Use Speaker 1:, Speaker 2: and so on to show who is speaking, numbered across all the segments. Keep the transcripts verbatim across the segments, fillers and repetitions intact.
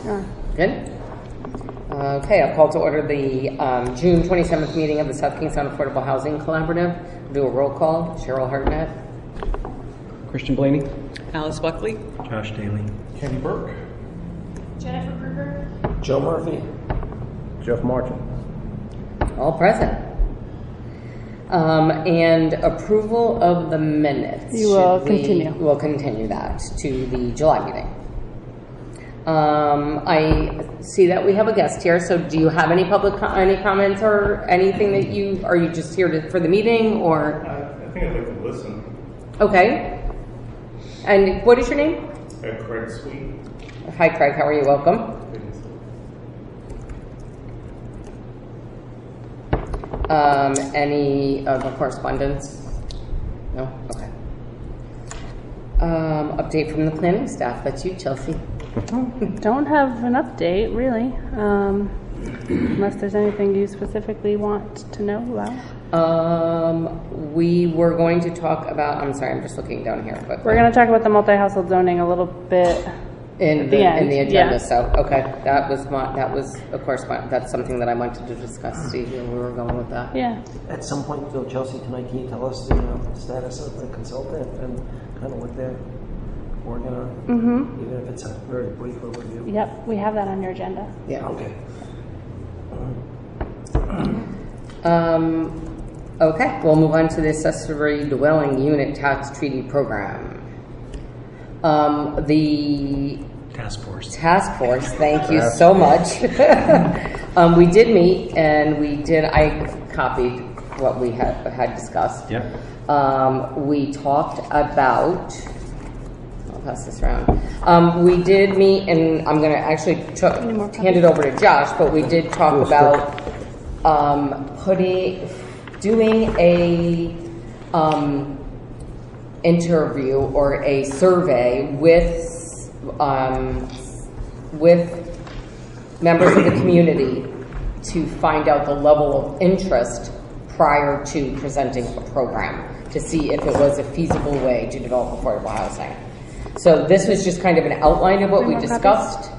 Speaker 1: Sure.
Speaker 2: Good. Uh, okay, I'll call to order the um, June twenty-seventh meeting of the South Kingstown Affordable Housing Collaborative. Do a roll call. Cheryl Hartnett.
Speaker 3: Christian Blaney.
Speaker 4: Alice Buckley.
Speaker 5: Josh Daly.
Speaker 6: Kenny Burke.
Speaker 7: Jennifer Kruger.
Speaker 6: Joe Murphy.
Speaker 3: Jeff Martin.
Speaker 2: All present. Um, and approval of the minutes.
Speaker 1: You will
Speaker 2: Should we-
Speaker 1: continue.
Speaker 2: We'll continue that to the July meeting. Um, I see that we have a guest here. So, do you have any public co- any comments or anything that you are you just here to, for the meeting or?
Speaker 8: I, I think I'd like to listen.
Speaker 2: Okay. And what is your name?
Speaker 8: Uh, Craig Sweet.
Speaker 2: Hi, Craig. How are you? Welcome. Um, any other correspondence? No? Okay. Um, update from the planning staff. That's you, Chelsea.
Speaker 1: Don't have an update, really, um, unless there's anything you specifically want to know about.
Speaker 2: Um, we were going to talk about, I'm sorry, I'm just looking down here. But
Speaker 1: We're going to talk about the multi-household zoning a little bit
Speaker 2: in
Speaker 1: at
Speaker 2: the,
Speaker 1: the end.
Speaker 2: in the agenda.
Speaker 1: Yeah.
Speaker 2: So, okay, that was my, that was, of course, my, that's something that I wanted to discuss, see where we were going with that.
Speaker 1: Yeah.
Speaker 6: At some point, Bill, Chelsea, tonight, can you tell us the uh, status of the consultant and kind of what they're working on?
Speaker 1: Mm-hmm.
Speaker 6: Even if it's a very brief overview.
Speaker 1: Yep, we have that on your agenda.
Speaker 2: Yeah.
Speaker 6: Okay.
Speaker 2: Um, okay, we'll move on to the accessory dwelling unit tax treaty program. Um, the
Speaker 5: Task force.
Speaker 2: task force, thank you so much. um, we did meet and we did, I copied what we had, had discussed.
Speaker 5: Yep.
Speaker 2: Um, we talked about, I'll pass this around. Um, we did meet, and I'm going to actually ch- hand it over to Josh, but we did talk about um, putting, doing a um, interview or a survey with um, with members of the community to find out the level of interest prior to presenting a program to see if it was a feasible way to develop affordable housing. So this was just kind of an outline of what we discussed.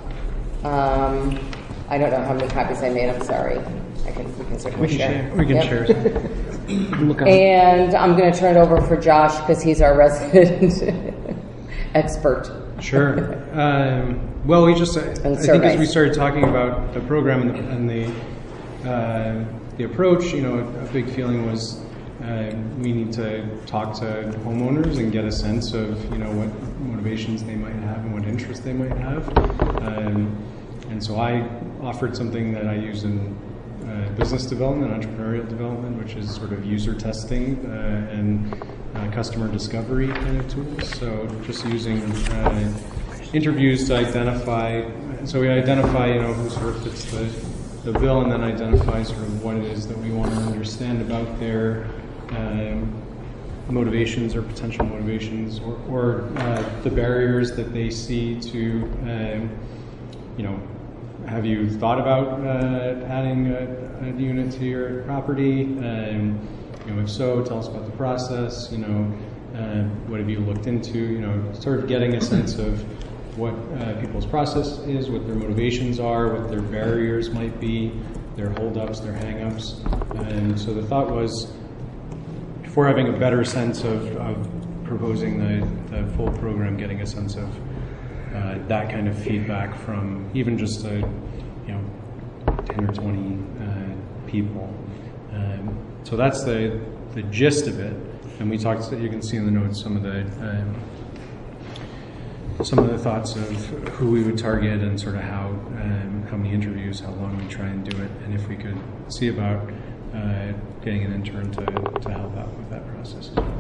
Speaker 2: Um, I don't know how many copies I made. I'm sorry. I can, we can certainly
Speaker 5: We can
Speaker 2: share.
Speaker 5: share. We can
Speaker 2: Yep.
Speaker 5: share. Look on.
Speaker 2: And I'm going to turn it over for Josh because he's our resident expert.
Speaker 9: Sure. Um, well, we just, I, I think as we started talking about the program and the, and the, uh, the approach, you know, a, a big feeling was uh, we need to talk to homeowners and get a sense of, you know, what motivations they might have and what interests they might have. Um, and so I offered something that I use in uh, business development, entrepreneurial development, which is sort of user testing uh, and Uh, customer discovery kind of tools. So just using uh, interviews to identify, so we identify, you know, who sort of fits the, the bill, and then identify sort of what it is that we want to understand about their um, motivations or potential motivations, or, or uh, the barriers that they see to, um, you know, have you thought about uh, adding a, a unit to your property? Um, You know, if so, tell us about the process. You know, uh, what have you looked into? You know, sort of getting a sense of what uh, people's process is, what their motivations are, what their barriers might be, their holdups, their hangups. And so the thought was, before having a better sense of, of proposing the, the full program, getting a sense of uh, that kind of feedback from even just a, you know, ten or twenty uh, people. Um, So that's the the gist of it, and we talked. You can see in the notes some of the um, some of the thoughts of who we would target and sort of how um, how many interviews, how long we try and do it, and if we could see about uh, getting an intern to, to help out with that process as well.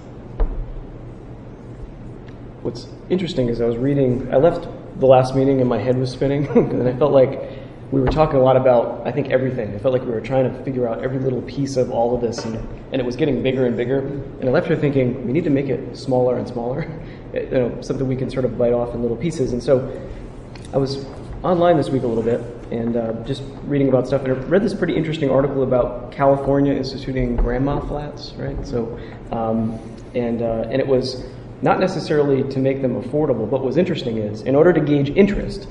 Speaker 3: What's interesting is I was reading, I left the last meeting and my head was spinning, and I felt like we were talking a lot about, I think, everything. I felt like we were trying to figure out every little piece of all of this, and, and it was getting bigger and bigger. And I left here thinking, we need to make it smaller and smaller, you know, something we can sort of bite off in little pieces. And so I was online this week a little bit and uh, just reading about stuff, and I read this pretty interesting article about California instituting grandma flats, right? So, um, and uh, and it was not necessarily to make them affordable, but what was interesting is, in order to gauge interest,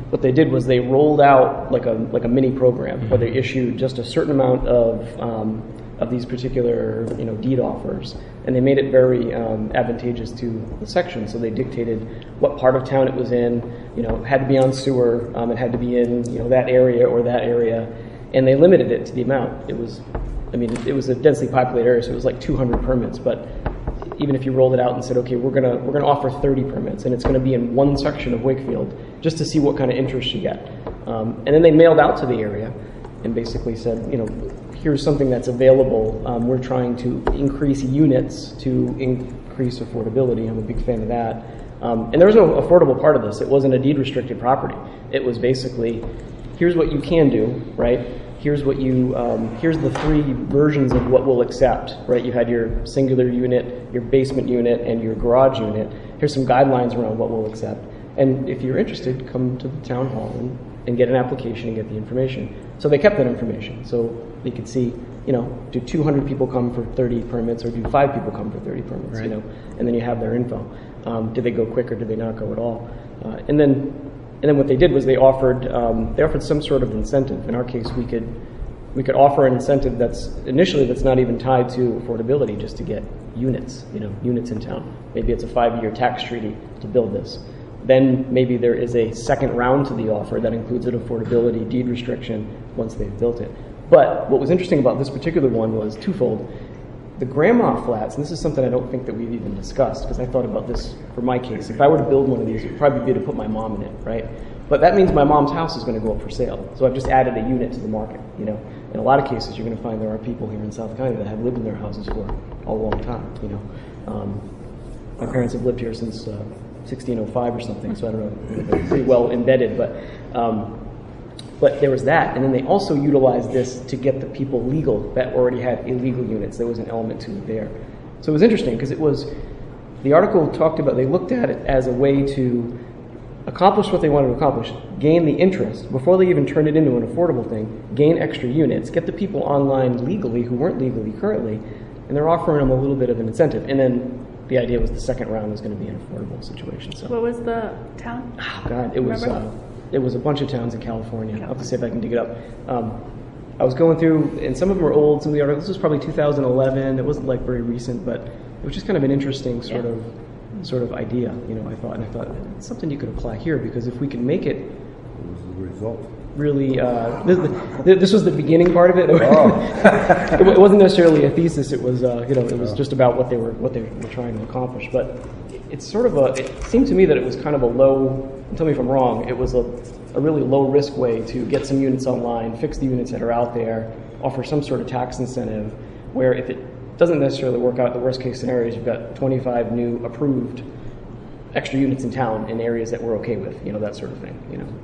Speaker 3: what they did was they rolled out like a like a mini program where they issued just a certain amount of um, of these particular you know deed offers, and they made it very um, advantageous to the section. So they dictated what part of town it was in. You know, it had to be on sewer. Um, it had to be in you know that area or that area, and they limited it to the amount. It was, I mean, it was a densely populated area, so it was like two hundred permits. But even if you rolled it out and said, okay, we're gonna we're gonna offer thirty permits, and it's gonna be in one section of Wakefield, just to see what kind of interest you get. Um, and then they mailed out to the area, and basically said, you know, here's something that's available. Um, we're trying to increase units to increase affordability. I'm a big fan of that. Um, and there was no affordable part of this. It wasn't a deed restricted property. It was basically, here's what you can do, right? Here's what you, um, here's the three versions of what we'll accept, right? You had your singular unit, your basement unit, and your garage unit. Here's some guidelines around what we'll accept. And if you're interested, come to the town hall and, and get an application and get the information. So they kept that information. So they could see, you know, do two hundred people come for thirty permits, or do five people come for thirty permits, right. you know, and then you have their info. Um, did they go quick or did they not go at all? Uh, and then and then what they did was they offered um, they offered some sort of incentive. In our case, we could we could offer an incentive that's initially that's not even tied to affordability, just to get units, you know, units in town. Maybe it's a five-year tax treaty to build this. Then maybe there is a second round to the offer that includes an affordability deed restriction once they've built it. But what was interesting about this particular one was twofold. The grandma flats, and this is something I don't think that we've even discussed, because I thought about this for my case. If I were to build one of these, it would probably be to put my mom in it, right? But that means my mom's house is going to go up for sale. So I've just added a unit to the market, you know. In a lot of cases, you're going to find there are people here in South County that have lived in their houses for a long time, you know. Um, my parents have lived here since uh, sixteen oh five or something, so I don't know, they're pretty well embedded, but um, but there was that, and then they also utilized this to get the people legal that already had illegal units. There was an element to it there. So it was interesting because it was, the article talked about, they looked at it as a way to accomplish what they wanted to accomplish, gain the interest, before they even turned it into an affordable thing, gain extra units, get the people online legally who weren't legally currently, and they're offering them a little bit of an incentive. And then the idea was the second round was going to be an affordable situation. So
Speaker 1: what was the town?
Speaker 3: Oh, God, it was uh, it was a bunch of towns in California. I'll have to see if I can dig it up. Um, I was going through, and some of them are old, some of the articles. This was probably two thousand eleven. It wasn't like very recent, but it was just kind of an interesting sort
Speaker 1: yeah.
Speaker 3: of sort of idea, you know, I thought. And I thought, it's something you could apply here, because if we can make it
Speaker 4: What was the result?
Speaker 3: really, uh, this, this was the beginning part of it. Oh. It wasn't necessarily a thesis. It was, uh, you know, it was just about what they were what they were trying to accomplish. But it's sort of a. It seemed to me that it was kind of a low. Tell me if I'm wrong. It was a, a really low risk way to get some units online, fix the units that are out there, offer some sort of tax incentive. Where if it doesn't necessarily work out, the worst case scenario is you've got twenty-five new approved extra units in town in areas that we're okay with. You know, that sort of thing. You know.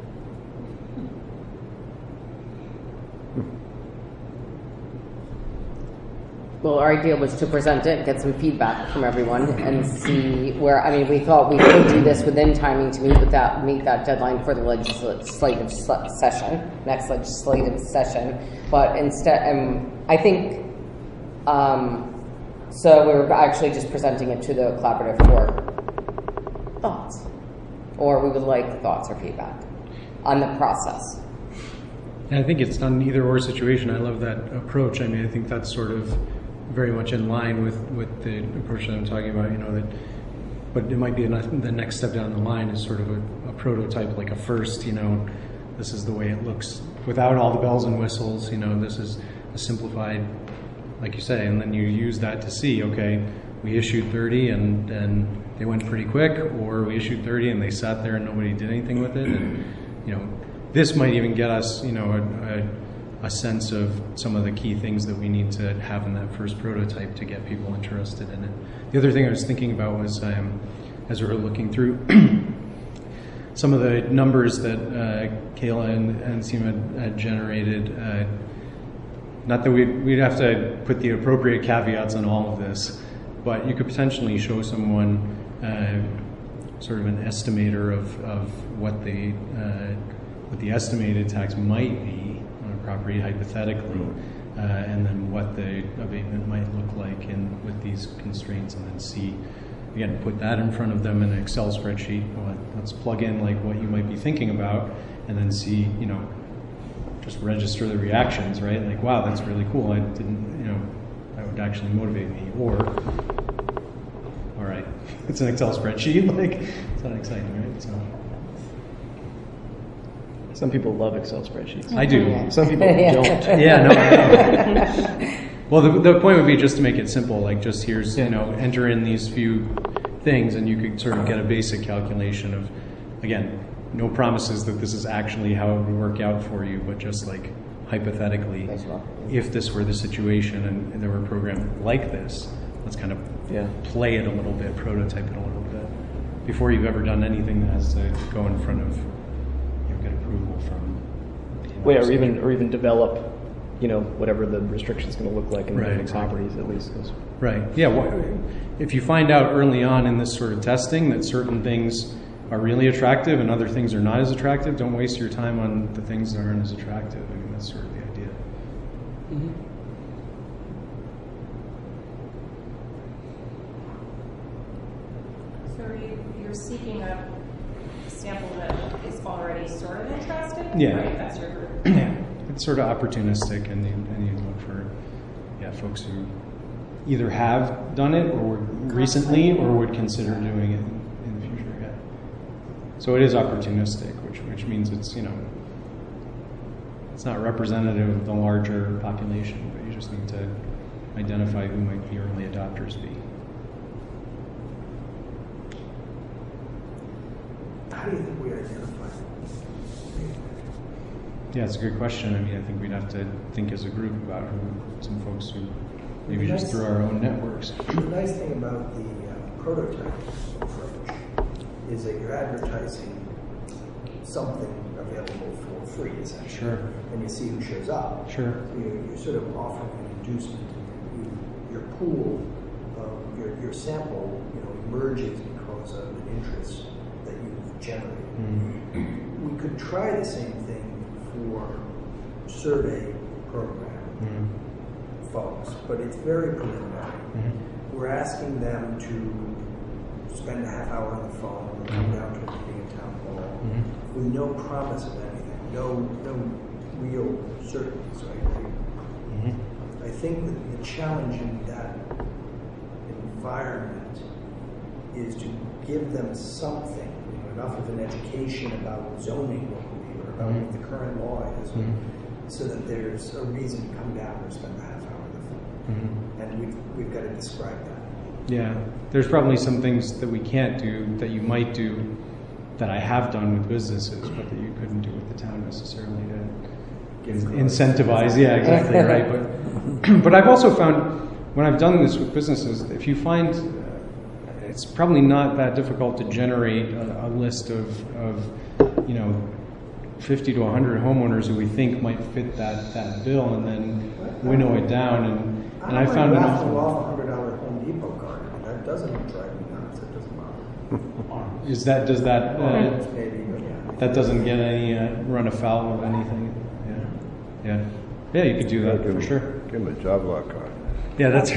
Speaker 2: Well, our idea was to present it, get some feedback from everyone, and see where. I mean, we thought we could do this within timing to meet with that meet that deadline for the legislative session, next legislative session. But instead, um, I think um, so. We were actually just presenting it to the collaborative for thoughts, or we would like thoughts or feedback on the process.
Speaker 9: And I think it's not an either or situation. I love that approach. I mean, I think that's sort of very much in line with, with the approach that I'm talking about, you know, that, but it might be enough, the next step down the line is sort of a, a prototype, like a first, you know, this is the way it looks without all the bells and whistles, you know, this is a simplified, like you say, and then you use that to see, okay, we issued thirty and, and they went pretty quick, or we issued thirty and they sat there and nobody did anything with it, and, you know, this might even get us, you know, a, a a sense of some of the key things that we need to have in that first prototype to get people interested in it. The other thing I was thinking about was, um, as we were looking through some of the numbers that uh, Kayla and, and Seema had generated, uh, not that we'd, we'd have to put the appropriate caveats on all of this, but you could potentially show someone uh, sort of an estimator of, of what the uh, what the estimated tax might be on a property hypothetically, uh, and then what the abatement might look like in with these constraints, and then see again, put that in front of them in an Excel spreadsheet. Well, let's plug in like what you might be thinking about, and then see, you know, just register the reactions, right? Like, wow, that's really cool. I didn't, you know, that would actually motivate me. Or, all right, it's an Excel spreadsheet. Like, it's not exciting, right? So.
Speaker 3: Some people love Excel spreadsheets.
Speaker 9: I do.
Speaker 3: Some people
Speaker 2: Yeah.
Speaker 3: don't.
Speaker 9: Yeah, no. I know. Well, the, the point would be just to make it simple. Like, just here's, you know, enter in these few things, and you could sort of get a basic calculation of, again, no promises that this is actually how it would work out for you, but just like hypothetically, if this were the situation and, and there were a program like this, let's kind of
Speaker 3: Yeah.
Speaker 9: play it a little bit, prototype it a little bit, before you've ever done anything that has to go in front of, you know, get approval from.
Speaker 3: Well, yeah, or even or even develop, you know, whatever the restriction's going to look like in the
Speaker 9: Right,
Speaker 3: different
Speaker 9: exactly.
Speaker 3: properties at least. 'cause-
Speaker 9: Right. Yeah. Well, if you find out early on in this sort of testing that certain things are really attractive and other things are not as attractive, don't waste your time on the things that aren't as attractive. I mean, that's sort of the idea.
Speaker 3: Mm-hmm.
Speaker 7: So are you, you're seeking a sample that is already sort of interested?
Speaker 9: Yeah.
Speaker 7: Right, that's your group.
Speaker 9: Yeah. It's sort of opportunistic, and you, and you look for, yeah, folks who either have done it or would recently or would consider doing it in, in the future. Yeah. So it is opportunistic, which which means it's, you know, it's not representative of the larger population, but you just need to identify who might the early adopters be.
Speaker 6: How do you think we identify?
Speaker 9: Yeah, it's a good question. I mean, I think we'd have to think as a group about who, some folks who maybe just through our own networks.
Speaker 6: The nice thing about the uh, prototype approach is that you're advertising something available for free, essentially.
Speaker 9: Sure.
Speaker 6: And you see who shows up.
Speaker 9: Sure.
Speaker 6: So you're, you're sort of offering an inducement. You, your pool, um, your, your sample, you know, emerges because of an interest that you've generated.
Speaker 9: Mm-hmm.
Speaker 6: We could try the same thing for survey program
Speaker 9: Mm-hmm.
Speaker 6: folks, but it's very preliminary.
Speaker 9: Mm-hmm.
Speaker 6: We're asking them to spend a half hour on the phone or come down to a meeting in town hall
Speaker 9: Mm-hmm.
Speaker 6: with no promise of anything, no no real certainties. Right?
Speaker 9: Mm-hmm.
Speaker 6: I think that the challenge in that environment is to give them something, you know, enough of an education about zoning locally or about
Speaker 9: Mm-hmm.
Speaker 6: what the current law is,
Speaker 9: Mm-hmm.
Speaker 6: so that there's a reason to come down and spend a half hour on the phone.
Speaker 9: Mm-hmm.
Speaker 6: And we've, we've got to describe that.
Speaker 9: Yeah, there's probably some things that we can't do that you might do that I have done with businesses, but that you couldn't do with the town necessarily to in- incentivize. Yeah, exactly right. But but I've also found when I've done this with businesses, if you find uh, it's probably not that difficult to generate a, a list of, of you know fifty to one hundred homeowners who we think might fit that, that bill, and then winnow it down. And and I found it
Speaker 6: raffle
Speaker 9: often.
Speaker 6: off a hundred dollar Home Depot card. I mean, that doesn't drive me nuts. It doesn't bother.
Speaker 9: Is that does that uh,
Speaker 6: Maybe, but yeah.
Speaker 9: that doesn't get any uh, run afoul of anything? Yeah, yeah, yeah. You could do that for sure.
Speaker 4: Give him a job lot card.
Speaker 9: Yeah, that's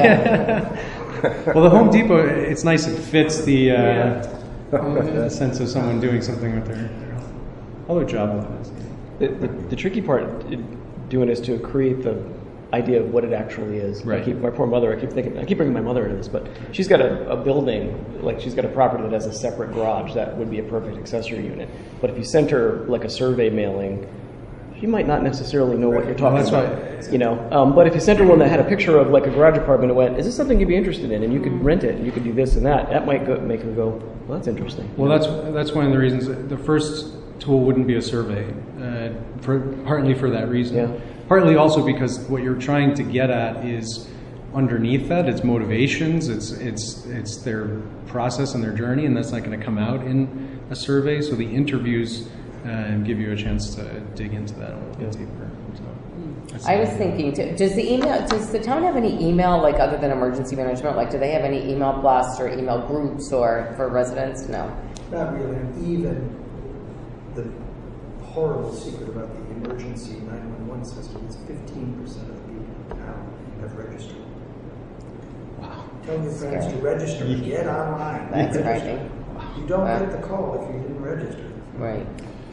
Speaker 9: right. Well, the Home Depot, it's nice. It fits the, uh, the sense of someone doing something with their, their other job lot is.
Speaker 3: The, the, the tricky part it, doing is to create the idea of what it actually is.
Speaker 9: Right.
Speaker 3: I keep, my poor mother, I keep thinking, I keep bringing my mother into this, but she's got a, a building, like she's got a property that has a separate garage that would be a perfect accessory unit. But if you sent her like a survey mailing, she might not necessarily know what you're talking
Speaker 9: Well,
Speaker 3: about.
Speaker 9: that's
Speaker 3: You know, um, but if you sent her one that had a picture of like a garage apartment and went, is this something you'd be interested in? And you could rent it, and you could do this and that. That might go, make her go, well, that's interesting.
Speaker 9: Well, that's that's one of the reasons. The first tool wouldn't be a survey, uh, for, partly for that reason.
Speaker 3: Yeah.
Speaker 9: Partly also because what you're trying to get at is underneath that, it's motivations, it's it's it's their process and their journey, and that's not going to come out in a survey. So the interviews uh, give you a chance to dig into that a little bit deeper. So that's
Speaker 2: I was
Speaker 9: the-
Speaker 2: thinking, too, does the email, does the town have any email, like other than emergency management? Like, do they have any email blasts or email groups or for residents? No.
Speaker 6: Not really. And even the horrible secret about the emergency nine one one system is fifteen percent of the people in town have registered.
Speaker 9: Wow.
Speaker 6: Tell your friends to register. Get online.
Speaker 2: That's
Speaker 6: register.
Speaker 2: frightening.
Speaker 6: You don't
Speaker 2: Wow.
Speaker 6: get the call if you didn't register.
Speaker 2: Right.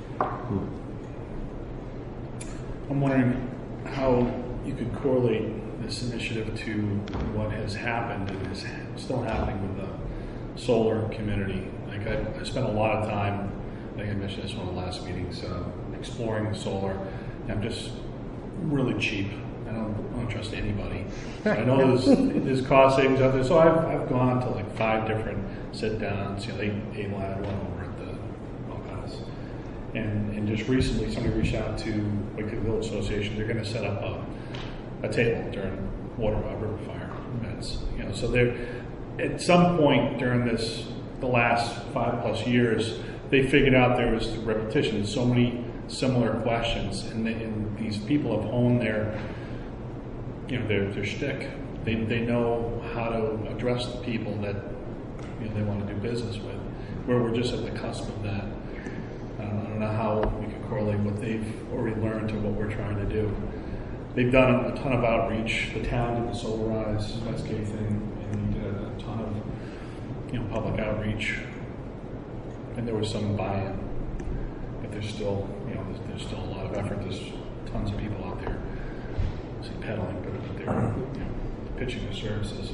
Speaker 4: I'm wondering how you could correlate this initiative to what has happened and is still happening with the solar community. Like I, I spent a lot of time, I think I mentioned this one of the last meetings, uh, exploring the solar. I'm just really cheap. I don't, I don't trust anybody. So I know there's, there's cost savings out there. So I've, I've gone to like five different sit downs. You know, they, they had one over at the Balcons. And, and just recently, somebody reached out to Wicked Village Association. They're going to set up a, a table during water uh, river fire events. You know, so they're at some point during this, the last five plus years, they figured out there was repetition, so many similar questions, and, they, and these people have honed their, you know, their their shtick. They they know how to address the people that you know they want to do business with. Where we're just at the cusp of that. I don't, I don't know how we can correlate what they've already learned to what we're trying to do. They've done a ton of outreach. The town did the Solarize Westgate thing, and we did a ton of you know public outreach, and there was some buy-in. But there's still you know there's, there's still a lot of effort. There's tons of people out there, I say peddling, but they're you know, pitching their services.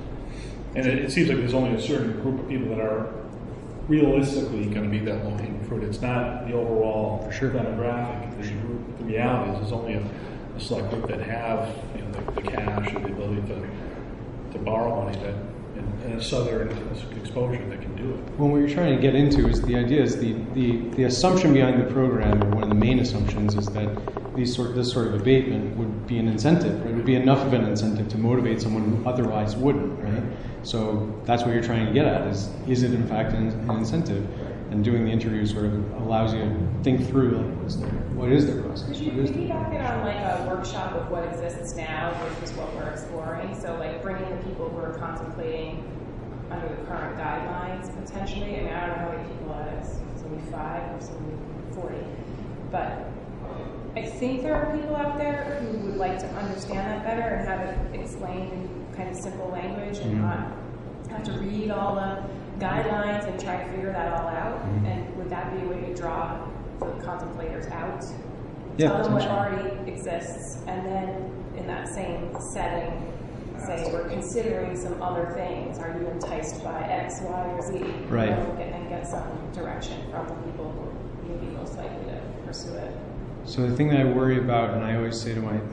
Speaker 4: And it, it seems like there's only a certain group of people that are realistically going to be that low-hanging fruit. It's not the overall
Speaker 9: sure.
Speaker 4: demographic. The, group, the reality is there's only a, a select group that have you know the, the cash and the ability to to borrow money that and, and a southern exposure that can do it.
Speaker 9: Well, what you're trying to get into is the idea is the, the, the assumption behind the program, or one of the main assumptions, is that these sort this sort of abatement would be an incentive, right? It would be enough of an incentive to motivate someone who otherwise wouldn't, right? So that's what you're trying to get at, is is it in fact an, an incentive? And doing the interview sort of allows you to think through, like, is there, what is their process?
Speaker 7: Could you
Speaker 9: What is their-
Speaker 7: piggyback it on like a workshop of what exists now versus what we're exploring? So like bringing the people who are contemplating under the current guidelines potentially. I mean, I don't know how many people that is. It's only five or something forty. But I think there are people out there who would like to understand that better and have it explained in kind of simple language and
Speaker 9: Mm-hmm.
Speaker 7: not have to read all the guidelines and try to figure that all out.
Speaker 9: Mm-hmm.
Speaker 7: And would that be a way to draw the contemplators out?
Speaker 9: Yeah,
Speaker 7: Tell them what
Speaker 9: potentially.
Speaker 7: already exists, and then in that same setting, say we're considering some other things. Are you enticed by X, Y, or Z?
Speaker 9: Right.
Speaker 7: You know, and get some direction from the people who may be most likely to pursue it.
Speaker 9: So the thing that I worry about, and I always say to my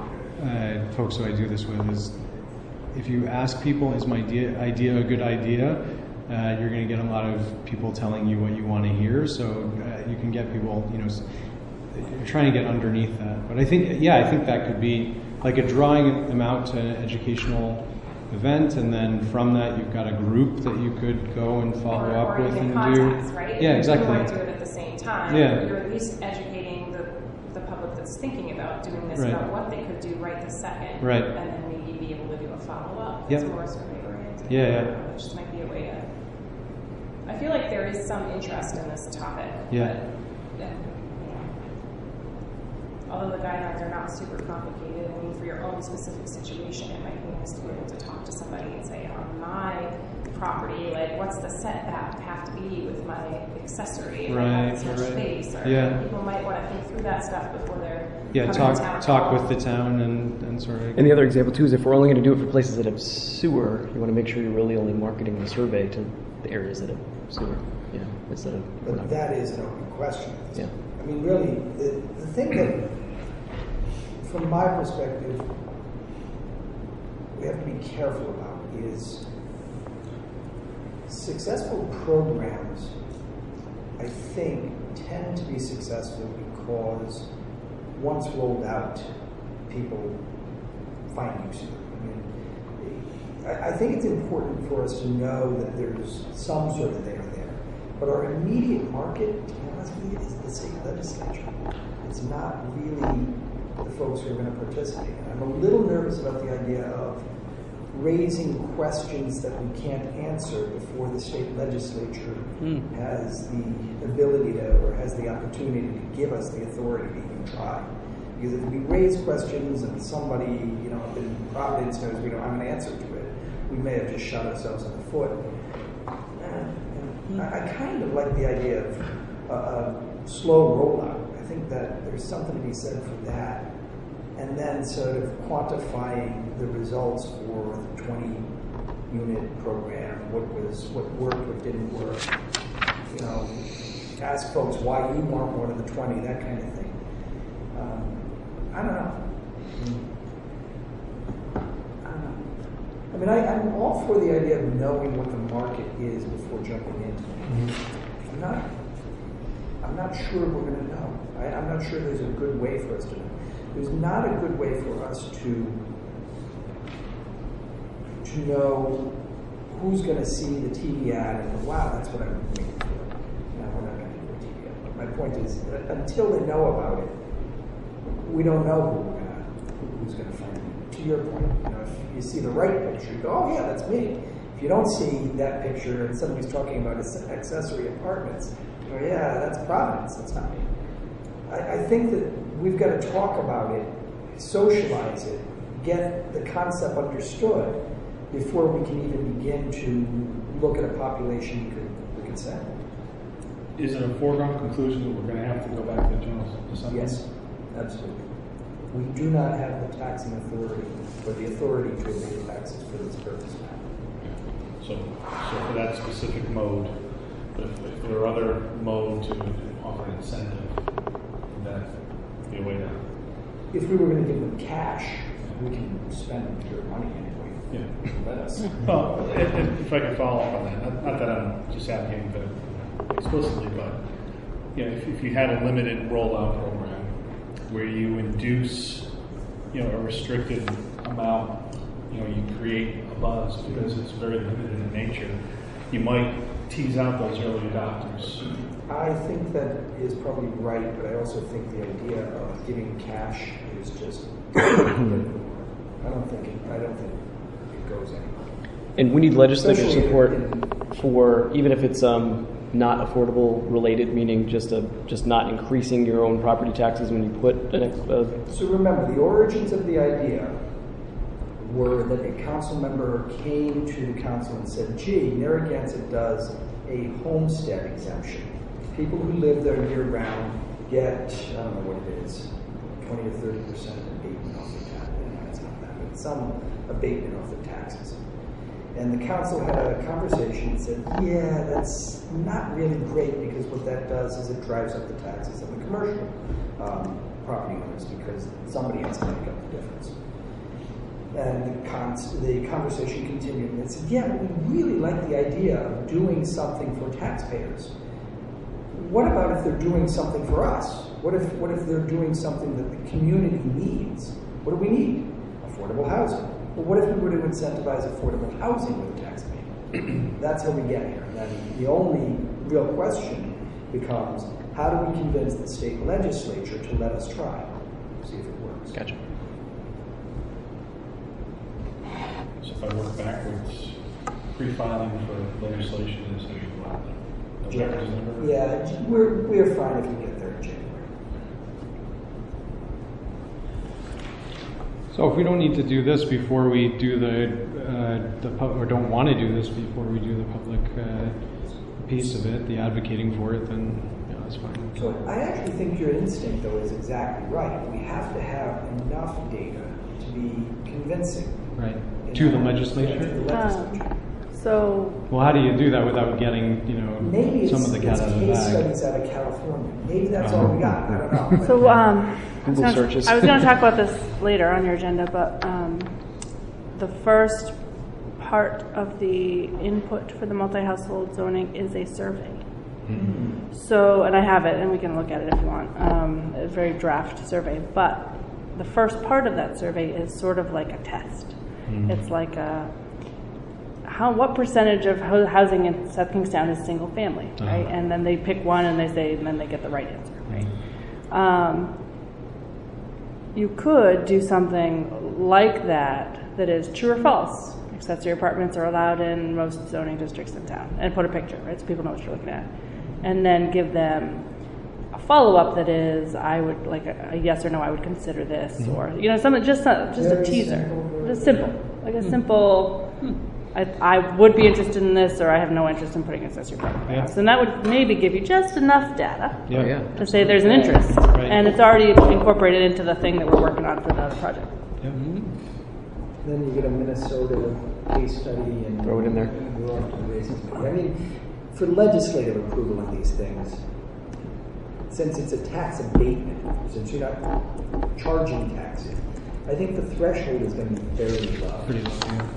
Speaker 9: uh, folks who I do this with, is if you ask people, is my idea, idea a good idea, uh, you're going to get a lot of people telling you what you want to hear. So uh, you can get people, you know, you're trying to get underneath that. But I think, yeah, I think that could be like a drawing them out to an educational event, and then from that you've got a group that you could go and follow
Speaker 7: or,
Speaker 9: up
Speaker 7: or
Speaker 9: with
Speaker 7: even
Speaker 9: and
Speaker 7: contacts,
Speaker 9: do.
Speaker 7: right?
Speaker 9: Yeah,
Speaker 7: If
Speaker 9: exactly.
Speaker 7: you want to do it at the same time.
Speaker 9: Yeah.
Speaker 7: You're at least educating the, the public that's thinking about doing this
Speaker 9: Right.
Speaker 7: about what they could do right this second.
Speaker 9: Right.
Speaker 7: And then maybe be able to do a follow-up
Speaker 9: Yep.
Speaker 7: that's more survey-oriented.
Speaker 9: Yeah, yeah.
Speaker 7: Uh, Which might be a way to... I feel like there is some interest in this topic.
Speaker 9: Yeah.
Speaker 7: But, uh, although the guidelines are not super complicated, I mean, for your own specific situation, it might be nice to be able to talk to somebody and say, on my property, like, what's the setback have to be with my accessory? If I have
Speaker 9: Right,
Speaker 7: this much
Speaker 9: right.
Speaker 7: space, or
Speaker 9: Yeah.
Speaker 7: people might want to think through that stuff before they're
Speaker 9: Yeah,
Speaker 7: coming to
Speaker 9: talk
Speaker 7: town
Speaker 9: talk
Speaker 7: hall.
Speaker 9: with the town and, and sort of.
Speaker 3: And the other example too is if we're only going to do it for places that have sewer, you want to make sure you're really only marketing the survey to the areas that have sewer, you know, instead of.
Speaker 6: But that is an open question.
Speaker 3: Yeah.
Speaker 6: I mean, really, the, the thing that, from my perspective, we have to be careful about is successful programs, I think, tend to be successful because once rolled out, people find use of them. I mean, I, I think it's important for us to know that there's some sort of there there. But our immediate market, to be honest with you, is the state legislature. It's not really the folks who are going to participate. And I'm a little nervous about the idea of raising questions that we can't answer before the state legislature mm. has the ability to, or has the opportunity to give us the authority to even try. Because if we raise questions and somebody, you know, in Providence knows we don't have an answer to it, we may have just shot ourselves in the foot. And, and I, I kind of like the idea of a, a slow rollout. I think that there's something to be said for that. And then sort of quantifying the results for the twenty unit program, what was, what worked, what didn't work. You know, ask folks why you want more than the twenty, that kind of thing. Um, I don't know. I don't know. I mean, I, I'm all for the idea of knowing what the market is before jumping into it. Mm-hmm. I'm not. I'm not sure we're going to know. I, I'm not sure there's a good way for us to know. There's not a good way for us to to know who's going to see the T V ad and go, wow, that's what I'm waiting for. No, we're not going to do a T V ad. But my point is, uh, until they know about it, we don't know who we're gonna, who's going to find it. To your point, you know, if you see the right picture, you go, oh yeah, that's me. If you don't see that picture and somebody's talking about accessory apartments, you go, yeah, that's Providence, that's not me. I, I think that we've got to talk about it, socialize it, get the concept understood before we can even begin to look at a population we could, we could sample.
Speaker 4: Is it a foregone conclusion that we're going to have to go back to the General Assembly?
Speaker 6: Yes, absolutely. We do not have the taxing authority or the authority to evade taxes for this purpose now.
Speaker 4: So, so for that specific mode, but if, if there are other modes to offer an incentive, would that be a way to?
Speaker 6: If we were going to give them cash, we can spend their money anyway.
Speaker 4: Yeah.
Speaker 6: Let us.
Speaker 4: Well, if, if I could follow up on that, not, not that I'm just advocating for it explicitly, but you know, if, if you had a limited rollout program where you induce, you know, a restricted amount, you know, you create a buzz because it's very limited in nature, you might tease out those early adopters.
Speaker 6: I think that is probably right, but I also think the idea of giving cash is just. I don't think. It, I don't think it goes anywhere.
Speaker 3: And we need legislative
Speaker 6: Especially
Speaker 3: support
Speaker 6: in,
Speaker 3: for even if it's um, not affordable related, meaning just a just not increasing your own property taxes when you put an. Uh,
Speaker 6: so remember, the origins of the idea were that a council member came to the council and said, "Gee, Narragansett does a homestead exemption. People who live there year-round get, I don't know what it is, twenty or thirty percent abatement off their taxes. That's not that, but some abatement off their taxes." And the council had a conversation and said, yeah, that's not really great because what that does is it drives up the taxes of the commercial um, property owners because somebody has to make up the difference. And the, con- the conversation continued and they said, yeah, but we really like the idea of doing something for taxpayers. What about if they're doing something for us? What if what if they're doing something that the community needs? What do we need? Affordable housing. Well, what if we were to incentivize affordable housing with a tax payment? That's how we get here. And then the only real question becomes, how do we convince the state legislature to let us try? See if it works.
Speaker 3: Gotcha.
Speaker 4: So if I work backwards, pre-filing for legislation is what? November?
Speaker 6: Yeah, we're, we're fine if we get there in January.
Speaker 9: So if we don't need to do this before we do the, uh, the pub- or don't want to do this before we do the public uh, piece of it, the advocating for it, then yeah, that's fine.
Speaker 6: So I actually think your instinct, though, is exactly right. We have to have enough data to be convincing.
Speaker 9: Right. To the legislature?
Speaker 6: To the legislature.
Speaker 1: Um, so.
Speaker 9: Well, how do you do that without getting, you know,
Speaker 6: Maybe
Speaker 9: some of the cat out of the
Speaker 6: case
Speaker 9: bag?
Speaker 6: studies out of California. Maybe that's all we got. I don't know.
Speaker 1: So, um,
Speaker 3: Google
Speaker 1: I was gonna-
Speaker 3: searches.
Speaker 1: I was going to talk about this later on your agenda, but um, the first part of the input for the multi-household zoning is a survey. Mm-hmm. So, and I have it, and we can look at it if you want. Um, a very draft survey, but the first part of that survey is sort of like a test. Mm-hmm. It's like a how what percentage of ho- housing in South Kingstown is single family, uh-huh. right? And then they pick one, and they say, and then they get the right answer, right? Um, you could do something like that that is true or false. Accessory apartments are allowed in most zoning districts in town, and put a picture, right, so people know what you're looking at, and then give them a follow-up that is, I would like a, a yes or no, I would consider this, mm-hmm. or you know, something just a, just
Speaker 6: Very
Speaker 1: a teaser,
Speaker 6: simple,
Speaker 1: just simple, like a mm-hmm. simple. I, I would be interested in this, or I have no interest in putting accessory apartment in my
Speaker 9: Yeah.
Speaker 1: house. And that would maybe give you just enough data
Speaker 9: Yeah.
Speaker 3: Oh, yeah.
Speaker 1: to say there's an interest.
Speaker 9: Right.
Speaker 1: And it's already incorporated into the thing that we're working on for the other project.
Speaker 9: Yeah.
Speaker 6: Then you get a Minnesota case study and
Speaker 3: Throw it in there.
Speaker 6: Go off to the races. I mean, for legislative approval of these things, since it's a tax abatement, since you're not charging taxes, I think the threshold is going to be fairly low.
Speaker 9: Pretty low, yeah.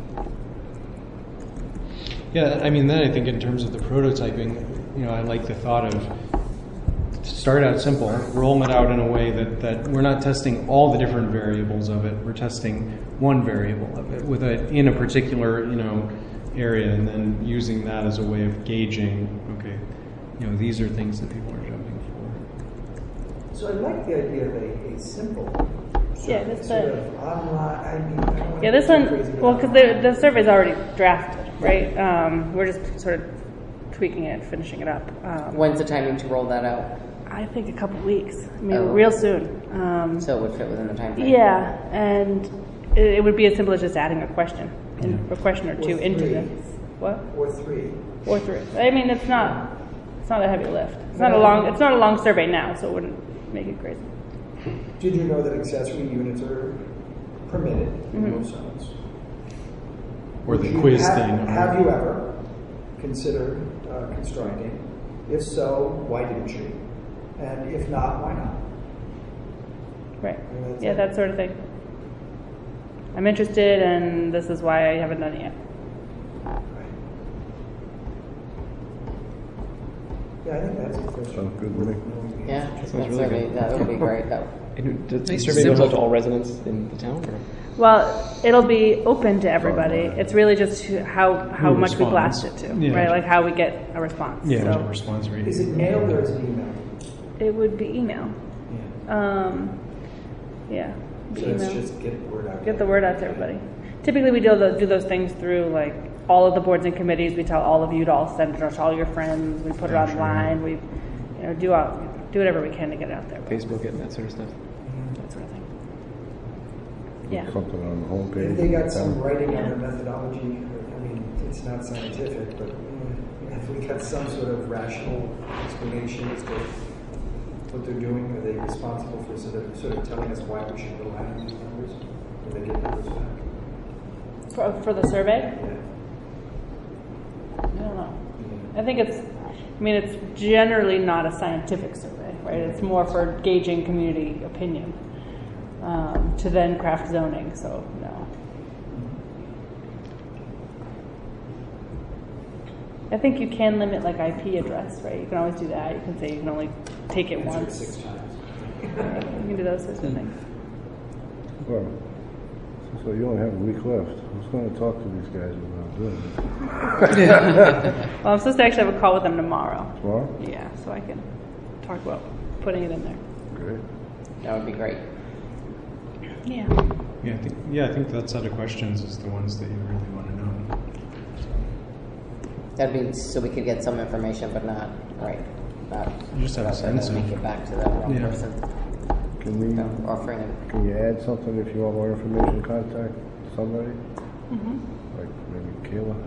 Speaker 9: Yeah, I mean, then I think in terms of the prototyping, you know, I like the thought of start out simple, roll it out in a way that, that we're not testing all the different variables of it. We're testing one variable of it with a in a particular, you know, area, and then using that as a way of gauging, okay, you know, these are things that people are jumping for.
Speaker 6: So I like the idea of a, a simple
Speaker 1: Yeah,
Speaker 6: sort,
Speaker 1: that's
Speaker 6: sort
Speaker 1: the-
Speaker 6: of online. I mean, I don't
Speaker 1: Yeah,
Speaker 6: wanna
Speaker 1: this
Speaker 6: get
Speaker 1: one,
Speaker 6: crazy
Speaker 1: well,
Speaker 6: about
Speaker 1: because
Speaker 6: it.
Speaker 1: the, the survey's already drafted, right? Um, we're just sort of tweaking it, finishing it up. Um,
Speaker 2: When's the timing to roll that out?
Speaker 1: I think a couple weeks, I mean,
Speaker 2: Oh.
Speaker 1: real soon. Um,
Speaker 2: So it would fit within the time frame?
Speaker 1: yeah, and it, it would be as simple as just adding a question, in, a question or two
Speaker 6: Or
Speaker 1: into
Speaker 6: three.
Speaker 1: this. What?
Speaker 6: Or three.
Speaker 1: Or three. I mean, it's not, it's not a heavy lift. It's not a long, it's not a long survey now, so it wouldn't make it crazy.
Speaker 6: Did you know that accessory units are permitted in
Speaker 1: Mhm.
Speaker 6: most zones?
Speaker 9: Or the
Speaker 6: Would you
Speaker 9: quiz
Speaker 6: have,
Speaker 9: thing.
Speaker 6: Have you ever considered uh, constructing? If so, why didn't you? And if not, why not?
Speaker 1: Right.
Speaker 6: And that's
Speaker 1: Yeah,
Speaker 6: it.
Speaker 1: that sort of thing. I'm interested, and this is why I haven't done it yet.
Speaker 6: Right. Yeah, I think that's the first
Speaker 8: Sounds good to me.
Speaker 2: Yeah,
Speaker 3: Sounds
Speaker 2: that
Speaker 3: really
Speaker 2: survey,
Speaker 3: good.
Speaker 2: that would be great. That,
Speaker 3: And does the
Speaker 5: Nice
Speaker 3: survey
Speaker 5: simple.
Speaker 3: goes out to all residents in the town? Or?
Speaker 1: Well, it'll be open to everybody. It's really just who- how, how
Speaker 9: Who
Speaker 1: much we
Speaker 9: responds.
Speaker 1: blast it to,
Speaker 9: Yeah.
Speaker 1: right? Like how we get a response.
Speaker 9: Yeah,
Speaker 1: So
Speaker 9: the response rate.
Speaker 6: Is it mailed or is it email?
Speaker 1: it would be email.
Speaker 6: Yeah.
Speaker 1: Um, yeah, be
Speaker 6: So it's
Speaker 1: email.
Speaker 6: just get the word out.
Speaker 1: Get the word out to everybody. Typically, we do those, do those things through like all of the boards and committees. We tell all of you to all send it to all your friends. We put it
Speaker 9: Yeah, sure.
Speaker 1: online. We, you know, do all, do whatever we can to get it out there.
Speaker 3: Facebook it and that sort of stuff.
Speaker 1: That sort of thing. Yeah.
Speaker 8: Something on the homepage.
Speaker 6: If they got some writing on the methodology, I mean, it's not scientific, but mm, if we got some sort of rational explanation as to what they're doing, are they responsible for sort of, sort of telling us why we should rely on these numbers? Or they get numbers back?
Speaker 1: For, for the survey,
Speaker 6: Yeah.
Speaker 1: I don't know. I think it's, I mean, it's generally not a scientific survey, right? It's more for gauging community opinion um, to then craft zoning. So no. I think you can limit like I P address, right? You can always do that. You can say you can only take it
Speaker 6: Answer it
Speaker 1: once.
Speaker 6: six times.
Speaker 1: Right? You can do those sorts of things.
Speaker 8: Well, so you only have a week left. Who's going to talk to these guys about doing it?
Speaker 1: Well, I'm supposed to actually have a call with them tomorrow.
Speaker 8: Tomorrow?
Speaker 1: Yeah, so I can talk about putting it in there.
Speaker 8: Great.
Speaker 2: that would be great.
Speaker 1: Yeah.
Speaker 9: Yeah, I think, yeah, I think that set of questions is the ones that you really want to know.
Speaker 2: That'd be so we could get some information, but not, right, not.
Speaker 9: You just have a
Speaker 2: not
Speaker 9: sense
Speaker 2: then
Speaker 9: of-
Speaker 2: make it back to that one
Speaker 9: Yeah.
Speaker 2: person,
Speaker 8: Can we,
Speaker 2: you know, offering it.
Speaker 8: can you add something if you want more information, contact somebody?
Speaker 1: Mm-hmm.
Speaker 8: Like maybe Kayla?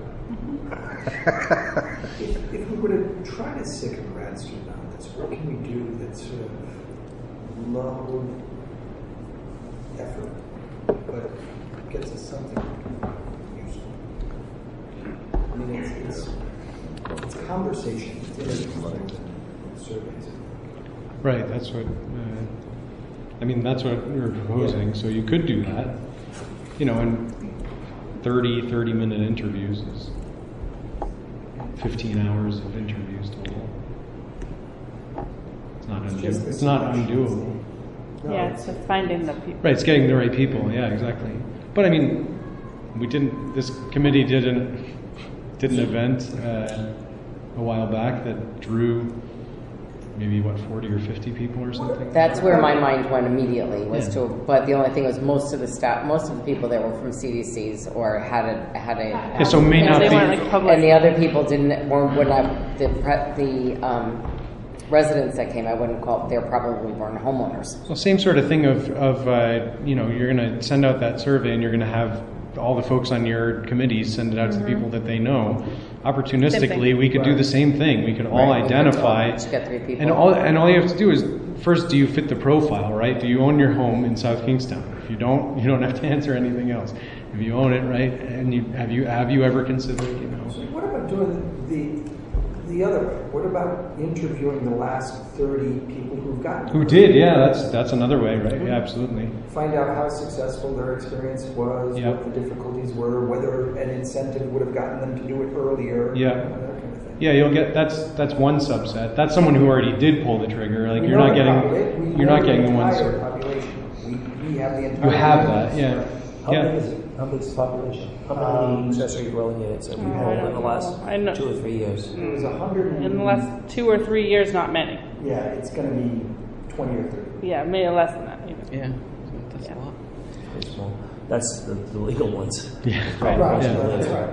Speaker 6: If, if we were to try to sick a grad student on this, what can we do that's sort of low effort, but gets us something useful? I mean, it's, it's, it's a conversation. It's interviews more than surveys.
Speaker 9: Right, that's what, uh, I mean, that's what we were proposing, so you could do that. You know, and thirty, thirty minute interviews is fifteen hours of interviews total. It's not, undo-
Speaker 6: just the
Speaker 9: it's not
Speaker 6: selection.
Speaker 9: undoable.
Speaker 6: No,
Speaker 1: Yeah, it's just finding the people.
Speaker 9: Right, it's getting the right people, yeah, exactly. But I mean, we didn't, this committee did an, did an event uh, a while back that drew maybe, what, forty or fifty people or something?
Speaker 2: That's where my mind went immediately, was
Speaker 9: Yeah.
Speaker 2: to, but the only thing was most of the staff, most of the people there were from C D Cs or had a, had a.
Speaker 9: Yeah, so it may
Speaker 1: Yeah,
Speaker 9: not
Speaker 1: they
Speaker 9: be,
Speaker 1: weren't like public.
Speaker 2: And the other people didn't, or would not, the, pre- the, um, residents that came, I wouldn't call, they probably weren't homeowners.
Speaker 9: well, same sort of thing of, of uh, you know, you're going to send out that survey and you're going to have all the folks on your committees send it out
Speaker 1: Mm-hmm.
Speaker 9: to the people that they know.
Speaker 1: Same
Speaker 9: Opportunistically,
Speaker 1: thing.
Speaker 9: we could do the same thing. We could all
Speaker 2: Right, we could
Speaker 9: identify,
Speaker 2: talk, get three people.
Speaker 9: and all and all you have to do is first, do you fit the profile, right? Do you own your home in South Kingstown? If you don't, you don't have to answer anything else. If you own it, right, and you have you have you ever considered, you know?
Speaker 6: So what about doing the the other way? What about interviewing the last thirty people who've gotten
Speaker 9: Who
Speaker 6: it?
Speaker 9: did? Yeah, that's that's another way, right? Yeah, absolutely.
Speaker 6: Find out how successful their experience was,
Speaker 9: Yep.
Speaker 6: what the difficulties were, whether an incentive would have gotten them to do it earlier.
Speaker 9: Yeah.
Speaker 6: you know, that kind of thing.
Speaker 9: Yeah, you'll get that's that's one subset. That's someone who already did pull the trigger. Like
Speaker 6: We
Speaker 9: you're
Speaker 6: know
Speaker 9: not
Speaker 6: the
Speaker 9: getting
Speaker 6: popula- we
Speaker 9: you're
Speaker 6: know
Speaker 9: not getting the ones.
Speaker 6: entire population. We, we have the entire.
Speaker 9: You have that, yeah.
Speaker 10: How
Speaker 9: Yeah.
Speaker 10: big is it? How big is the population? How many accessory dwelling units have we
Speaker 1: I
Speaker 10: held
Speaker 1: don't
Speaker 10: in the last
Speaker 1: know. I know-
Speaker 10: two or three years?
Speaker 6: It was a hundred. and-
Speaker 1: In the last two or three years, not many.
Speaker 6: Yeah, it's going to be twenty or thirty.
Speaker 1: Yeah, maybe less than that even.
Speaker 3: Yeah, that's
Speaker 1: Yeah.
Speaker 3: a lot.
Speaker 10: Pretty small. That's the, the legal ones.
Speaker 9: Yeah.
Speaker 6: Right,
Speaker 9: Yeah.
Speaker 6: that's right.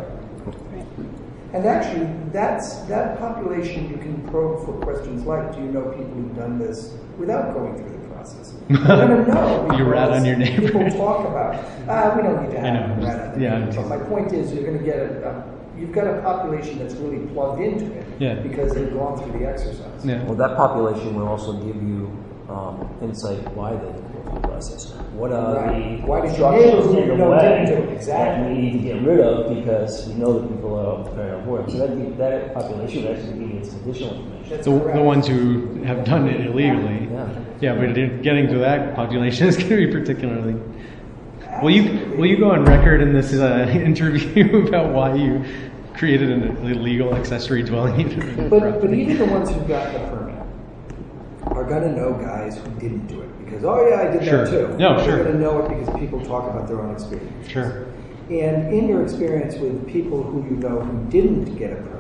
Speaker 6: And actually, that's that population you can probe for questions like, do you know people who've done this without going through the process? We're going to know.
Speaker 9: You rat
Speaker 6: because
Speaker 9: on your neighbor.
Speaker 6: People talk about, uh, we don't need to
Speaker 9: I
Speaker 6: have
Speaker 9: know.
Speaker 6: rat on the
Speaker 9: Yeah,
Speaker 6: neighbor.
Speaker 9: I'm
Speaker 6: But my point is, you're going to get a, a, you've got a population that's really plugged into it
Speaker 9: Yeah.
Speaker 6: because they've gone through the exercise.
Speaker 9: Yeah.
Speaker 10: Well, that population will also give you um, insight why they didn't go through the process. What are
Speaker 6: Right.
Speaker 10: the
Speaker 6: Why did your neighbors
Speaker 10: obstructions
Speaker 6: who
Speaker 10: in
Speaker 6: you
Speaker 10: the
Speaker 6: know
Speaker 10: way
Speaker 6: didn't do it? Exactly.
Speaker 10: that we need to get rid of because we know that people are very on board. So that, that population would actually give you some additional information.
Speaker 6: That's
Speaker 9: The,
Speaker 6: correct.
Speaker 9: the ones who have done it illegally.
Speaker 10: Yeah.
Speaker 9: Yeah, but it- getting to that population is going to be particularly. Will you will you go on record in this uh, interview about why you created an illegal accessory dwelling unit?
Speaker 6: But, but even the ones who got the permit are going to know guys who didn't do it because, oh yeah, I did
Speaker 9: Sure.
Speaker 6: that too.
Speaker 9: No,
Speaker 6: They're
Speaker 9: sure.
Speaker 6: going to know it because people talk about their own experience.
Speaker 9: Sure.
Speaker 6: And in your experience with people who you know who didn't get a permit,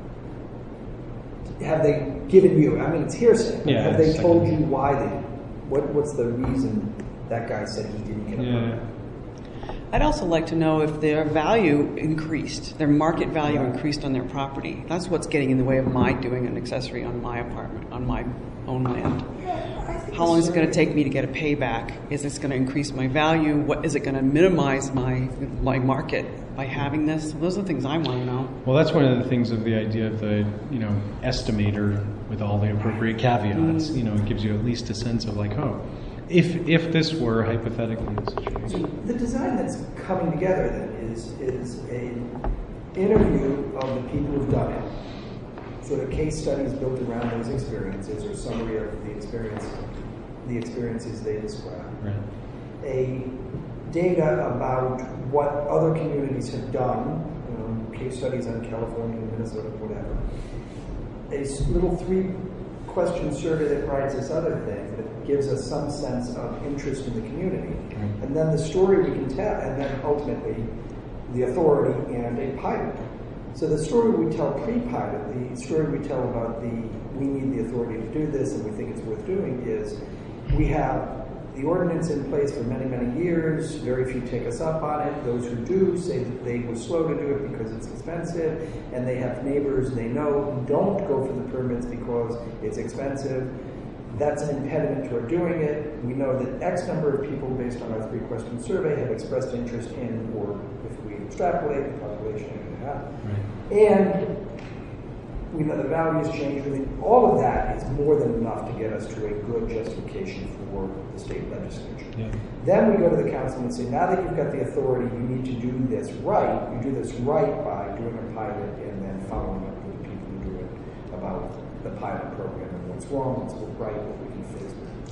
Speaker 6: have they given you, I mean, it's hearsay, but
Speaker 9: Yeah,
Speaker 6: have they
Speaker 9: it's
Speaker 6: told
Speaker 9: like-
Speaker 6: you why they, what, what's the reason that guy said he didn't get a
Speaker 9: Yeah.
Speaker 6: permit?
Speaker 11: I'd also like to know if their value increased, their market value increased on their property. That's what's getting in the way of my doing an accessory on my apartment, on my own land. How long is it going to take me to get a payback? Is this going to increase my value? What is it going to minimize my my market by having this? Those are the things I want to know.
Speaker 9: Well, that's one of the things of the idea of the, you know, estimator with all the appropriate caveats. You know, it gives you at least a sense of like, oh, if if this were hypothetically the situation.
Speaker 6: The design that's coming together then is is a interview of the people who've done it, sort of case studies built around those experiences or summary of the experience, the experiences they describe.
Speaker 9: Right.
Speaker 6: A data about what other communities have done, you know, case studies on California, Minnesota, whatever. A s- little three-question survey that provides this other thing that gives us some sense of interest in the community,
Speaker 9: Right.
Speaker 6: and then the story we can tell, and then ultimately the authority and a pilot. So the story we tell pre-pilot, the story we tell about the we need the authority to do this and we think it's worth doing is we have the ordinance in place for many, many years. Very few take us up on it. Those who do say that they were slow to do it because it's expensive, and they have neighbors they know who don't go for the permits because it's expensive. That's an impediment to our doing it. We know that X number of people, based on our three-question survey, have expressed interest in, or if we extrapolate the population we have.
Speaker 9: Right.
Speaker 6: And we know the values change. I mean, all of that is more than enough to get us to a good justification for the state legislature.
Speaker 9: Yeah.
Speaker 6: Then we go to the council and say, now that you've got the authority, you need to do this right. You do this right by doing a pilot and then following up with the people who do it about the pilot program and what's wrong, what's right, what we can fix.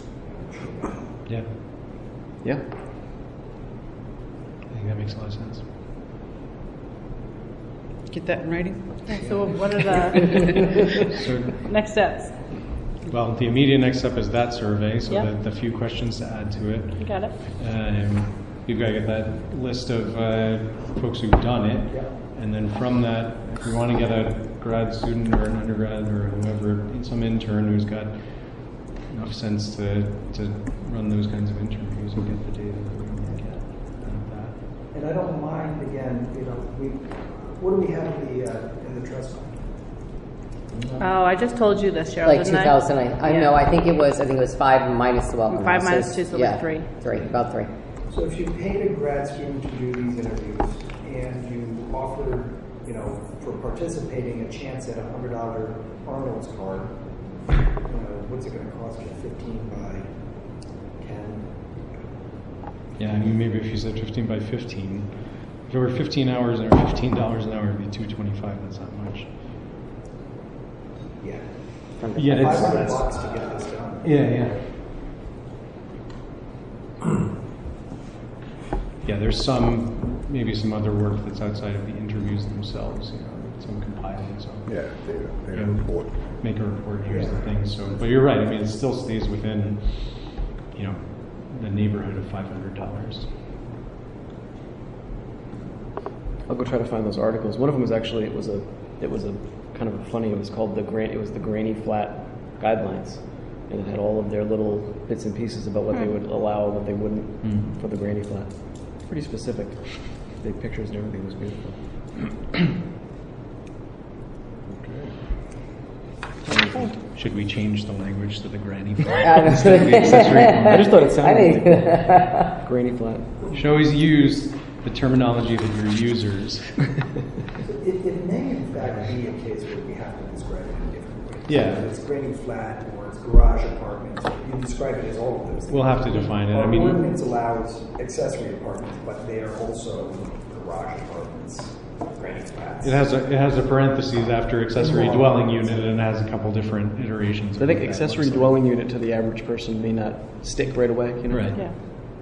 Speaker 9: Yeah.
Speaker 3: Yeah.
Speaker 9: I think that makes a lot of sense.
Speaker 11: Get that in writing?
Speaker 1: So what are the
Speaker 9: So,
Speaker 1: next steps?
Speaker 9: well, the immediate next step is that survey, so
Speaker 1: Yep.
Speaker 9: the, the few questions to add to it.
Speaker 1: You got it?
Speaker 9: Um, you've got to get that list of uh, folks who've done it,
Speaker 6: Yeah.
Speaker 9: and then from that, if you want to get a grad student or an undergrad or whoever, some intern who's got enough sense to, to run those kinds of interviews and get the data that we want to get out of that.
Speaker 6: And I don't mind, again, you know, we, what do we have in the, uh, in the trust fund?
Speaker 1: Oh, I just told you this, Cheryl,
Speaker 2: Like two
Speaker 1: didn't I?
Speaker 2: thousand, I, I
Speaker 1: Yeah.
Speaker 2: know, I think it was, I think it was five minus the welcome
Speaker 1: Five
Speaker 2: houses.
Speaker 1: minus two, so
Speaker 2: Yeah,
Speaker 1: like three.
Speaker 2: Three, about three.
Speaker 6: So if you paid a grad student to do these interviews and you offer, you know, for participating a chance at a hundred dollar Arnold's card, you know, what's it going to cost you? Fifteen by ten.
Speaker 9: Yeah, I mean, maybe if you said fifteen by fifteen, if it were fifteen hours or fifteen dollars an hour, it'd be two twenty-five. That's not much.
Speaker 6: Yeah.
Speaker 9: Yeah, it's,
Speaker 6: five hundred bucks to get this done.
Speaker 9: Yeah, yeah. Yeah, there's some, maybe some other work that's outside of the interviews themselves, you know, some compiling, so.
Speaker 8: Yeah, data, data
Speaker 9: you know,
Speaker 8: report.
Speaker 9: Make a report, here's the thing, so, but you're right, I mean, it still stays within, you know, the neighborhood of five hundred dollars.
Speaker 3: I'll go try to find those articles. One of them was actually, it was a, it was a kind of a funny, it was called the Gran, it was the Granny Flat Guidelines. And it had all of their little bits and pieces about what they would allow, what they wouldn't mm. for the Granny Flat. Pretty specific. The pictures and everything was beautiful.
Speaker 9: Okay. Should we change the language to the Granny Flat? instead of the accessory
Speaker 3: I just thought it sounded like Granny Flat.
Speaker 9: You should always use the terminology that your users.
Speaker 6: It, it may in fact be a case where we have to describe it in different ways.
Speaker 9: Yeah.
Speaker 6: So it's Granny Flat or it's garage apartments. You describe it as all of those things.
Speaker 9: We'll have to define it.
Speaker 6: Our
Speaker 9: I mean,
Speaker 6: ordinance allows accessory apartments, but they are also garage apartments, granny flats.
Speaker 9: It has a it has a parentheses after accessory dwelling unit, and it has a couple different iterations.
Speaker 3: So I think accessory dwelling unit to the average person may not stick right away. You know?
Speaker 9: Right.
Speaker 1: Yeah.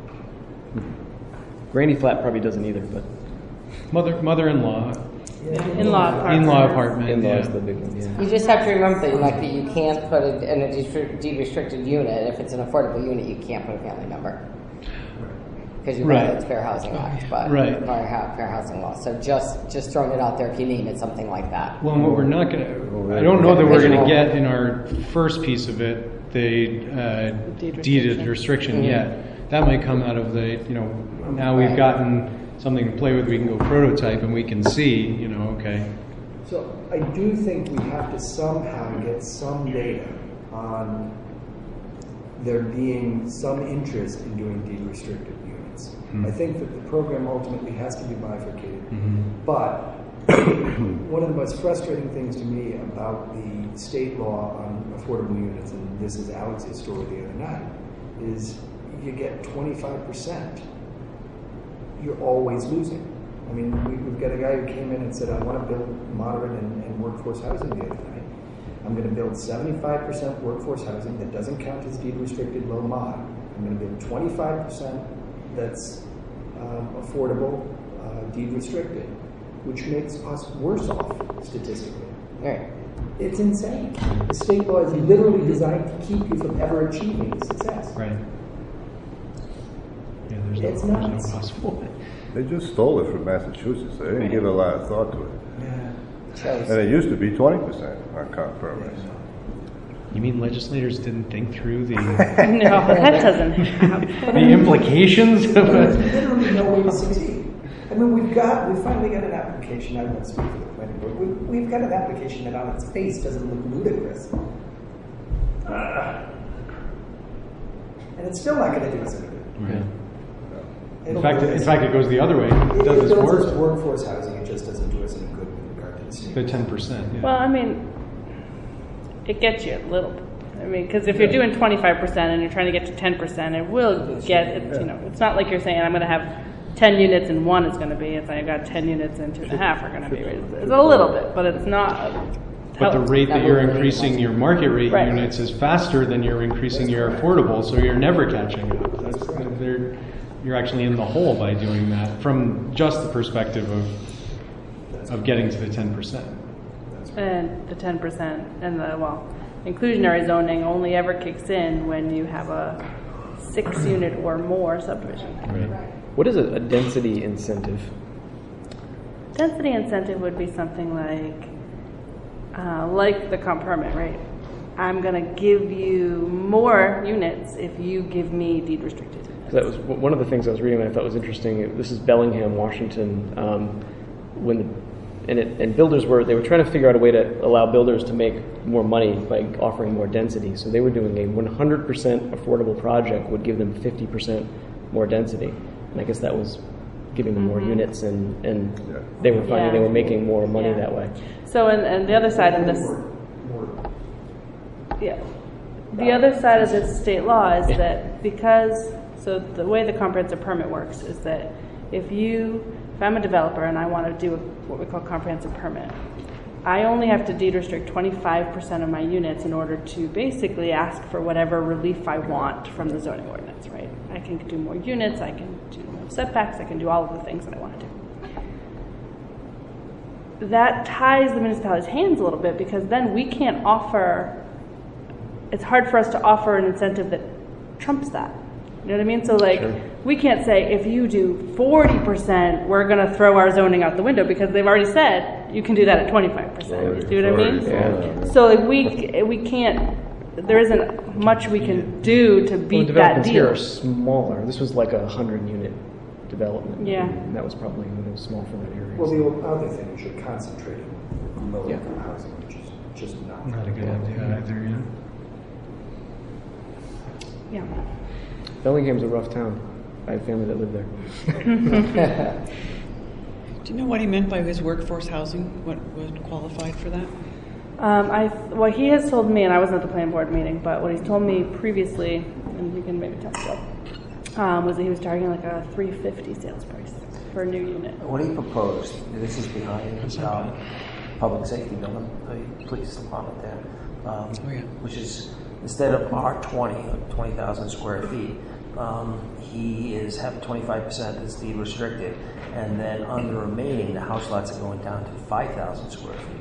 Speaker 3: Granny Flat probably doesn't either, but
Speaker 9: mother mother-in-law.
Speaker 1: In-law apartment.
Speaker 9: In-law apartment.
Speaker 3: in-law
Speaker 9: yeah.
Speaker 3: is the big one. Yeah.
Speaker 2: You just have to remember that, like, that you can't put it in a destri- deed-restricted unit. If it's an affordable unit, you can't put a family member. Because you know
Speaker 9: Right.
Speaker 2: that's Fair Housing Act, but
Speaker 9: Right.
Speaker 2: Fair, ha- fair Housing Law. So just just throwing it out there if you name it something like that.
Speaker 9: Well, and what we're not going to, I don't know that we're going to get in our first piece of it, the uh,
Speaker 1: Deed
Speaker 9: deeded
Speaker 1: restriction.
Speaker 9: restriction
Speaker 2: Mm-hmm.
Speaker 9: yet. That might come out of the, you know, now we've
Speaker 2: Right.
Speaker 9: gotten something to play with, we can go prototype and we can see, you know, okay.
Speaker 6: So I do think we have to somehow get some data on there being some interest in doing deed-restricted units.
Speaker 9: Hmm.
Speaker 6: I think that the program ultimately has to be bifurcated.
Speaker 9: Mm-hmm.
Speaker 6: But one of the most frustrating things to me about the state law on affordable units, and this is Alex's story the other night, is you get twenty-five percent. You're always losing. I mean, we, we've got a guy who came in and said, I want to build moderate and, and workforce housing the other night. I'm going to build seventy-five percent workforce housing that doesn't count as deed-restricted low mod. I'm going to build twenty-five percent that's um, affordable, uh, deed-restricted, which makes us worse off statistically.
Speaker 2: Right.
Speaker 6: It's insane. The state law is literally designed to keep you from ever achieving success.
Speaker 9: Right. Yeah, there's no,
Speaker 6: It's
Speaker 9: there's no
Speaker 6: nuts.
Speaker 9: possible way.
Speaker 8: They just stole it from Massachusetts. They didn't give a lot of thought to it.
Speaker 6: Yeah.
Speaker 8: And it used to be twenty percent on comp permits.
Speaker 9: You mean legislators didn't think through the
Speaker 1: No, that doesn't happen.
Speaker 9: the implications of
Speaker 6: There's
Speaker 9: it?
Speaker 6: literally no way to succeed. I mean, we've got, we finally got an application, I won't speak for the planning board, we, we've got an application that on its face doesn't look ludicrous. Uh, and it's still not going to do us any good.
Speaker 9: Right.
Speaker 6: It'll
Speaker 9: In fact,
Speaker 6: do
Speaker 9: in
Speaker 6: us-
Speaker 9: fact, it goes the other way. It
Speaker 6: it
Speaker 9: does its
Speaker 6: builds us
Speaker 9: work.
Speaker 6: workforce housing, it just doesn't do us any good with regard to the state.
Speaker 9: The ten percent. Yeah.
Speaker 1: Well, I mean, it gets you a little bit. I mean, because if you're doing twenty-five percent and you're trying to get to ten percent, it will get, it, you know, it's not like you're saying, I'm going to have ten units and one is going to be. It's like I've got ten units and two and a half are going to be. It's, it's a little bit, but it's not.
Speaker 9: But the rate that you're increasing your market rate
Speaker 1: Right.
Speaker 9: units is faster than you're increasing your affordable, so you're never catching up. That's, they're, you're actually in the hole by doing that from just the perspective of of getting to the ten percent.
Speaker 1: And the ten percent and the, well, inclusionary zoning only ever kicks in when you have a six unit or more subdivision.
Speaker 9: Right.
Speaker 3: What is a, a density incentive?
Speaker 1: Density incentive would be something like, uh, like the comp permit, right? I'm going to give you more units if you give me deed restricted.
Speaker 3: That was w- one of the things I was reading that I thought was interesting. This is Bellingham, Washington. Um, when the and, it, and builders were they were trying to figure out a way to allow builders to make more money by offering more density. So they were doing a one hundred percent affordable project would give them fifty percent more density. And I guess that was giving them more
Speaker 1: Mhm.
Speaker 3: units, and, and they were finding
Speaker 1: Yeah.
Speaker 3: they were making more money
Speaker 1: Yeah.
Speaker 3: that way.
Speaker 1: So, and, and the other side of this, yeah, the other side of this state law is that because, so the way the comprehensive permit works is that if you, if I'm a developer and I want to do what we call comprehensive permit, I only have to deed restrict twenty-five percent of my units in order to basically ask for whatever relief I want from the zoning ordinance, right? I can do more units, I can do more setbacks, I can do all of the things that I want to do. That ties the municipality's hands a little bit because then we can't offer, it's hard for us to offer an incentive that trumps that. You know what I mean? So like,
Speaker 3: Sure.
Speaker 1: we can't say if you do forty percent, we're going to throw our zoning out the window because they've already said you can do that at twenty-five percent. You see what I mean?
Speaker 3: Yeah.
Speaker 1: So like we we can't. There isn't much we can do to
Speaker 3: Well,
Speaker 1: beat
Speaker 3: the
Speaker 1: that
Speaker 3: developments here
Speaker 1: deal.
Speaker 3: are smaller. This was like a hundred unit development.
Speaker 1: Yeah.
Speaker 3: And that was probably when it was small for that area.
Speaker 6: Well, the other thing is you're concentrating on low
Speaker 3: Yeah.
Speaker 6: income housing, which is just not.
Speaker 9: Not a good idea either, yeah.
Speaker 1: Yeah.
Speaker 3: Bellingham's a rough town. I had family that lived there.
Speaker 11: Do you know what he meant by his workforce housing? What would qualified for that?
Speaker 1: Um, I well, he has told me, and I wasn't at the planning board meeting, but what he's told me previously, and you can maybe tell Joe, um, was that he was targeting like a three fifty sales price for a new unit.
Speaker 10: What he proposed, this is behind the um, public safety building, the police department there, um,
Speaker 11: Oh, yeah.
Speaker 10: which is instead of R twenty, twenty thousand square feet, um, he is having twenty-five percent that's deed restricted, and then on the remaining, the house lots are going down to five thousand square feet.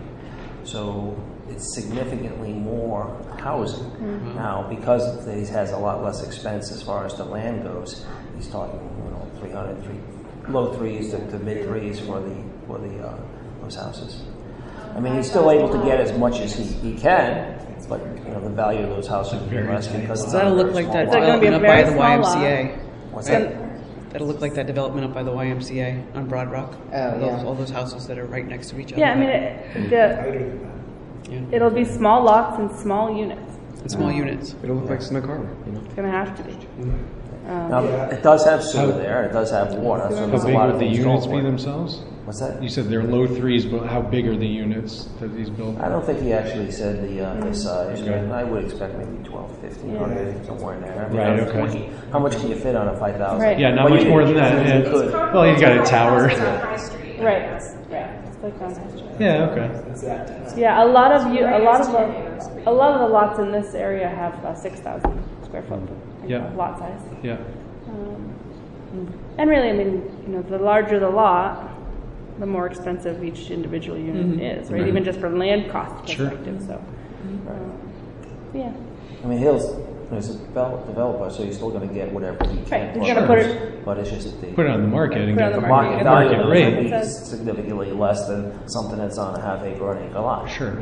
Speaker 10: So it's significantly more housing.
Speaker 1: Mm-hmm.
Speaker 10: Now, because he has a lot less expense as far as the land goes, he's talking, you know, three hundred, three, low threes to, to mid threes for the for the uh, those houses. I mean, he's still able to get as much as he, he can, but you know, the value of those houses would be less because it's
Speaker 11: So that'll
Speaker 10: not a
Speaker 11: look
Speaker 10: very
Speaker 11: like
Speaker 10: small
Speaker 11: that
Speaker 1: Is that gonna
Speaker 10: lot.
Speaker 1: be a
Speaker 11: development up by
Speaker 1: very
Speaker 11: the
Speaker 1: small
Speaker 11: Y M
Speaker 1: lot?
Speaker 11: C A.
Speaker 10: What's
Speaker 1: And-
Speaker 10: that?
Speaker 11: That'll look like that development up by the Y M C A on Broad Rock.
Speaker 2: Oh,
Speaker 11: all, those,
Speaker 2: yeah.
Speaker 11: all those houses that are right next to each other.
Speaker 1: Yeah, I mean, it, the,
Speaker 6: Tighter than that.
Speaker 11: Yeah.
Speaker 1: it'll be small lots and small units.
Speaker 11: And small units.
Speaker 3: It'll look like Snug Harbor, you know.
Speaker 1: It's going to have to be.
Speaker 10: Now, it does have sewer there, it does have water, so
Speaker 9: How
Speaker 10: there's a
Speaker 9: big
Speaker 10: lot
Speaker 9: would
Speaker 10: of
Speaker 9: the
Speaker 10: things
Speaker 9: units
Speaker 10: going
Speaker 9: be
Speaker 10: for it.
Speaker 9: themselves?
Speaker 10: What's that?
Speaker 9: You said they're low threes, but how big are the units that he's building?
Speaker 10: I don't think he actually said the, uh, the size.
Speaker 9: Okay.
Speaker 10: I would expect maybe twelve, fifteen hundred, somewhere in there. I mean,
Speaker 9: Right,
Speaker 10: how much-
Speaker 9: okay.
Speaker 10: How much can you fit on a five thousand?
Speaker 1: Right.
Speaker 9: Yeah, not
Speaker 10: Well,
Speaker 9: much
Speaker 10: you
Speaker 9: more
Speaker 10: could-
Speaker 9: than that.
Speaker 10: you
Speaker 9: Yeah.
Speaker 10: could.
Speaker 9: Well, he's got a tower.
Speaker 7: It's on High Street.
Speaker 1: Right, right. It's like on High Street.
Speaker 9: Yeah, okay.
Speaker 6: It's that tense.
Speaker 1: Yeah, a lot of you, a lot of the, a lot of the lots in this area have uh, six thousand square foot
Speaker 9: Yeah.
Speaker 1: lot size.
Speaker 9: Yeah.
Speaker 1: Um, and really, I mean, you know, the larger the lot, the more expensive each individual unit is, right?
Speaker 9: Right.
Speaker 1: Even just from land cost
Speaker 9: Sure.
Speaker 1: perspective. So, um, yeah,
Speaker 10: I mean, he'll, he's a devel- developer, so he's still gonna get whatever he
Speaker 1: right.
Speaker 10: can.
Speaker 1: He's
Speaker 10: for
Speaker 1: gonna
Speaker 10: it.
Speaker 1: put it.
Speaker 10: But it's just that the.
Speaker 9: Put it on the market and
Speaker 1: Put it
Speaker 9: get
Speaker 1: on
Speaker 9: the
Speaker 1: the
Speaker 10: Market
Speaker 1: market.
Speaker 10: value
Speaker 9: market
Speaker 10: of
Speaker 9: rate.
Speaker 10: it is significantly less than something that's on a half acre or an acre lot.
Speaker 9: Sure.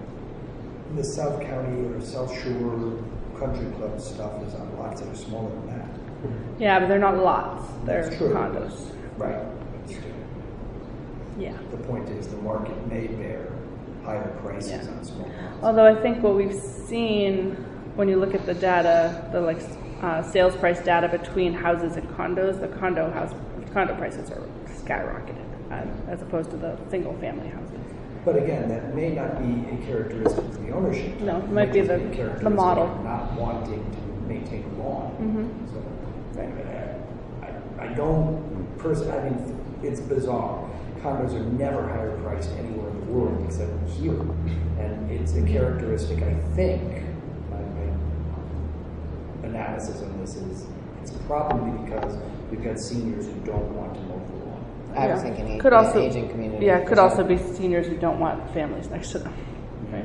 Speaker 6: The South County or South Shore Country Club stuff is on lots that are smaller than that.
Speaker 1: Yeah, but they're not lots. They're
Speaker 6: That's true.
Speaker 1: condos.
Speaker 6: Right. But still,
Speaker 1: Yeah.
Speaker 6: the point is the market may bear higher prices
Speaker 1: Yeah.
Speaker 6: on small lots.
Speaker 1: Although I think what we've seen when you look at the data, the like uh, sales price data between houses and condos, the condo house condo prices are skyrocketed um, as opposed to the single family houses.
Speaker 6: But again, that may not be a characteristic of the ownership.
Speaker 1: No, it might be
Speaker 6: just
Speaker 1: the-
Speaker 6: a
Speaker 1: the
Speaker 6: characteristic
Speaker 1: model.
Speaker 6: of not wanting to maintain a lawn.
Speaker 1: Mhm.
Speaker 6: So,
Speaker 1: Right.
Speaker 6: I, I don't personally, I mean, it's bizarre. Condos are never higher priced anywhere in the world except here. And it's a characteristic, I think, my, my analysis on this is, it's probably because we've got seniors who don't want to mow the lawn.
Speaker 2: I was
Speaker 1: Yeah.
Speaker 2: thinking ag-
Speaker 1: could also,
Speaker 2: aging community.
Speaker 1: Yeah, could also be seniors who don't want families next to them. Right.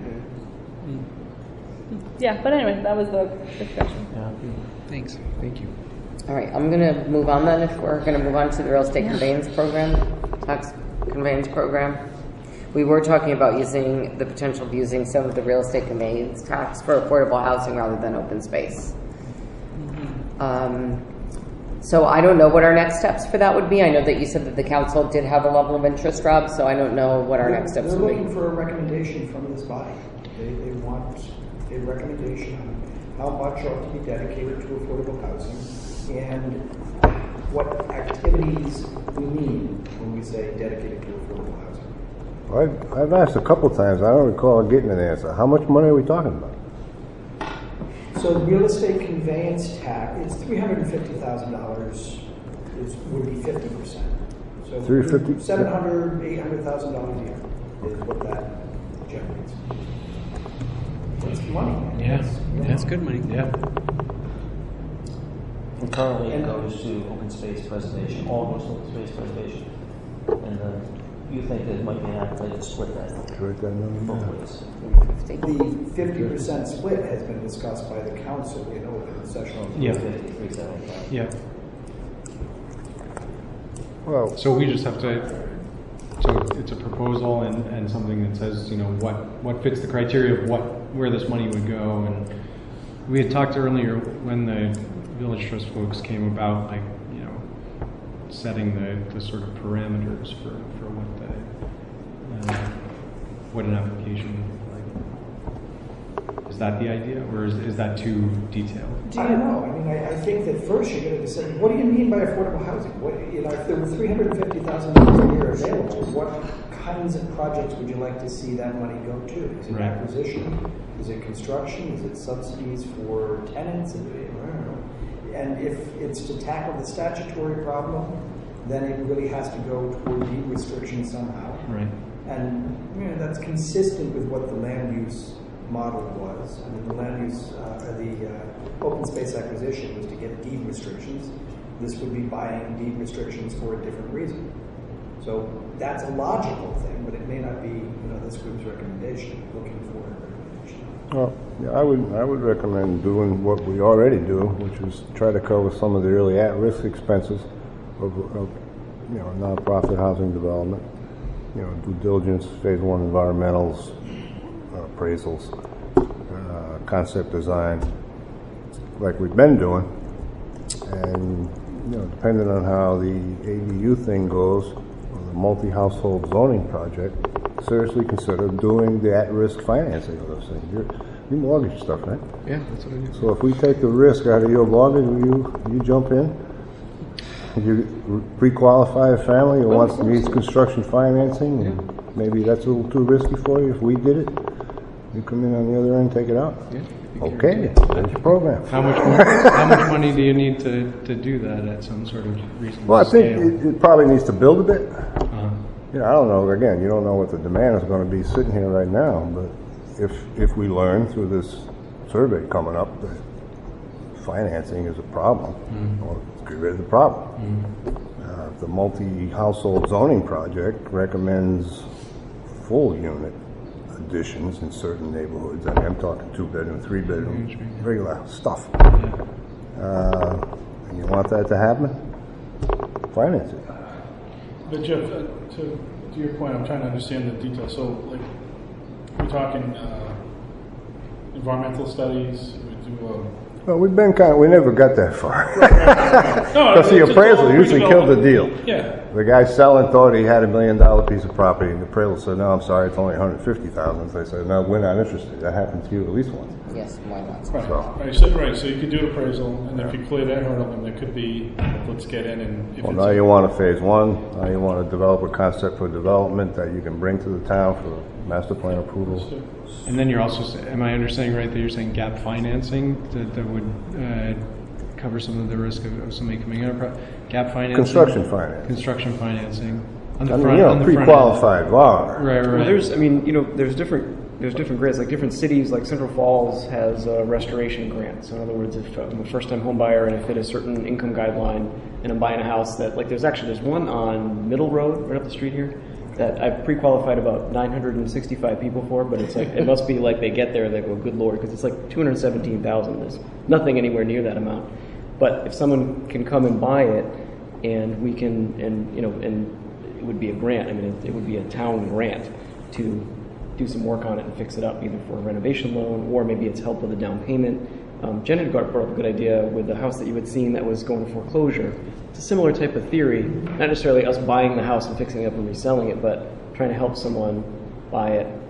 Speaker 1: Yeah, but anyway, that was the discussion.
Speaker 10: Yeah.
Speaker 11: Thanks.
Speaker 3: Thank you.
Speaker 2: All right, I'm going to move on then. If we're going to move on to the real estate conveyance program, tax conveyance program. We were talking about using the potential of using some of the real estate conveyance tax for affordable housing rather than open space. Um, so I don't know what our next steps for that would be. I know that you said that the council did have a level of interest, Rob, so I don't know what our
Speaker 6: They're-
Speaker 2: next steps
Speaker 6: They're
Speaker 2: would
Speaker 6: looking
Speaker 2: be.
Speaker 6: for a recommendation from this body. They, they want a recommendation on how much ought to be dedicated to affordable housing. And what activities we mean when we say dedicated to affordable housing.
Speaker 8: Well, I've, I've asked a couple times. I don't recall getting an answer. How much money are we talking about?
Speaker 6: So the real estate conveyance tax, it's three hundred fifty thousand dollars, is, would be fifty percent. So
Speaker 8: three hundred fifty
Speaker 6: seven hundred thousand dollars, eight hundred thousand dollars a year is what that generates. That's money.
Speaker 9: Yeah,
Speaker 6: That's, you know,
Speaker 9: that's good money. Yeah.
Speaker 10: And currently it goes to open space preservation, all goes to open space preservation. And uh, you think there might be an appetite to split that
Speaker 8: Write that number
Speaker 10: both
Speaker 8: down.
Speaker 10: ways?
Speaker 6: The fifty percent split has been discussed by the council in open session.
Speaker 9: Yeah.
Speaker 10: fifty-three seventy-five.
Speaker 9: Yeah.
Speaker 8: Well,
Speaker 9: So we just have to, so it's a proposal and, and something that says, you know, what, what fits the criteria of what, where this money would go. And we had talked earlier when the Village Trust folks came about, like, you know, setting the, the sort of parameters for, for what the, uh, what an application would look like. Is that the idea, or is, is that too detailed?
Speaker 6: I don't know. I mean, I, I think that first you're going to decide, what do you mean by affordable housing? What, you know, if there were three hundred fifty thousand dollars a year available, what kinds of projects would you like to see that money go to? Is it
Speaker 9: Right.
Speaker 6: acquisition? Is it construction? Is it subsidies for tenants? Is it, I don't know. And if it's to tackle the statutory problem, then it really has to go toward deed restriction somehow.
Speaker 9: Right.
Speaker 6: And you know, that's consistent with what the land use model was. I mean, the land use, uh, the uh, open space acquisition was to get deed restrictions. This would be buying deed restrictions for a different reason. So that's a logical thing, but it may not be, you know, this group's recommendation, looking for a recommendation.
Speaker 8: well, yeah, I would I would recommend doing what we already do, which is try to cover some of the early at-risk expenses of, of you know nonprofit housing development. You know, due diligence, phase one environmentals, uh, appraisals, uh, concept design, like we've been doing, and you know, depending on how the A D U thing goes, or the multi-household zoning project, seriously consider doing the at-risk financing of those things. You're, you mortgage stuff, right?
Speaker 3: Yeah, that's what I do.
Speaker 8: So if we take the risk out of your mortgage, will you you jump in? You pre-qualify a family who
Speaker 3: Well,
Speaker 8: wants
Speaker 3: of course.
Speaker 8: needs construction financing, and maybe that's a little too risky for you. If we did it, you come in on the other end, take it out.
Speaker 3: Yeah.
Speaker 8: Okay, there's your program.
Speaker 9: How much more, how much money do you need to, to do that at some sort of reasonable
Speaker 8: Well, I think
Speaker 9: scale?
Speaker 8: it, it probably needs to build a bit.
Speaker 9: Uh-huh.
Speaker 8: You know, I don't know. Again, you don't know what the demand is going to be sitting here right now, but if if we learn through this survey coming up that financing is a problem,
Speaker 9: Mm.
Speaker 8: well, get rid of the problem.
Speaker 9: Mm.
Speaker 8: Uh, the multi-household zoning project recommends full unit additions in certain neighborhoods. I mean, I'm talking two-bedroom, three-bedroom,
Speaker 9: Huge,
Speaker 8: regular stuff.
Speaker 9: Yeah.
Speaker 8: Uh, and you want that to happen? Finance it.
Speaker 4: But Jeff, uh, to, to your point, I'm trying to understand the details. So, like, we're talking uh, environmental studies. We do. Uh,
Speaker 8: Well, we've been kind of, we never got that far.
Speaker 4: no,
Speaker 8: Because the
Speaker 4: it's- it's
Speaker 8: appraisal
Speaker 4: all
Speaker 8: usually killed the deal.
Speaker 4: Yeah.
Speaker 8: The guy selling thought he had a million dollar piece of property, and the appraisal said, no, I'm sorry, it's only one hundred fifty thousand. So they said, no, we're not interested. That happened to you at least once.
Speaker 2: Yes, why not?
Speaker 4: Right.
Speaker 8: So-
Speaker 4: Right. So, right. So you could do an appraisal, and if you clear that hurdle, then there could be, let's get in and. If
Speaker 8: Well,
Speaker 4: it's-
Speaker 8: now you want a phase one, now you want to develop a concept for development that you can bring to the town for master plan approval.
Speaker 9: And then you're also, sa- am I understanding right that you're saying gap financing that, that would uh, cover some of the risk of, of somebody coming in? Pro- gap financing?
Speaker 8: Construction finance.
Speaker 9: Construction financing. On the
Speaker 8: I mean,
Speaker 9: front,
Speaker 8: you
Speaker 9: on
Speaker 8: know,
Speaker 9: the front
Speaker 8: pre-qualified law.
Speaker 9: end. Right, right.
Speaker 3: Well, there's, I mean, you know, there's different, there's different grants. Like different cities, like Central Falls has a restoration grant. So in other words, if I'm a first-time home buyer and I fit a certain income guideline, and I'm buying a house that, like, there's actually there's one on Middle Road, right up the street here, that I've pre-qualified about nine hundred sixty-five people for. But it's like it must be like they get there and they go, good lord, because it's like two hundred seventeen thousand. There's nothing anywhere near that amount. But if someone can come and buy it, and we can, and you know, and it would be a grant. I mean, it, it would be a town grant to do some work on it and fix it up, either for a renovation loan or maybe it's help with a down payment. Um, Jen had brought up a good idea with the house that you had seen that was going to foreclosure. It's a similar type of theory, not necessarily us buying the house and fixing it up and reselling it, but trying to help someone buy it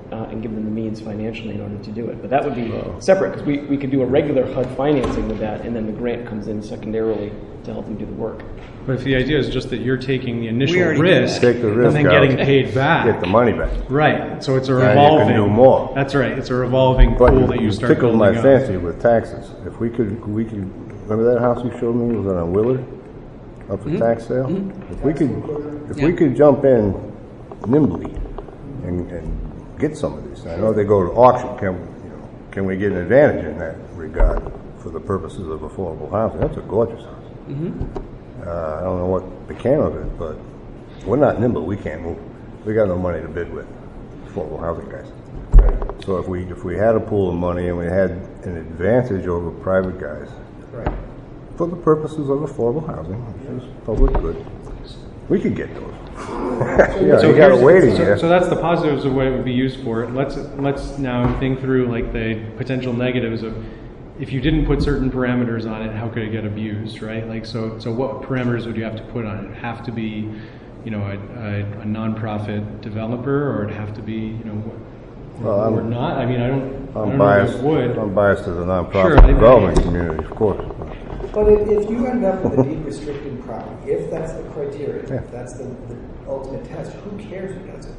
Speaker 3: uh, and give them the means financially in order to do it. But that would be separate, because we, we could do a regular H U D financing with that, and then the grant comes in secondarily to help them do the work.
Speaker 9: But if the idea is just that you're taking the initial
Speaker 11: We already
Speaker 9: risk,
Speaker 8: Take the risk
Speaker 9: and then
Speaker 8: out,
Speaker 9: getting paid back,
Speaker 8: Get the money back.
Speaker 9: right? So it's a
Speaker 8: Now you
Speaker 9: revolving.
Speaker 8: can do more.
Speaker 9: That's right. It's a revolving
Speaker 8: But
Speaker 9: pool
Speaker 8: you,
Speaker 9: that you
Speaker 8: you
Speaker 9: start
Speaker 8: tickled
Speaker 9: building
Speaker 8: my
Speaker 9: up.
Speaker 8: fancy with taxes. If we could, we could, remember that house you showed me was on Willard, up for tax sale? If we could, if we
Speaker 11: Yeah.
Speaker 8: could jump in nimbly and, and get some of these, I know they go to auction. Can you know? Can we get an advantage in that regard for the purposes of affordable housing? That's a gorgeous house. Uh, I don't know what became of it, but we're not nimble. We can't move. We got no money to bid with, affordable housing guys. So if we if we had a pool of money and we had an advantage over private guys,
Speaker 6: Right.
Speaker 8: for the purposes of affordable housing, which is public good, we could get those. yeah,
Speaker 9: So
Speaker 8: you got a
Speaker 9: here's-
Speaker 8: waiting
Speaker 9: so,
Speaker 8: here.
Speaker 9: so that's the positives of what it would be used for. Let's let's now think through like the potential negatives of if you didn't put certain parameters on it, how could it get abused, right? Like so so what parameters would you have to put on it? It'd have to be, you know, a, a, a nonprofit developer, or it'd have to be, you know,
Speaker 8: Well,
Speaker 9: or
Speaker 8: I'm-
Speaker 9: not. I mean, I don't. I
Speaker 8: I'm
Speaker 9: don't
Speaker 8: biased.
Speaker 9: know if it would.
Speaker 8: I'm biased to the nonprofit
Speaker 9: Sure, I-
Speaker 8: development community, of course.
Speaker 6: But if, if you end up with a deed restricted property, if that's the criteria,
Speaker 8: Yeah.
Speaker 6: if that's the, the ultimate test, who cares who does it?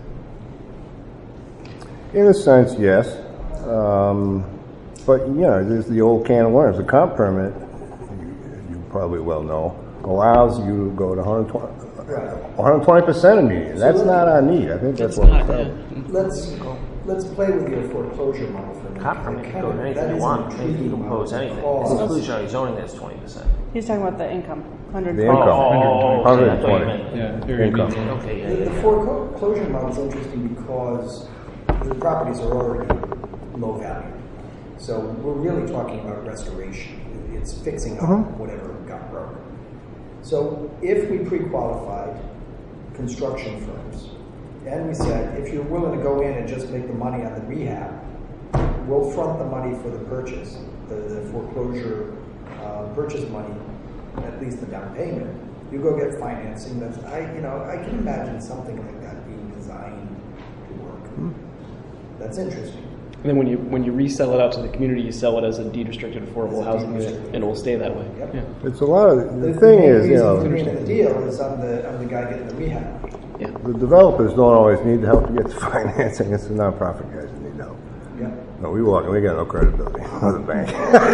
Speaker 8: In a sense, yes. Um, but, you know, there's the old can of worms. The comp permit, you, you probably well know, allows you to go to one hundred twenty percent of median. That's not our need. I think that's
Speaker 11: It's
Speaker 8: what
Speaker 11: not,
Speaker 8: we're
Speaker 11: yeah.
Speaker 6: Let's, let's play with your foreclosure model for a minute.
Speaker 10: Cop permit
Speaker 6: That
Speaker 10: can go to
Speaker 6: kind of-
Speaker 10: anything
Speaker 6: that
Speaker 10: you
Speaker 6: is
Speaker 10: want.
Speaker 6: an
Speaker 10: Maybe you
Speaker 6: intriguing
Speaker 10: can propose
Speaker 6: model
Speaker 10: anything.
Speaker 6: because-
Speaker 10: Exclusionary zoning, that's twenty percent.
Speaker 1: He's talking about the income, hundred.
Speaker 8: The income.
Speaker 10: Oh,
Speaker 8: one hundred
Speaker 10: okay, I thought you
Speaker 8: twenty.
Speaker 10: meant-
Speaker 9: Yeah, very
Speaker 8: Income.
Speaker 9: median.
Speaker 10: Okay, yeah,
Speaker 6: The,
Speaker 10: yeah,
Speaker 6: the
Speaker 10: yeah.
Speaker 6: foreclosure model is interesting because the properties are already low value. So we're really talking about restoration. It's fixing up whatever got broken. So if we pre-qualified construction firms and we said, if you're willing to go in and just make the money on the rehab, we'll front the money for the purchase, the, the foreclosure uh, purchase money, at least the down payment. You go get financing. That's I, you know, I can imagine something like that being designed to work. That's interesting.
Speaker 3: And then when you when you resell it out to the community, you sell it as a deed restricted affordable housing unit, and it will stay that way.
Speaker 6: Yep.
Speaker 3: Yeah.
Speaker 8: It's a lot of, the
Speaker 6: The
Speaker 8: thing
Speaker 6: main
Speaker 8: is, you
Speaker 6: reason
Speaker 8: know,
Speaker 6: for being in the deal is I'm the I'm the guy getting the rehab.
Speaker 3: Yeah.
Speaker 8: the developers don't always need the help to get the financing. It's the nonprofit guys that need the help.
Speaker 6: Yeah.
Speaker 8: No, we walk, we got no credibility with the bank.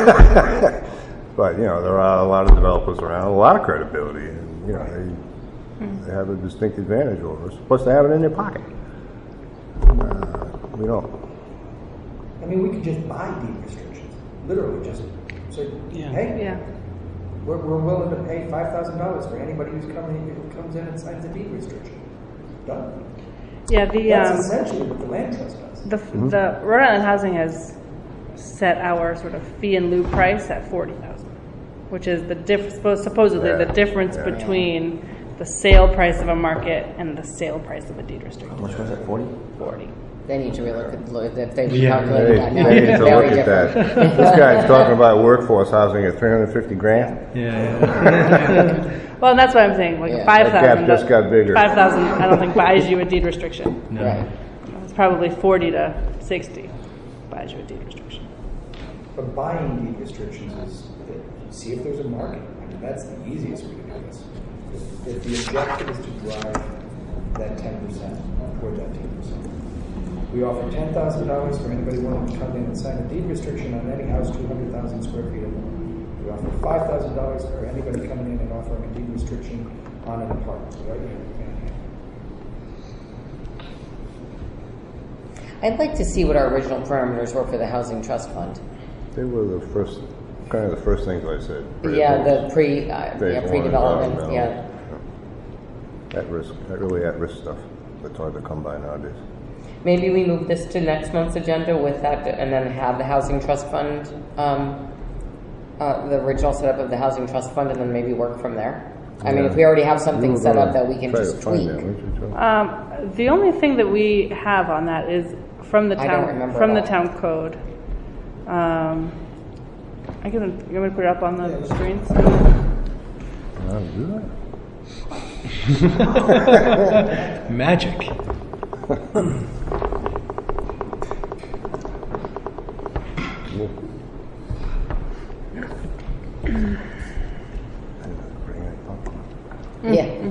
Speaker 8: But, you know, there are a lot of developers around, a lot of credibility, and, you know, they, they have a distinct advantage over us. Plus, they have it in their pocket. Uh, we don't.
Speaker 6: I mean, we could just buy deed restrictions. Literally, just say,
Speaker 11: Yeah.
Speaker 6: hey,
Speaker 1: Yeah.
Speaker 6: we're, we're willing to pay five thousand dollars for anybody who's coming who comes in and signs a deed restriction. Done.
Speaker 1: Yeah, the,
Speaker 6: That's
Speaker 1: um,
Speaker 6: essentially what the land trust does.
Speaker 1: the, the Rhode Island Housing has set our sort of fee in lieu price at forty thousand, which is the diff, suppo- supposedly
Speaker 8: Yeah,
Speaker 1: the difference
Speaker 8: yeah.
Speaker 1: between the sale price of a market and the sale price of a deed restricted.
Speaker 10: How much was that, forty?
Speaker 1: Forty.
Speaker 2: They need to relook at, look, if they
Speaker 9: Yeah.
Speaker 2: calculate
Speaker 8: They,
Speaker 2: that now.
Speaker 8: they need to
Speaker 2: Very
Speaker 8: look at that.
Speaker 2: different.
Speaker 8: This guy's talking about workforce housing at three hundred fifty grand.
Speaker 9: Yeah, yeah.
Speaker 1: Well, and that's what I'm saying. Like
Speaker 2: Yeah.
Speaker 1: five
Speaker 8: That gap
Speaker 1: thousand.
Speaker 8: just got bigger.
Speaker 1: Five thousand. I don't think buys you a deed restriction.
Speaker 9: No.
Speaker 2: Right.
Speaker 1: It's probably forty to sixty buys you a deed restriction.
Speaker 6: But buying deed restrictions is see if there's a market. I mean, that's the easiest way to do this. If, if the objective is to drive that ten percent toward that ten percent. We offer ten thousand dollars for anybody willing to come in and sign a deed restriction on any house two hundred thousand square feet or more. We offer five thousand dollars for anybody coming in and offering a deed restriction on an apartment. Right here.
Speaker 2: I'd like to see what our original parameters were for the Housing Trust Fund.
Speaker 8: They were the first, kind of the first things I said.
Speaker 2: Yeah, the pre, uh,
Speaker 8: Phase
Speaker 2: yeah,
Speaker 8: one
Speaker 2: pre-development,
Speaker 8: environmental.
Speaker 2: yeah.
Speaker 8: At risk, at really at risk stuff that's hard to come by nowadays.
Speaker 2: Maybe we move this to next month's agenda with that, and then have the Housing Trust Fund, um, uh, the original setup of the Housing Trust Fund, and then maybe work from there. I mean, if we already have something
Speaker 8: We were
Speaker 2: set
Speaker 8: gonna
Speaker 2: up that we can
Speaker 8: try to
Speaker 2: just
Speaker 8: find
Speaker 2: tweak.
Speaker 8: that, weren't you, Joe?
Speaker 1: Um, the only thing that we have on that is from the
Speaker 2: I don't
Speaker 1: town
Speaker 2: remember
Speaker 1: from
Speaker 2: at
Speaker 1: the
Speaker 2: all.
Speaker 1: town code. Um, I can. You want me to put it up on the screens?
Speaker 8: How to do that?
Speaker 9: Magic.
Speaker 8: Cool.
Speaker 2: Yeah.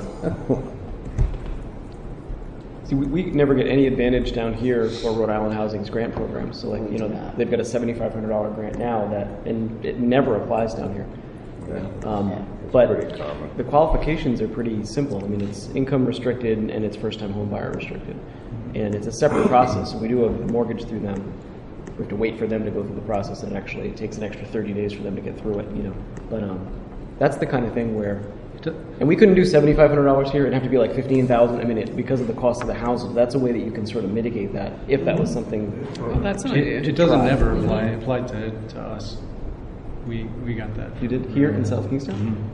Speaker 3: See, we, we never get any advantage down here for Rhode Island Housing's grant program. So, like, you know, they've got a seventy-five hundred dollars grant now that, and it never applies down here.
Speaker 8: Yeah.
Speaker 3: Um, but the qualifications are pretty simple. I mean, it's income restricted and it's first-time home buyer restricted, and it's a separate process. So we do a mortgage through them. We have to wait for them to go through the process, and actually it takes an extra thirty days for them to get through it. You know, but um, that's the kind of thing where. And we couldn't do seventy-five hundred dollars here. It'd have to be like fifteen thousand dollars. I mean, it, because of the cost of the houses, that's a way that you can sort of mitigate that if that was something.
Speaker 11: Well, that's an
Speaker 9: It,
Speaker 11: idea.
Speaker 9: it doesn't never apply. It applied to, to us. We we got that.
Speaker 3: You did here in South Kingstown?
Speaker 9: Mm-hmm.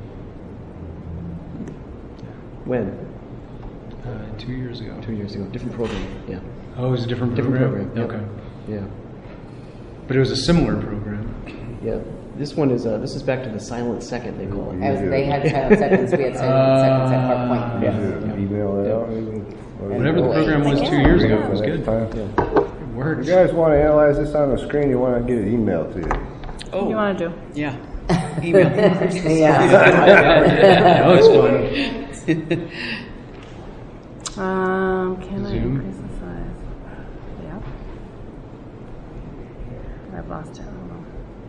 Speaker 3: When?
Speaker 9: Uh, two years ago.
Speaker 3: Two years ago. Different program. Yeah.
Speaker 9: Oh, it was a different
Speaker 3: Different
Speaker 9: program?
Speaker 3: program.
Speaker 9: Okay.
Speaker 3: Yeah.
Speaker 9: But it was a similar program.
Speaker 3: Yeah. This one is uh, this is back to the silent second they call it.
Speaker 2: As they had silent seconds, we had silent seconds at Park Point.
Speaker 3: Yeah.
Speaker 8: Email it out.
Speaker 9: Whatever the program was two years ago, it was good.
Speaker 8: Yeah.
Speaker 9: It works.
Speaker 8: You guys want to analyze this on the screen? You want to get it emailed to you?
Speaker 11: Oh,
Speaker 1: You want to do?
Speaker 11: yeah. Email.
Speaker 2: Yeah.
Speaker 9: Oh, it's fun.
Speaker 1: Um, can I
Speaker 9: Zoom?
Speaker 1: increase the size? Yeah. I've lost it. Hold on.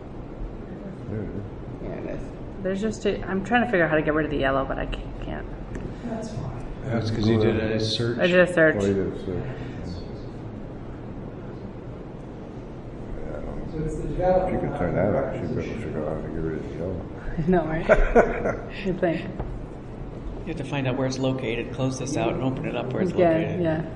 Speaker 2: Yeah, it is.
Speaker 1: There's just a, I'm trying to figure out how to get rid of the yellow, but I ca- can't.
Speaker 6: That's fine.
Speaker 9: That's because you did a search.
Speaker 1: I did a search.
Speaker 8: What it is, uh,
Speaker 6: So it's the
Speaker 8: If
Speaker 6: development.
Speaker 8: you could turn that on, she'd be able to figure out how to get rid of the yellow.
Speaker 1: No, right? You think?
Speaker 11: You have to find out where it's located, close this out, and open it up where it's
Speaker 1: Yeah,
Speaker 11: located.
Speaker 1: yeah.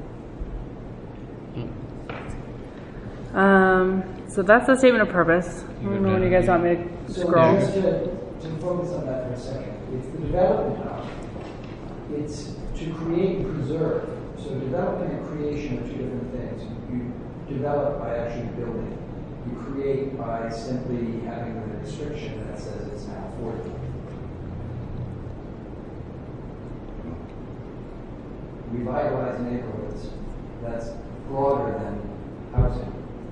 Speaker 1: Um, so that's the statement of purpose. I don't know when you guys want me to
Speaker 6: So
Speaker 1: scroll.
Speaker 6: just to, to focus on that for a second, it's the development of, it's to create and preserve. So development and creation are two different things. You develop by actually building. You create by simply having a restriction that says it's now forty. Revitalize neighborhoods, that's broader than housing.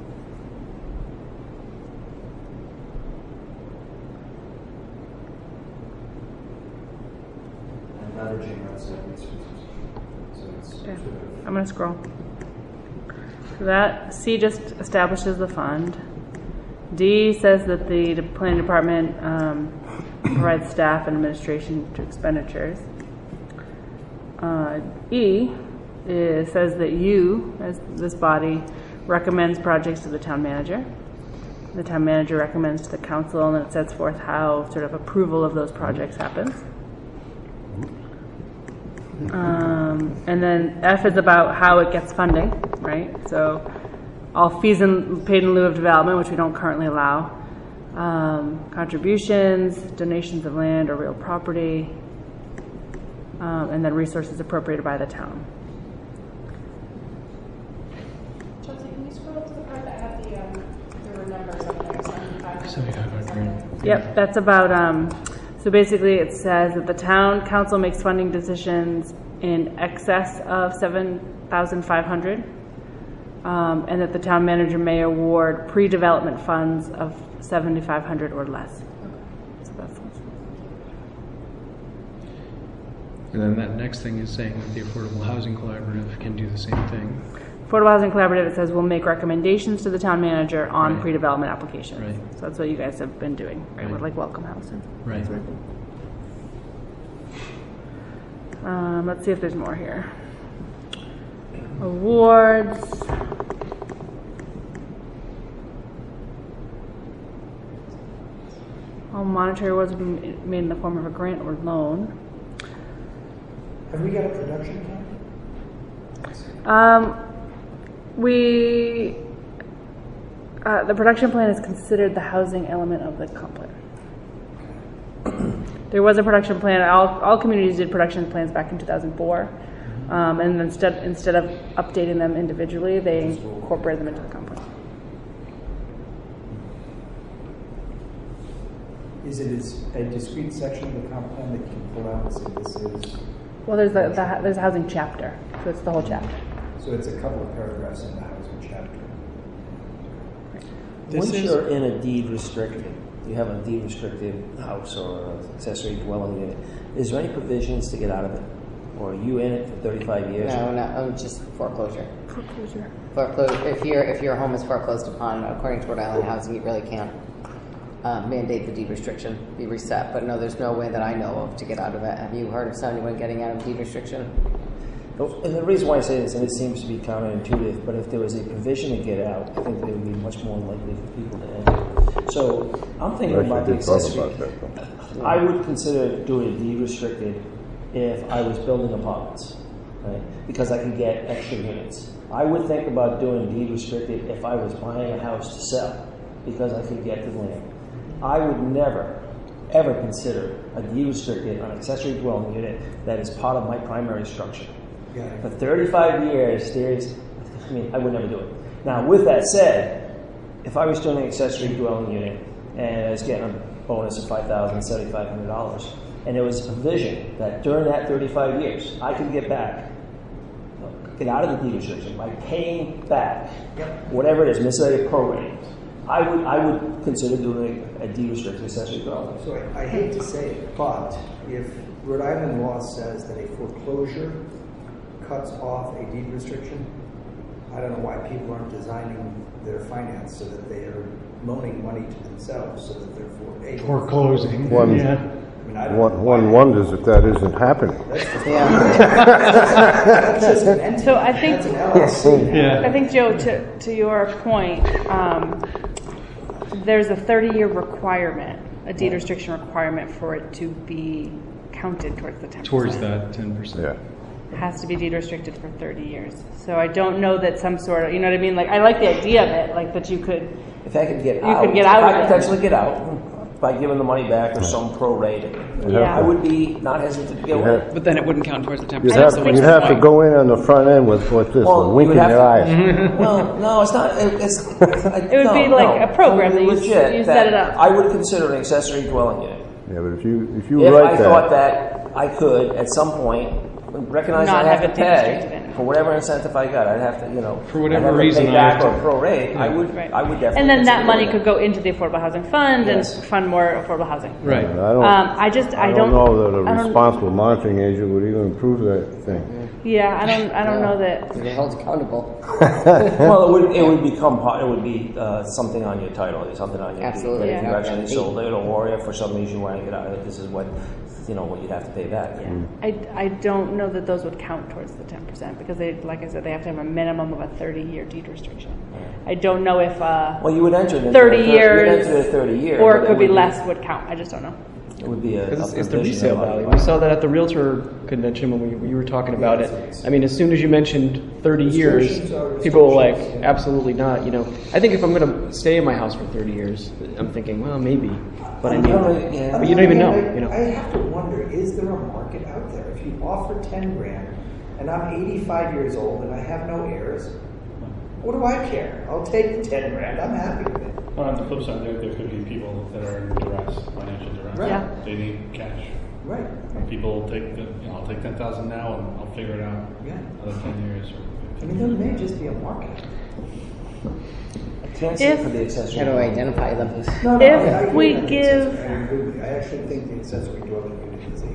Speaker 6: And leveraging outside resources. So it's
Speaker 1: Okay.
Speaker 6: sort of
Speaker 1: I'm going to scroll. So that C just establishes the fund. D says that the de- planning department um, provides staff and administration to expenditures. Uh, E is, says that you, as this body, recommends projects to the town manager. The town manager recommends to the council, and then it sets forth how sort of approval of those projects happens. Um, and then F is about how it gets funding, right? So all fees in, paid in lieu of development, which we don't currently allow, um, contributions, donations of land or real property, um, and then resources appropriated by the town.
Speaker 7: Chelsea, can you scroll up to the part that had the, um, there were numbers up there, seventy-five?
Speaker 9: seventy-five hundred.
Speaker 1: Yep, that's about, um, so basically it says that the town council makes funding decisions in excess of seven thousand five hundred, um, and that the town manager may award pre-development funds of seventy-five hundred or less. So that's,
Speaker 9: And then that next thing is saying that the Affordable Housing Collaborative can do the same thing.
Speaker 1: Affordable Housing Collaborative, it says will make recommendations to the town manager on
Speaker 9: Right.
Speaker 1: pre-development applications.
Speaker 9: Right.
Speaker 1: So that's what you guys have been doing, right?
Speaker 9: Right.
Speaker 1: With like Welcome Housing.
Speaker 9: Right.
Speaker 1: Um, let's see if there's more here. Awards. All monetary awards will be made in the form of a grant or loan.
Speaker 6: Have we got a production plan?
Speaker 1: Um, we, uh, the production plan is considered the housing element of the comp plan. There was a production plan. All, all communities did production plans back in two thousand four. Um, and instead, instead of updating them individually, they incorporated them into the comp plan.
Speaker 6: Is it is a discrete section of the comp plan that you can pull out and say this is,
Speaker 1: Well, there's the, the there's a housing chapter, so it's the whole chapter.
Speaker 6: so it's a couple of paragraphs in the housing chapter?
Speaker 11: This
Speaker 10: Once
Speaker 11: is-
Speaker 10: you're in a deed restricted, you have a deed restricted house or an accessory dwelling unit, is there any provisions to get out of it? Or are you in it for thirty-five years?
Speaker 2: No, no, oh, just foreclosure.
Speaker 1: Foreclosure.
Speaker 2: Foreclosure. If your if your home is foreclosed upon, according to Rhode Island Housing, you really can't uh, mandate the deed restriction be reset. But no, there's no way that I know of to get out of it. Have you heard of anyone getting out of deed restriction?
Speaker 10: And the reason why I say this, and it seems to be counterintuitive, but if there was a provision to get out, I think there would be much more likely for people to enter. So I'm thinking
Speaker 8: We
Speaker 10: about the
Speaker 8: actually did talk
Speaker 10: accessory.
Speaker 8: about that, though.
Speaker 10: I would consider doing a deed restricted if I was building apartments, right? Because I could get extra units. I would think about doing deed restricted if I was buying a house to sell, because I could get the land. I would never, ever consider a deed restricted on an accessory dwelling unit that is part of my primary structure.
Speaker 6: Yeah.
Speaker 10: For thirty-five years, there's, I mean, I would never do it. Now, with that said, if I was doing an accessory dwelling unit and I was getting a bonus of five thousand dollars, seven thousand five hundred dollars, and there was a provision that during that thirty-five years, I could get back, get out of the deed restriction by paying back whatever it is, miscellaneous prorating, I would, I would consider doing a deed restricted accessory dwelling.
Speaker 6: So I, I hate to say it, but if Rhode Island law says that a foreclosure cuts off a deed restriction, I don't know why people aren't designing their finance so that they are loaning money to themselves so that they're for able
Speaker 9: Foreclosing.
Speaker 8: One,
Speaker 9: Yeah.
Speaker 6: I mean, I don't
Speaker 8: one,
Speaker 6: know
Speaker 8: one
Speaker 6: why.
Speaker 8: wonders if that isn't happening.
Speaker 6: That's just an entity.
Speaker 1: So I think-
Speaker 6: That's an L L C.
Speaker 9: Yeah.
Speaker 1: I think, Joe, to, to your point, um, there's a thirty-year requirement, a deed restriction requirement for it to be counted towards the ten percent.
Speaker 9: Towards that ten percent.
Speaker 8: Yeah.
Speaker 1: Has to be deed restricted for thirty years. So I don't know that some sort of, you know what I mean? Like, I like the idea of it, like that you could,
Speaker 10: If I could get
Speaker 1: You
Speaker 10: out,
Speaker 1: could get out
Speaker 10: if I
Speaker 1: of
Speaker 10: could
Speaker 1: it.
Speaker 10: potentially get out by giving the money back or some prorate,
Speaker 1: Yeah.
Speaker 10: I would be not hesitant to get
Speaker 8: You
Speaker 10: away.
Speaker 8: have,
Speaker 11: But then it wouldn't count towards the ten
Speaker 8: you'd
Speaker 11: percent.
Speaker 8: have, you'd have to go in on the front end with, with this,
Speaker 10: Well, you
Speaker 8: winking
Speaker 10: would have
Speaker 8: your
Speaker 10: to-
Speaker 8: eyes.
Speaker 10: Well, no, it's not. It, it's, I,
Speaker 1: It would
Speaker 10: no,
Speaker 1: be like
Speaker 10: no.
Speaker 1: a program that you-
Speaker 10: Legit,
Speaker 1: you
Speaker 10: that
Speaker 1: set it up.
Speaker 10: I would consider an accessory dwelling unit.
Speaker 8: Yeah, but if you, if you
Speaker 10: If
Speaker 8: write
Speaker 10: I thought
Speaker 8: that,
Speaker 10: that I could, at some point, recognize
Speaker 1: Not
Speaker 10: I have
Speaker 1: have
Speaker 10: to
Speaker 1: it demonstrated
Speaker 10: pay
Speaker 1: anymore.
Speaker 10: for whatever incentive I got. I'd have to, you know,
Speaker 9: For whatever
Speaker 10: I'd have to
Speaker 9: reason,
Speaker 10: pay
Speaker 9: I
Speaker 10: back
Speaker 9: have
Speaker 10: or
Speaker 9: to-
Speaker 10: prorate. I would,
Speaker 1: Right.
Speaker 10: I would definitely.
Speaker 1: and then that
Speaker 10: consider
Speaker 1: money
Speaker 10: doing
Speaker 1: could go into the affordable housing fund
Speaker 10: Yes.
Speaker 1: and fund more affordable housing.
Speaker 9: Right.
Speaker 8: I don't,
Speaker 1: Um, I just, I
Speaker 8: I
Speaker 1: don't.
Speaker 8: don't know that a
Speaker 1: I don't-
Speaker 8: responsible monitoring agent would even approve that thing.
Speaker 1: Yeah, I don't, I don't know that.
Speaker 2: You're held accountable.
Speaker 10: Well, it would, it would become part, it would be uh, something on your title, or something on your deed.
Speaker 2: Absolutely,
Speaker 10: If you
Speaker 2: yeah.
Speaker 10: actually sold it or if for some reason you want to get out of it, this is what, you know, what you'd have to pay back.
Speaker 1: Yeah. I, I don't know that those would count towards the ten percent because they, like I said, they have to have a minimum of a thirty-year deed restriction. I don't know if uh,
Speaker 10: Well, you would enter it into
Speaker 1: thirty
Speaker 10: a thir-
Speaker 1: years
Speaker 10: You'd enter a thirty year.
Speaker 1: or
Speaker 10: but
Speaker 1: it could be
Speaker 10: would
Speaker 1: less would count. I just don't know.
Speaker 10: It would be a.
Speaker 3: It's,
Speaker 10: a
Speaker 3: it's the
Speaker 10: provision
Speaker 3: resale
Speaker 10: of-
Speaker 3: value. We saw that at the Realtor convention when we, we were talking about it. I mean, as soon as you mentioned thirty years,
Speaker 6: Restrictions are
Speaker 3: people were like,
Speaker 6: restrictions, yeah.
Speaker 3: absolutely not. You know, I think if I'm going to stay in my house for thirty years, I'm thinking, well, maybe. But I mean,
Speaker 10: Yeah.
Speaker 3: but you don't even know.
Speaker 6: I,
Speaker 3: You know,
Speaker 6: I have to wonder, is there a market out there? If you offer ten grand and I'm eighty-five years old and I have no heirs, what do I care? I'll take the ten grand. I'm happy with it.
Speaker 4: Well, on the flip side, there, there could be people that are in duress, financial duress.
Speaker 6: Right.
Speaker 1: Yeah.
Speaker 4: They need cash.
Speaker 6: Right.
Speaker 4: And people will take the, you know, I'll take ten thousand now and I'll figure it out
Speaker 6: Yeah.
Speaker 4: another ten years. Or
Speaker 6: I mean, there may just be a market.
Speaker 10: Can't say
Speaker 1: If-
Speaker 10: for the accessory.
Speaker 2: How do I identify them?
Speaker 6: No, no,
Speaker 1: If
Speaker 6: I, I agree
Speaker 1: we
Speaker 6: with the
Speaker 1: give-
Speaker 6: accessory- I agree with you. I actually think the accessory dwelling unit is a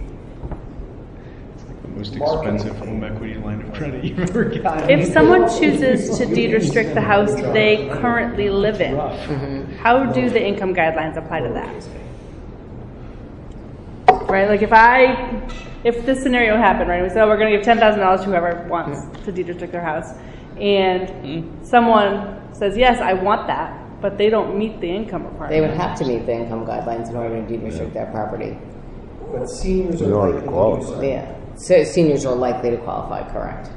Speaker 9: The most expensive home equity line of credit you've ever gotten.
Speaker 1: If someone chooses to deed restrict the house they currently live in, how do the income guidelines apply to that? Right, like if I, if this scenario happened, right, we said, oh, we're going to give ten thousand dollars to whoever wants to deed restrict their house, and someone says, yes, I want that, but they don't meet the income requirement.
Speaker 2: They would have to meet the income guidelines in order to deed restrict their property.
Speaker 6: But seniors
Speaker 8: In
Speaker 6: are
Speaker 8: order
Speaker 6: likely
Speaker 8: to
Speaker 6: to
Speaker 8: qualify.
Speaker 6: use it.
Speaker 2: Yeah. So seniors are likely to qualify, correct?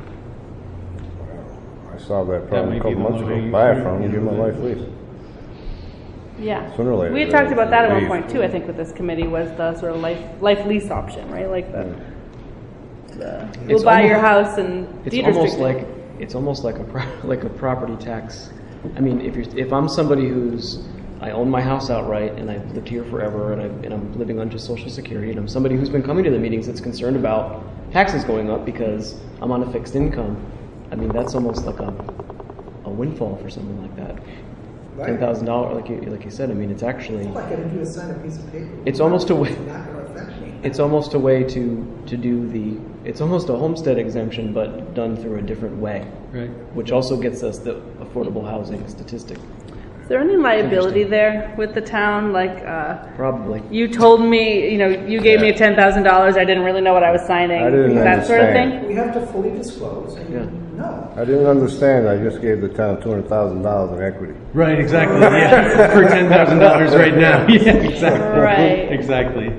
Speaker 8: I solved that
Speaker 9: That
Speaker 8: problem
Speaker 9: might
Speaker 8: a
Speaker 9: be
Speaker 8: couple
Speaker 9: the
Speaker 8: months ago.
Speaker 9: motivating
Speaker 8: Buy it
Speaker 9: factor,
Speaker 8: from them, give them a life lease.
Speaker 1: Yeah.
Speaker 8: Sooner or later,
Speaker 1: We had
Speaker 8: they-
Speaker 1: talked about that at one
Speaker 8: they-
Speaker 1: point too, I think, with this committee, was the sort of life, life lease option, right? Like the, the you'll
Speaker 3: It's
Speaker 1: buy your
Speaker 3: almost-
Speaker 1: house and
Speaker 3: it's
Speaker 1: deed
Speaker 3: almost
Speaker 1: restrict
Speaker 3: like
Speaker 1: it.
Speaker 3: it's almost like a pro, like a property tax. I mean, if you're if I'm somebody who's I own my house outright and I've lived here forever and, I, and I'm living on just Social Security and I'm somebody who's been coming to the meetings that's concerned about taxes going up because I'm on a fixed income. I mean, that's almost like a a windfall for someone like that. ten thousand dollars, like you like you said. I mean, it's actually.
Speaker 6: All I got to do is sign a piece of paper.
Speaker 3: It's almost a way.
Speaker 6: It's not going to affect me.
Speaker 3: It's almost a way to to do the. It's almost a homestead exemption, but done through a different way.
Speaker 9: Right.
Speaker 3: Which also gets us the affordable housing statistic.
Speaker 1: Is there any liability there with the town? Like, uh,
Speaker 3: Probably.
Speaker 1: you told me, you know, you gave me ten thousand dollars. I didn't really know what I was signing.
Speaker 8: I didn't
Speaker 1: that sort of
Speaker 8: understand.
Speaker 1: thing.
Speaker 6: We have to fully disclose. And
Speaker 3: Yeah.
Speaker 6: No.
Speaker 8: I didn't understand. I just gave the town two hundred thousand dollars in equity.
Speaker 9: Right, exactly. Yeah, for ten thousand dollars right now. Yeah, exactly.
Speaker 1: Right.
Speaker 9: Exactly.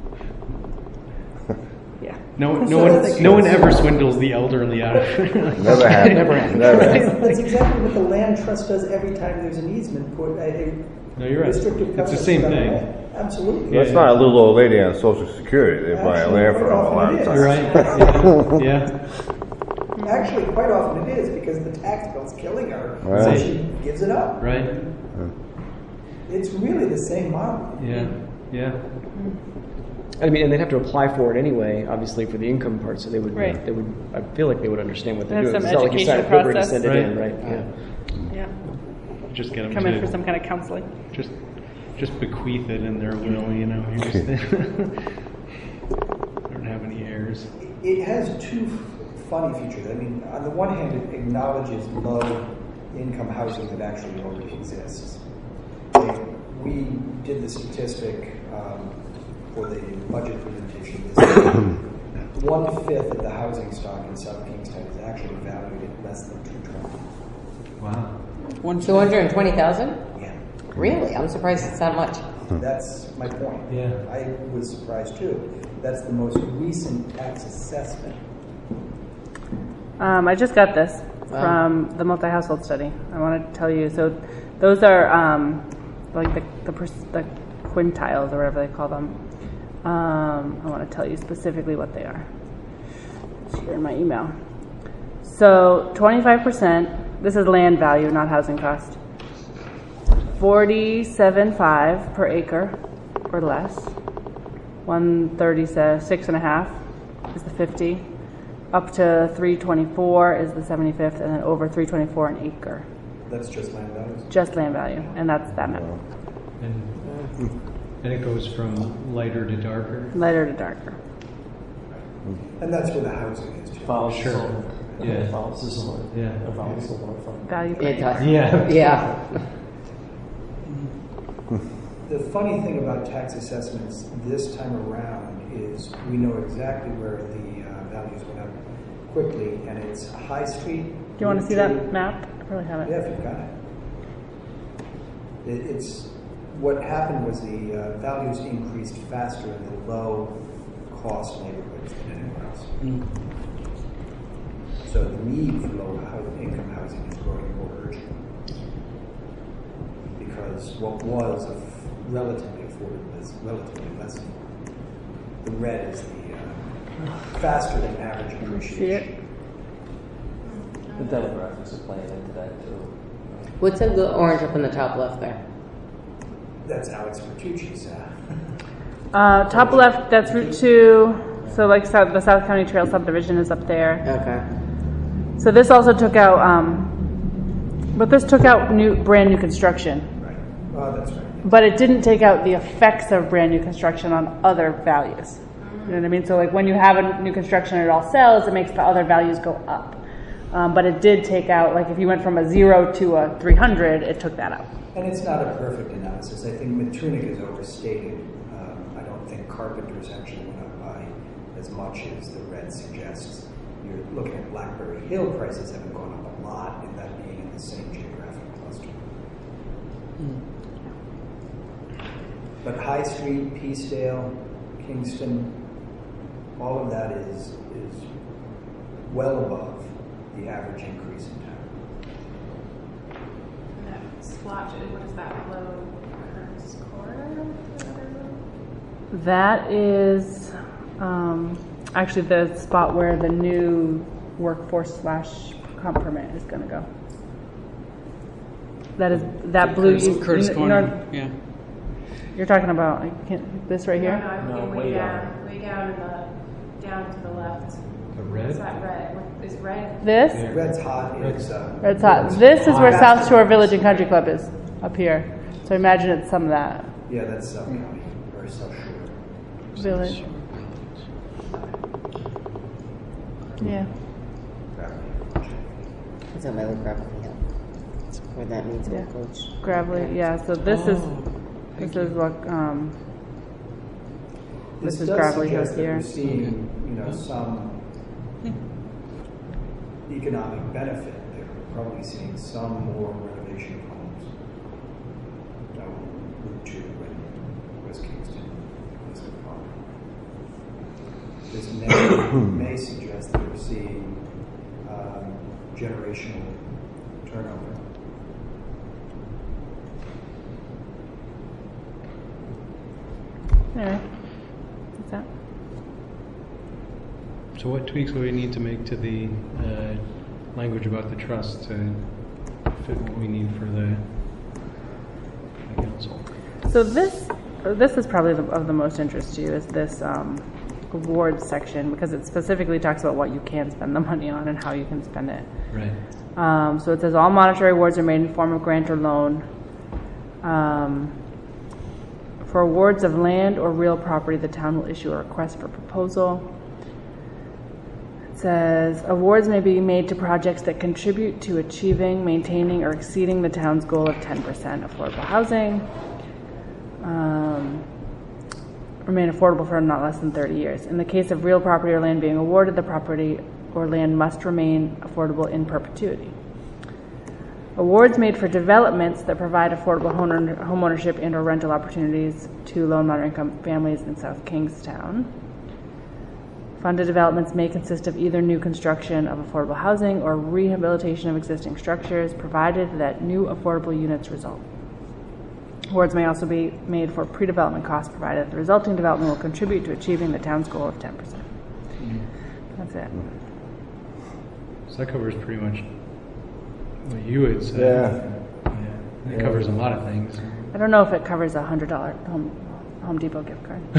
Speaker 1: Yeah.
Speaker 9: No, no
Speaker 6: So
Speaker 9: one,
Speaker 6: that's-
Speaker 9: no one ever swindles the elderly out of it.
Speaker 8: Never happened.
Speaker 3: Never happened.
Speaker 8: Never happened.
Speaker 6: That's exactly what the land trust does every time there's an easement. Put a, a
Speaker 9: No, you're right.
Speaker 6: restrictive
Speaker 9: It's the
Speaker 6: covenant
Speaker 9: same
Speaker 6: on the
Speaker 9: thing.
Speaker 6: land. Absolutely.
Speaker 8: That's not a little old lady on Social Security. They buy a
Speaker 6: Actually,
Speaker 8: land for
Speaker 6: quite
Speaker 8: a lot
Speaker 6: often
Speaker 8: of
Speaker 6: it
Speaker 8: time.
Speaker 6: is.
Speaker 9: You're right. Yeah. yeah.
Speaker 6: Actually, quite often it is because the tax bill's killing her, so
Speaker 8: Right.
Speaker 6: she gives it up.
Speaker 9: Right.
Speaker 6: It's really the same model.
Speaker 9: Yeah. Yeah.
Speaker 3: I mean, and they'd have to apply for it anyway, obviously, for the income part. So they would.
Speaker 1: Right.
Speaker 3: They would. I feel like they would understand what they're
Speaker 1: There's
Speaker 3: doing.
Speaker 1: some
Speaker 3: It's not like you sign a
Speaker 1: education
Speaker 3: paper to
Speaker 1: process.
Speaker 3: send it
Speaker 9: Right.
Speaker 3: in, right? Yeah.
Speaker 1: Yeah.
Speaker 9: Just get them
Speaker 1: Come
Speaker 9: to
Speaker 1: in for some kind of counseling.
Speaker 9: just just bequeath it in their will. You know, you just don't have any heirs.
Speaker 6: It has two funny features. I mean, on the one hand, it acknowledges low-income housing that actually already exists. Like, we did the statistic um, for the budget presentation this year. One-fifth of the housing stock in South Kingstown is actually valued at less than two twenty.
Speaker 9: Wow.
Speaker 11: One
Speaker 2: Two hundred twenty thousand?
Speaker 6: Yeah.
Speaker 2: Really? I'm surprised it's that much.
Speaker 6: That's my point.
Speaker 9: Yeah.
Speaker 6: I was surprised too. That's the most recent tax assessment.
Speaker 1: Um, I just got this
Speaker 2: Wow.
Speaker 1: from the multi-household study. I want to tell you. So, those are um, like the the, pers- the quintiles or whatever they call them. Um, I want to tell you specifically what they are. It's here in my email. So, twenty-five percent. This is land value, not housing cost. Forty-seven five per acre or less. One thirty-six and a half is the fifty. Up to three twenty-four is the seventy-fifth, and then over three twenty-four an acre.
Speaker 6: That's just land values.
Speaker 1: Just land value, and that's that map.
Speaker 9: And and it goes from lighter to darker.
Speaker 1: Lighter to darker.
Speaker 6: And that's where the housing is too.
Speaker 10: Follows
Speaker 9: Sure.
Speaker 10: the
Speaker 9: Yeah.
Speaker 10: follows the solar.
Speaker 9: Yeah.
Speaker 10: It follows the waterfront.
Speaker 1: Value per
Speaker 2: It
Speaker 1: acre.
Speaker 2: does.
Speaker 9: Yeah.
Speaker 2: Yeah.
Speaker 6: The funny thing about tax assessments this time around is we know exactly where the uh, values went up quickly, and it's High Street.
Speaker 1: Do you want to see that map? I probably have it.
Speaker 6: Yeah, if you've got it. it it's what happened was the uh, values increased faster in the low-cost neighborhoods than anywhere else.
Speaker 11: Mm.
Speaker 6: So the need for low-income housing is growing more urgent because what was a relatively affordable is relatively less affordable. The red is the uh, faster than average
Speaker 1: See
Speaker 6: appreciation.
Speaker 1: it?
Speaker 10: The demographics are playing into that too.
Speaker 2: What's that little orange up in the top left there?
Speaker 6: That's Alex Bertucci's. Uh,
Speaker 1: Uh, top left, that's Route two. So, like South, the South County Trail subdivision is up there.
Speaker 2: Okay.
Speaker 1: So this also took out, um, but this took out new, brand new construction.
Speaker 6: right. Oh, that's right.
Speaker 1: But it didn't take out the effects of brand new construction on other values. You know what I mean? So like when you have a new construction and it all sells, it makes the other values go up. Um, but it did take out, like if you went from a zero to a three hundred, it took that out.
Speaker 6: And it's not a perfect analysis. I think Matunic is overstated. Um, I don't think Carpenter's actually went up by as much as the red suggests. You're looking at Blackberry Hill prices haven't gone up a lot, and that being in the same geographic cluster.
Speaker 11: Mm.
Speaker 6: But High Street, Peacedale, Kingston, all of that is is well above the average increase in town.
Speaker 7: That splotch, what is that, low Curtis corner?
Speaker 1: That is um, actually the spot where the new workforce slash comp permit is going to go. That is that blue.
Speaker 11: Curtis,
Speaker 1: you-
Speaker 11: Curtis
Speaker 1: you know-
Speaker 11: Corner. Yeah.
Speaker 1: You're talking about I can't, this right
Speaker 7: No,
Speaker 1: here.
Speaker 7: no, I'm
Speaker 10: No,
Speaker 7: looking
Speaker 10: way
Speaker 7: way
Speaker 10: down.
Speaker 7: down, way down in the, down to the left.
Speaker 9: The
Speaker 7: What's
Speaker 9: red?
Speaker 7: that red? What- Is red?
Speaker 1: This
Speaker 9: Yeah.
Speaker 6: Red's hot is uh,
Speaker 1: Red's hot. This is where
Speaker 6: That's
Speaker 1: South
Speaker 6: the-
Speaker 1: Shore Village and Country Club is. up here. So I imagine it's some of that.
Speaker 6: Yeah, that's South County, or South Shore.
Speaker 1: Village. Yeah.
Speaker 2: Is that my little gravel hill? Where that means
Speaker 1: Yeah.
Speaker 2: old coach.
Speaker 1: Gravelly, yeah, so this is, this is what, um, this is
Speaker 6: does
Speaker 1: Gravelly Hill
Speaker 6: suggest that
Speaker 1: here.
Speaker 6: we're seeing, you know, some economic benefit there. We're probably seeing some more renovation of homes. You know, Route two and West Kingston, West Park. This may, may suggest that we're seeing um, generational turnover.
Speaker 1: Anyway, what's that?
Speaker 9: So what tweaks would we need to make to the uh, language about the trust to fit what we need for the, the council?
Speaker 1: So this, this is probably the, of the most interest to you, is this um, awards section, because it specifically talks about what you can spend the money on and how you can spend it.
Speaker 9: Right.
Speaker 1: Um, so it says all monetary awards are made in form of grant or loan. Um, for awards of land or real property, the town will issue a request for proposal. It says awards may be made to projects that contribute to achieving, maintaining, or exceeding the town's goal of ten percent affordable housing. Um, remain affordable for not less than thirty years. In the case of real property or land being awarded, the property or land must remain affordable in perpetuity. Awards made for developments that provide affordable home ownership and or rental opportunities to low and moderate income families in South Kingstown. Funded developments may consist of either new construction of affordable housing or rehabilitation of existing structures, provided that new affordable units result. Awards may also be made for pre-development costs, provided that the resulting development will contribute to achieving the town's goal of ten percent. Mm-hmm. That's it.
Speaker 9: So that covers pretty much what you had said.
Speaker 8: Yeah.
Speaker 9: Yeah. It
Speaker 8: Yeah.
Speaker 9: covers a lot of things.
Speaker 1: I don't know if it covers a hundred dollar home Home Depot gift card.
Speaker 6: Oh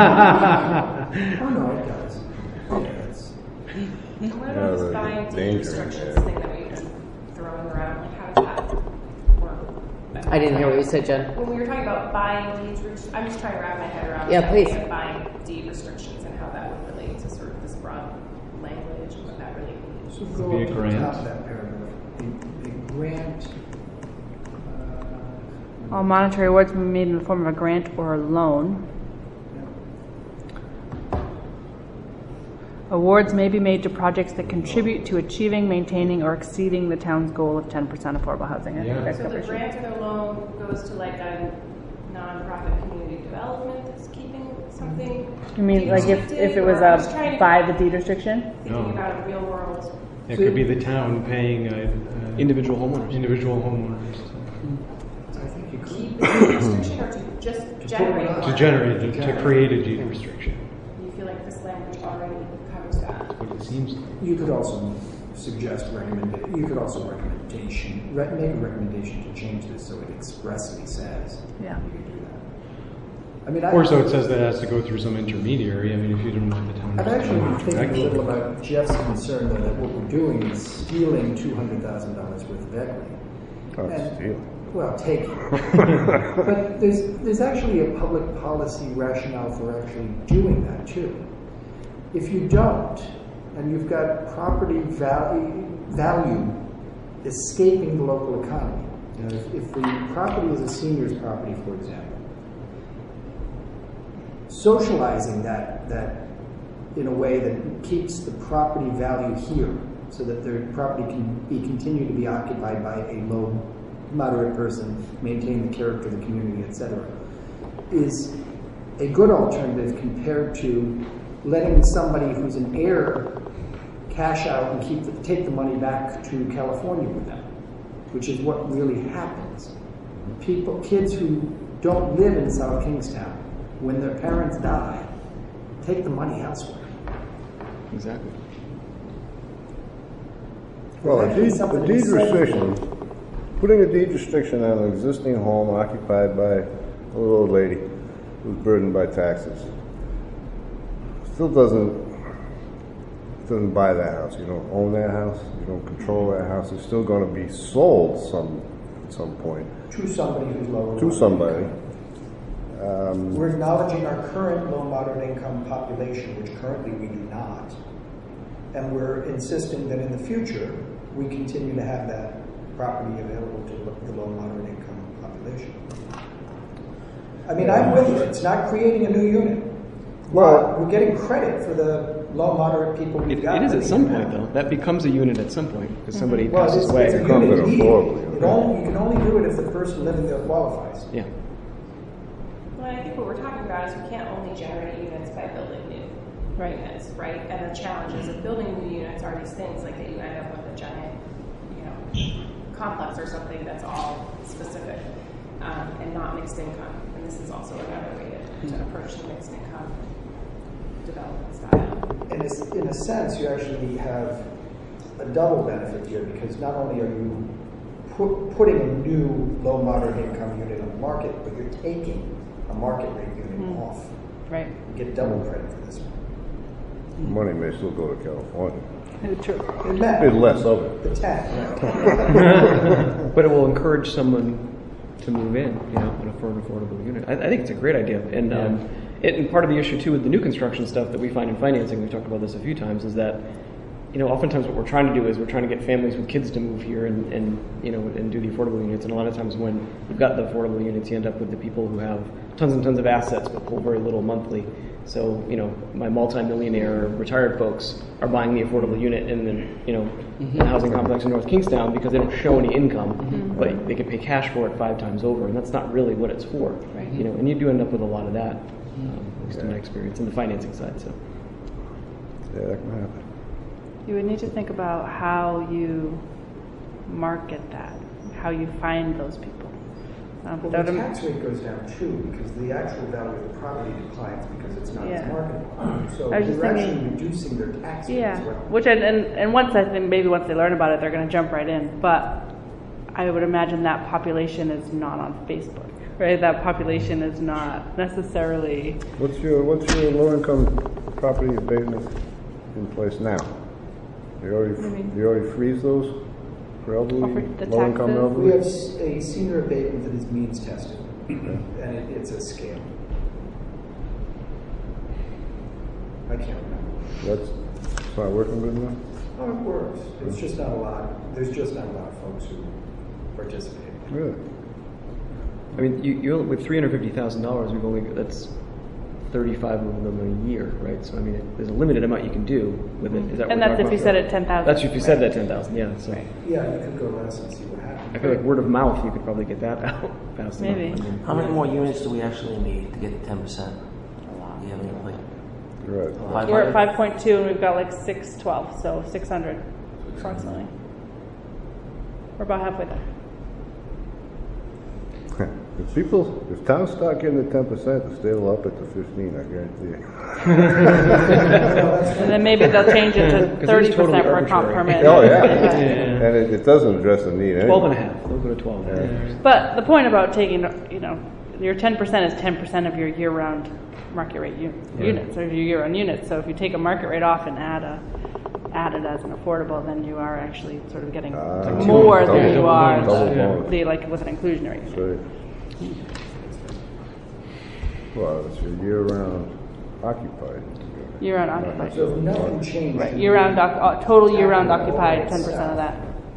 Speaker 6: no, it does. It does.
Speaker 7: And what
Speaker 8: Yeah,
Speaker 7: about
Speaker 8: the
Speaker 7: this buying deed
Speaker 8: danger
Speaker 7: restrictions
Speaker 8: there.
Speaker 7: thing that we've been throwing around? Like, how does that work?
Speaker 2: I didn't hear what you said, Jen.
Speaker 7: When we were talking about buying deeds, rest- I'm just trying to wrap my head around
Speaker 2: Yeah,
Speaker 7: the
Speaker 2: please.
Speaker 7: idea of buying deed restrictions and how that would relate to sort of this broad language and what that really means.
Speaker 6: So
Speaker 9: Could
Speaker 6: go
Speaker 9: be a
Speaker 6: up to the
Speaker 9: grant.
Speaker 6: top of that paragraph. The, the grant. Uh,
Speaker 1: All monetary awards may be made in the form of a grant or a loan. Awards may be made to projects that contribute to achieving, maintaining, or exceeding the town's goal of ten percent affordable housing. I
Speaker 9: Yeah.
Speaker 1: think that
Speaker 7: So the
Speaker 1: covers it.
Speaker 7: grant or the loan goes to like a nonprofit community development that's keeping something.
Speaker 1: You mean like if,
Speaker 7: restricted,
Speaker 1: if it was
Speaker 7: or I'm just
Speaker 1: a
Speaker 7: trying to-
Speaker 1: by the deed restriction?
Speaker 7: Thinking
Speaker 9: No.
Speaker 7: about a real world.
Speaker 9: It could be the town paying a, a
Speaker 3: Individual homeowners.
Speaker 9: individual homeowners
Speaker 6: I think you could.
Speaker 7: Keep the deed restriction or to just
Speaker 6: put it
Speaker 7: generate
Speaker 6: on.
Speaker 9: to, to
Speaker 7: one?
Speaker 9: generate, to, to create a deed restriction.
Speaker 7: You feel like this language already covers that?
Speaker 9: What it seems like.
Speaker 6: You could also suggest recommend. You could also recommendation re- make a recommendation to change this so it expressly says.
Speaker 1: Yeah.
Speaker 6: You can do that. I mean, I,
Speaker 9: Or so it says that it has to go through some intermediary. I mean, if you don't want the town.
Speaker 6: I've
Speaker 9: to-
Speaker 6: actually been thinking a
Speaker 9: Actually-
Speaker 6: little about Jeff's concern though, that what we're doing is stealing two hundred thousand dollars worth of equity.
Speaker 8: Oh,
Speaker 6: And-
Speaker 8: steal.
Speaker 6: Well, take it. But there's there's actually a public policy rationale for actually doing that too. If you don't, and you've got property value value escaping the local economy, you know, if, if the property is a senior's property, for example, socializing that that in a way that keeps the property value here, so that the property can be continue to be occupied by a low, moderate person, maintain the character of the community, et cetera, is a good alternative compared to letting somebody who's an heir cash out and keep the, take the money back to California with them, which is what really happens. People, kids who don't live in South Kingstown, when their parents die, take the money elsewhere.
Speaker 3: Exactly.
Speaker 8: Well, a
Speaker 6: Actually,
Speaker 8: deed,
Speaker 6: something
Speaker 8: a
Speaker 6: to
Speaker 8: deed
Speaker 6: say.
Speaker 8: restriction, putting a deed restriction on an existing home occupied by a little old lady who's burdened by taxes, still doesn't doesn't buy that house. You don't own that house. You don't control that house. It's still going to be sold some at some point.
Speaker 6: To somebody who's lower.
Speaker 8: To somebody.
Speaker 6: Um, We're acknowledging our current low moderate income population, which currently we do not. And we're insisting that in the future, we continue to have that property available to the low moderate income population. I mean, I'm with you. It's not creating a new unit. Well, we're getting credit for the low moderate people we've
Speaker 3: It,
Speaker 6: got.
Speaker 3: it is at some point, though. That becomes a unit at some point because somebody
Speaker 6: Well,
Speaker 3: passes
Speaker 6: it's,
Speaker 3: away.
Speaker 6: it's a
Speaker 8: Becomes
Speaker 6: unit
Speaker 8: an
Speaker 6: need.
Speaker 8: affordable
Speaker 6: It only, you can only do it if the person living there qualifies.
Speaker 3: Yeah.
Speaker 7: Well, I think what we're talking about is we can't only generate units by building new right. units, right? And the challenges of building new units are these things like that you end up with a giant, you know, complex or something that's all specific um, and not mixed income. And this is also another way to, to approach the mixed income development style.
Speaker 6: And it's, in a sense, you actually have a double benefit here because not only are you put, putting a new low moderate income unit on the market, but you're taking a market rate unit mm. off.
Speaker 1: Right.
Speaker 6: You get double credit for this one.
Speaker 8: Money may still go to California.
Speaker 6: True.
Speaker 8: There's less of it.
Speaker 6: The tax.
Speaker 3: But it will encourage someone to move in, you know, for an affordable unit. I, I think it's a great idea. And yeah. um, it, and part of the issue, too, with the new construction stuff that we find in financing, we've talked about this a few times, is that, you know, oftentimes what we're trying to do is we're trying to get families with kids to move here and, and you know, and do the affordable units. And a lot of times when you've got the affordable units, you end up with the people who have tons and tons of assets but pull very little monthly. So, you know, my multi-millionaire retired folks are buying the affordable unit in the, you know, mm-hmm. the housing complex in North Kingstown because they don't show any income, mm-hmm. but they can pay cash for it five times over, and that's not really what it's for, right. you know. And you do end up with a lot of that, um, at least yeah. in my experience, in the financing side. So,
Speaker 8: yeah, that can happen.
Speaker 1: You would need to think about how you market that, how you find those people. Um,
Speaker 6: well, the tax rate goes down too because the actual value of the property declines because it's not
Speaker 1: yeah.
Speaker 6: as marketable. So
Speaker 1: I was
Speaker 6: they're
Speaker 1: just
Speaker 6: actually
Speaker 1: thinking,
Speaker 6: reducing their tax rate
Speaker 1: yeah.
Speaker 6: as well.
Speaker 1: Which and, and and once I think maybe once they learn about it, they're going to jump right in. But I would imagine that population is not on Facebook, right? That population is not necessarily.
Speaker 8: What's your what's your low income property abatement in place now? You already you, you already freeze those for elderly, low income elderly?
Speaker 6: We have a senior abatement that is means tested, and it, it's a scale. I can't remember.
Speaker 8: That's it's not working good enough?
Speaker 6: Oh, it works. It's just not a lot. There's just not a lot of folks who participate.
Speaker 8: Really?
Speaker 3: I mean, you, you with three hundred fifty thousand dollars, we've only that's thirty-five of them a year, right? So I mean, it, there's a limited amount you can do with it. Is that
Speaker 1: and
Speaker 3: what
Speaker 1: that's if
Speaker 3: about?
Speaker 1: you said it ten thousand.
Speaker 3: That's if you
Speaker 1: right.
Speaker 3: said that ten thousand. Yeah. So.
Speaker 6: Right. Yeah, you could go less and see what happens.
Speaker 3: I feel like word of mouth, you could probably get that out fast
Speaker 1: Maybe.
Speaker 3: enough. I mean,
Speaker 10: How many more units do we actually need to get to ten percent? Do you have any, like,
Speaker 8: right.
Speaker 1: We're at five point two and we've got like six twelve, so six hundred approximately. We're about halfway there.
Speaker 8: If people, if towns start getting the ten percent, they'll up it to fifteen. I guarantee you.
Speaker 1: And then maybe they'll change it to thirty percent totally for a comp permit.
Speaker 8: Oh yeah, yeah. And it, it doesn't address the need.
Speaker 3: Twelve and a half. They'll go to twelve. Yeah.
Speaker 1: But the point about taking, you know, your ten percent is ten percent of your year-round market rate u- yeah. units, or your year-round units. So if you take a market rate off and add a add it as an affordable, then you are actually sort of getting uh, more double, than you are the, the like with an inclusionary unit.
Speaker 8: Right. Well, it's your year-round occupied.
Speaker 1: Year-round occupied.
Speaker 6: So if nothing changed.
Speaker 1: Right. Year-round, uh, total year-round occupied, ten percent of that.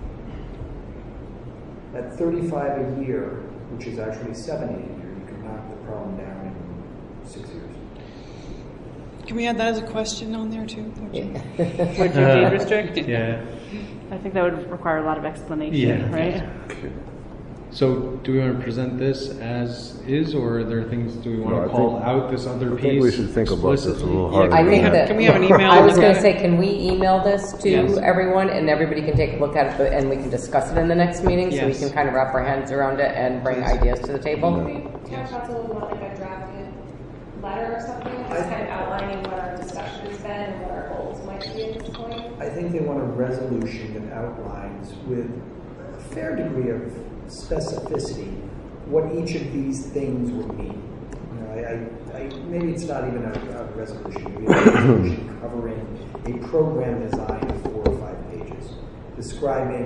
Speaker 6: At thirty-five a year, which is actually seventy a year, you could knock the problem down in six years.
Speaker 11: Can we add that as a question on there too? Would you,
Speaker 1: would you deed restrict?
Speaker 9: Yeah.
Speaker 1: I think that would require a lot of explanation,
Speaker 9: yeah.
Speaker 1: right?
Speaker 9: So, do we want to present this as is, or are there things, do we want
Speaker 8: no,
Speaker 9: to call
Speaker 8: think,
Speaker 9: out this other
Speaker 8: I
Speaker 9: piece?
Speaker 8: I think we should think about this a little harder.
Speaker 2: Yeah, I think that,
Speaker 11: can we have an email?
Speaker 2: I was going to say, can we email this to
Speaker 9: yes.
Speaker 2: everyone and everybody can take a look at it and we can discuss it in the next meeting so
Speaker 9: yes.
Speaker 2: we can kind of wrap our hands around it and bring yes. ideas to the table?
Speaker 7: Maybe town council would want like a drafted letter or something, just kind of outlining what our discussion has been and what our goals might be at this point.
Speaker 6: I think they want a resolution that outlines with a fair degree of specificity what each of these things would mean. You know, I, I, I, maybe it's not even a, a resolution, maybe a resolution covering a program design of four or five pages, describing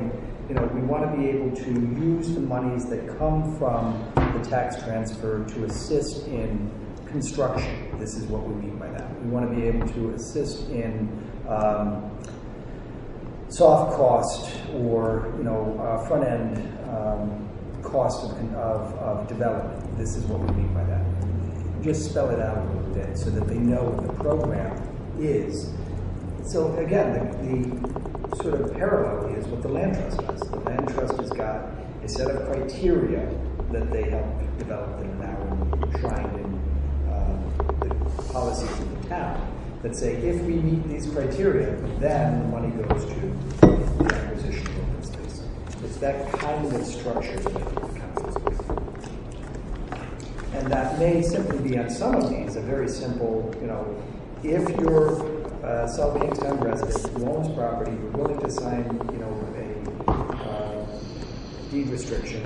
Speaker 6: you know, we want to be able to use the monies that come from the tax transfer to assist in construction. This is what we mean by that. We want to be able to assist in um, soft cost or, you know, uh, front end um, cost of, of, of development. This is what we mean by that. Just spell it out a little bit so that they know what the program is. So again, the, the sort of parallel is what the land trust does. The land trust has got a set of criteria that they help develop that are now enshrined in uh, the policies of the town that say if we meet these criteria, then the money goes to the acquisition of open space. It's that kind of structure that counts as space. And that may simply be on some of these a very simple, you know, if you're a South Kingstown resident who owns property, you're willing to sign, you know, a uh, deed restriction,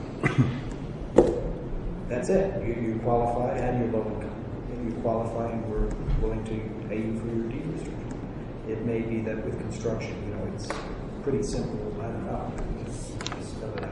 Speaker 6: that's it. You, you qualify and you're low income. If you qualify and we're willing to pay you for your deed restriction. It may be that with construction, you know, it's pretty simple. I don't know. Just, just spell it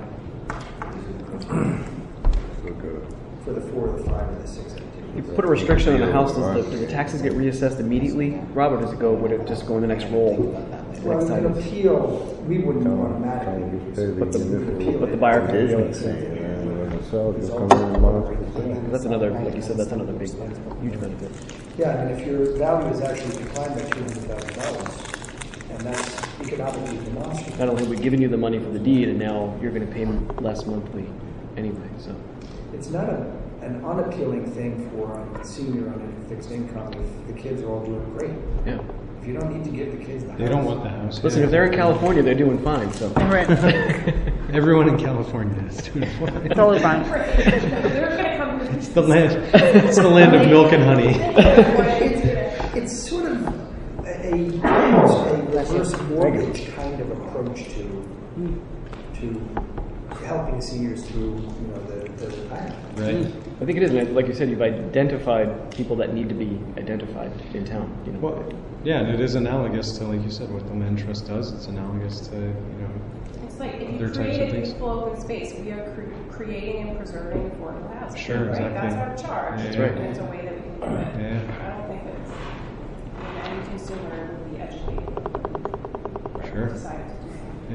Speaker 6: out.
Speaker 8: So good.
Speaker 6: For the four, the five, or the six activities.
Speaker 3: You put a restriction on the house, does the, do the taxes get reassessed immediately, Rob, or does it go, would it just go in the next roll?
Speaker 6: Well,
Speaker 3: Next
Speaker 6: an
Speaker 3: time?
Speaker 6: appeal, we wouldn't automatically.
Speaker 3: But the, but the buyer can appeal it.
Speaker 8: So just come in and monitor.
Speaker 3: That's another, like you said, that's another big, huge benefit.
Speaker 6: Yeah, I mean, if your value is actually declined by two hundred thousand dollars, and that's economically demonstrable.
Speaker 3: Not only have we given you the money for the deed, and now you're going to pay less monthly anyway, so.
Speaker 6: It's not a, an unappealing thing for a senior on a fixed income if the kids are all doing great.
Speaker 3: Yeah.
Speaker 6: If you don't need to give the kids the house.
Speaker 9: They don't want the house.
Speaker 3: Listen, if they're in California, they're doing fine, so.
Speaker 1: Right.
Speaker 9: Everyone in California is doing fine.
Speaker 1: Totally fine.
Speaker 9: It's the land. It's the land of milk and honey.
Speaker 6: it's, it's sort of a, a reverse mortgage kind of approach to to helping seniors through, you know, the, the retirement.
Speaker 9: Right.
Speaker 3: I think it is, and like you said, you've identified people that need to be identified in town. You know.
Speaker 9: Well, yeah, and it is analogous to, like you said, what the land trust does. It's analogous to, you know,
Speaker 7: It's like if
Speaker 9: other
Speaker 7: you
Speaker 9: types of
Speaker 7: create a
Speaker 9: things.
Speaker 7: useful open space, we are cre- creating and preserving affordable housing.
Speaker 9: Sure,
Speaker 7: right?
Speaker 9: exactly.
Speaker 7: That's our charge.
Speaker 9: Yeah,
Speaker 3: That's right.
Speaker 7: And it's a way that we can do it.
Speaker 9: Yeah.
Speaker 7: I don't think it's, I mean, any consumer would be educated.
Speaker 9: Sure.
Speaker 7: Decide to do that.
Speaker 9: Yeah.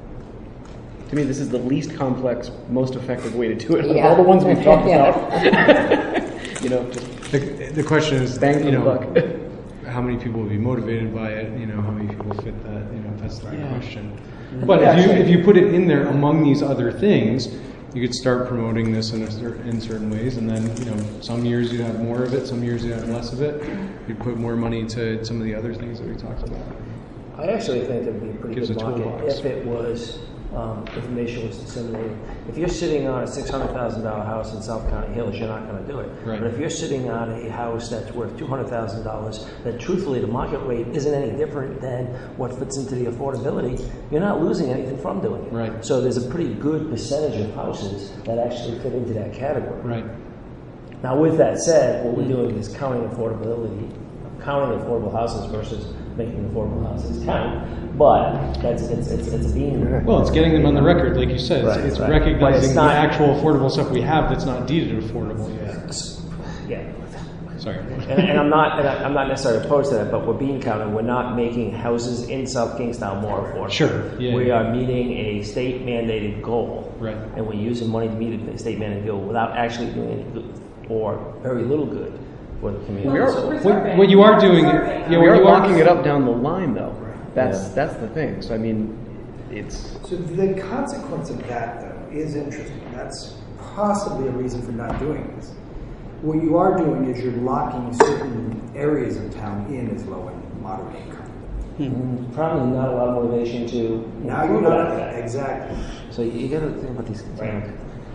Speaker 3: To me, this is the least complex, most effective way to do it. Of
Speaker 2: Yeah.
Speaker 3: all the ones we've talked
Speaker 2: Yeah.
Speaker 3: about. You know, just
Speaker 9: The, the question is,
Speaker 3: bang for
Speaker 9: you
Speaker 3: the
Speaker 9: know,
Speaker 3: buck.
Speaker 9: how many people will be motivated by it? You know, how many people fit that? You know, that's the right
Speaker 3: Yeah.
Speaker 9: question. But if you if you put it in there among these other things, you could start promoting this in a cer- in certain ways, and then you know, some years you have more of it, some years you have less of it. You'd put more money to some of the other things that we talked about.
Speaker 10: I actually think there'd be a pretty
Speaker 9: Gives
Speaker 10: good
Speaker 9: a
Speaker 10: market
Speaker 9: toolbox.
Speaker 10: if it was, um, information was disseminated. If you're sitting on a six hundred thousand dollar house in South County Hills, you're not going to do it.
Speaker 9: Right.
Speaker 10: But if you're sitting on a house that's worth two hundred thousand dollars, that truthfully the market rate isn't any different than what fits into the affordability, you're not losing anything from doing it.
Speaker 9: Right.
Speaker 10: So there's a pretty good percentage of houses that actually fit into that category.
Speaker 9: Right.
Speaker 10: Now, with that said, what we're doing is counting affordability, counting affordable houses versus making affordable houses count. But that's it's it's, it's a being.
Speaker 9: Well, it's getting them on the record, like you said. It's,
Speaker 10: Right,
Speaker 9: it's
Speaker 10: right. But
Speaker 9: recognizing
Speaker 10: it's not-
Speaker 9: the actual affordable stuff we have that's not deeded affordable yet.
Speaker 10: Yeah.
Speaker 9: Sorry.
Speaker 10: And, and I'm not and I- I'm not necessarily opposed to that, but we're being counted. We're not making houses in South Kingstown more affordable.
Speaker 9: Sure, yeah,
Speaker 10: we
Speaker 9: yeah.
Speaker 10: are meeting a state mandated goal.
Speaker 9: Right.
Speaker 10: And we're using money to meet a state mandated goal without actually doing any good or very little good for the community.
Speaker 3: We are-
Speaker 10: So-
Speaker 9: What, what you are doing, yeah,
Speaker 3: we
Speaker 9: what
Speaker 3: are
Speaker 9: you
Speaker 3: locking it up down the line, though. That's
Speaker 10: Yeah.
Speaker 3: that's the thing. So I mean, it's
Speaker 6: So the consequence of that, though, is interesting. That's possibly a reason for not doing this. What you are doing is you're locking certain areas of town in as low and moderate income.
Speaker 10: Mm, Probably not a lot of motivation to
Speaker 6: Now you're
Speaker 10: improve
Speaker 6: not
Speaker 10: that.
Speaker 6: exactly.
Speaker 10: So you got to think about these
Speaker 6: Right.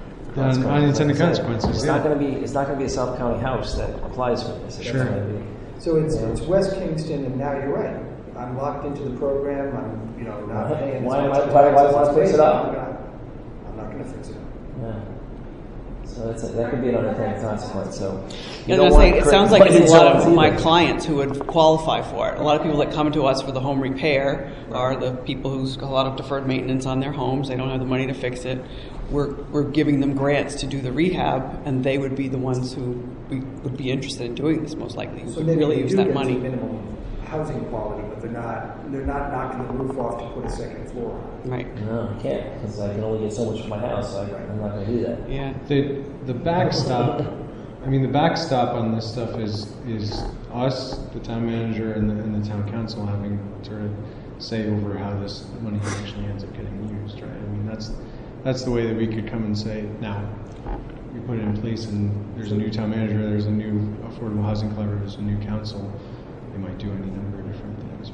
Speaker 9: Un- unintended consequences.
Speaker 10: It's
Speaker 9: yeah.
Speaker 10: not going to be. It's not going to be a South County house that applies for this. It's
Speaker 9: Sure.
Speaker 10: gonna be-
Speaker 6: So it's it's West Kingston, and now you're right. I'm locked into the program. I'm you know not paying. as
Speaker 10: Why am
Speaker 6: much
Speaker 10: I- why do I
Speaker 6: taxes
Speaker 10: wanna
Speaker 6: as
Speaker 10: fix it
Speaker 6: basic.
Speaker 10: up?
Speaker 6: I'm not, I'm not going to fix it up.
Speaker 10: Yeah. So that's a, that could be an unintended consequence. So
Speaker 11: you know, saying, it sounds like it's a lot of my clients who would qualify for it. A lot of people that come to us for the home repair are the people who's got a lot of deferred maintenance on their homes. They don't have the money to fix it. We're we're giving them grants to do the rehab, and they would be the ones who we would be interested in doing this most likely. Who
Speaker 6: So
Speaker 11: would
Speaker 6: maybe
Speaker 11: really
Speaker 6: they
Speaker 11: use
Speaker 6: do
Speaker 11: that
Speaker 6: get
Speaker 11: money.
Speaker 6: to minimum housing quality, but they're not they're not knocking the roof off to put a second floor on.
Speaker 11: Right.
Speaker 10: No, I can't because I can only get so much for my house. So I, I'm not going to do that.
Speaker 11: Yeah.
Speaker 9: The the backstop, I mean, the backstop on this stuff is is us, the town manager, and the, and the town council having sort of say over how this money actually ends up getting used, right? I mean, that's that's the way that we could come and say, now we put it in place, and there's a new town manager, there's a new affordable housing collaborative, there's a new council. They might do any number of different things.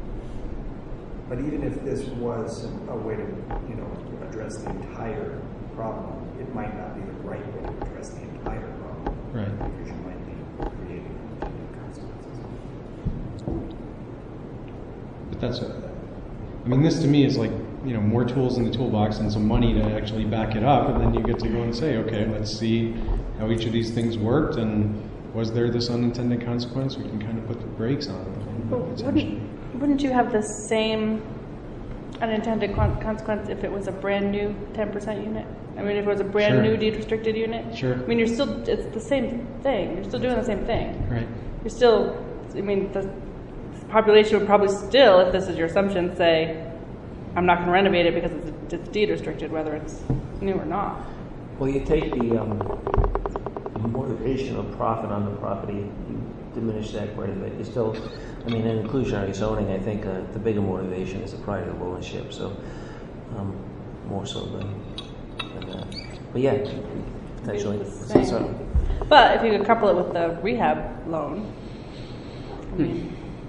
Speaker 6: But even if this was a way to, you know, address the entire problem, it might not be the right way to address the entire problem.
Speaker 9: Right.
Speaker 6: Because you might be creating unintended consequences.
Speaker 9: But that's, a, I mean, this to me is like, you know, more tools in the toolbox and some money to actually back it up, and then you get to go and say, okay, let's see how each of these things worked, and was there this unintended consequence? We can kind of put the brakes on it.
Speaker 1: But wouldn't, wouldn't you have the same unintended con- consequence if it was a brand new ten percent unit? I mean, if it was a brand
Speaker 9: Sure.
Speaker 1: new deed restricted unit?
Speaker 9: Sure.
Speaker 1: I mean, you're still, it's the same thing. You're still doing the same thing.
Speaker 9: Right.
Speaker 1: You're still, I mean, the population would probably still, if this is your assumption, say, I'm not going to renovate it because it's, it's deed restricted, whether it's new or not.
Speaker 10: Well, you take the um, motivation of profit on the property, you diminish that quite a bit. You still, I mean, in inclusionary zoning, I think uh, the bigger motivation is the pride of ownership. So, um, more so than, than that. But yeah, potentially.
Speaker 1: Same.
Speaker 10: So,
Speaker 1: But if you could couple it with the rehab loan, I mean,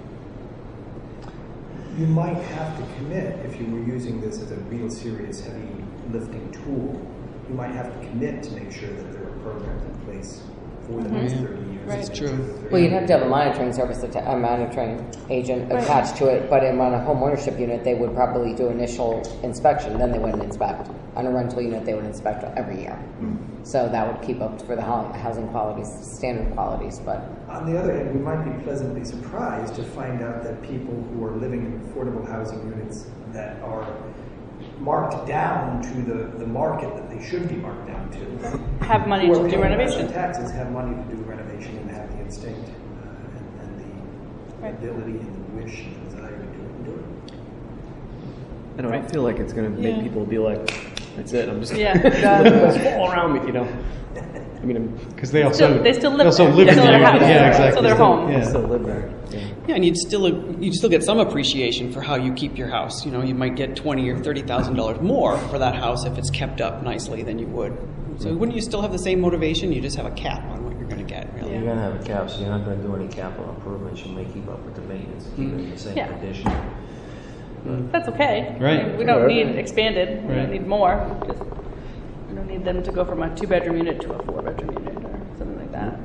Speaker 6: You might have to commit, if you were using this as a real serious heavy lifting tool, you might have to commit to make sure that there are programs in place for the next thirty years.
Speaker 1: Right.
Speaker 6: to make
Speaker 11: True.
Speaker 6: sure that there
Speaker 2: Well, you'd
Speaker 6: is-
Speaker 2: have to have a monitoring service, atta- a monitoring agent
Speaker 1: Right.
Speaker 2: attached to it, but in on a home ownership unit, they would probably do initial inspection, then they wouldn't inspect. On a rental unit, they would inspect every year. So that would keep up for the hou- housing qualities, standard qualities, but
Speaker 6: On the other hand, we might be pleasantly surprised to find out that people who are living in affordable housing units that are marked down to the, the market that they should be marked down to.
Speaker 1: have money
Speaker 6: who
Speaker 1: to
Speaker 6: are
Speaker 1: do
Speaker 6: paying less
Speaker 1: renovation.
Speaker 6: in taxes have money to do renovation and have the instinct uh, and, and the
Speaker 1: Right.
Speaker 6: ability and the wish and the desire to do it and do it.
Speaker 3: I don't, I feel like it's going to make
Speaker 1: Yeah.
Speaker 3: people be like, that's it, I'm just
Speaker 1: Yeah.
Speaker 3: let's fall around me, you know. I mean, I'm
Speaker 9: Because they also
Speaker 1: Still- they still live
Speaker 9: they also
Speaker 1: there.
Speaker 9: live
Speaker 1: It's still
Speaker 9: there.
Speaker 1: their house.
Speaker 9: Yeah, exactly.
Speaker 1: So they're home.
Speaker 9: Yeah.
Speaker 3: still live there. Yeah.
Speaker 11: Yeah, and you'd still you'd still get some appreciation for how you keep your house. You know, you might get twenty or thirty thousand dollars more for that house if it's kept up nicely than you would. So wouldn't you still have the same motivation? You just have a cap on what you're going to get, really.
Speaker 10: you're going to have a cap, so you're not going to do any capital improvements. You may keep up with the maintenance, keep it in the same
Speaker 1: Yeah.
Speaker 10: condition.
Speaker 1: That's okay.
Speaker 9: Right.
Speaker 1: I mean, we don't
Speaker 8: Right.
Speaker 1: need expanded. We
Speaker 9: Right.
Speaker 1: don't need more. We just we don't need them to go from a two-bedroom unit to a four-bedroom unit or something like that.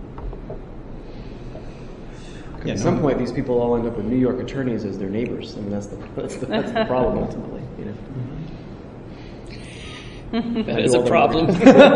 Speaker 3: Yeah, at some point, these people all end up with New York attorneys as their neighbors. I mean, that's the that's the, that's the problem ultimately. You know,
Speaker 11: That is a problem.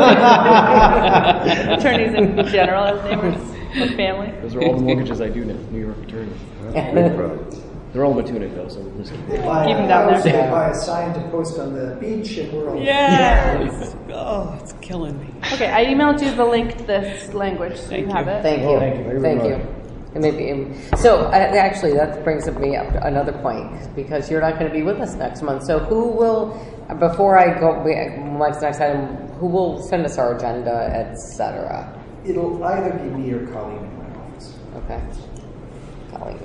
Speaker 1: Attorneys in general as neighbors with family.
Speaker 3: those are all the mortgages I do now. New York attorneys.
Speaker 8: That's a big problem.
Speaker 3: They're all Matunic though, so we'll just keep
Speaker 6: They
Speaker 3: it.
Speaker 6: buy
Speaker 1: Keep
Speaker 6: a
Speaker 1: 'em down
Speaker 6: house,
Speaker 1: there.
Speaker 6: they buy a sign to post on the beach, and we're all
Speaker 11: Yes. Oh, it's killing me.
Speaker 1: Okay, I emailed you the link to this language, so you
Speaker 11: Thank
Speaker 1: have
Speaker 11: you.
Speaker 1: it.
Speaker 2: thank you,
Speaker 8: Oh, thank you very
Speaker 2: thank
Speaker 8: much.
Speaker 2: you. And maybe um, so. Uh, actually, that brings me up to another point because you're not going to be with us next month. So who will? Before I go, we- what's next item? Who will send us our agenda, et cetera?
Speaker 6: It'll either be me or Colleen in my office.
Speaker 2: Okay. Colleen.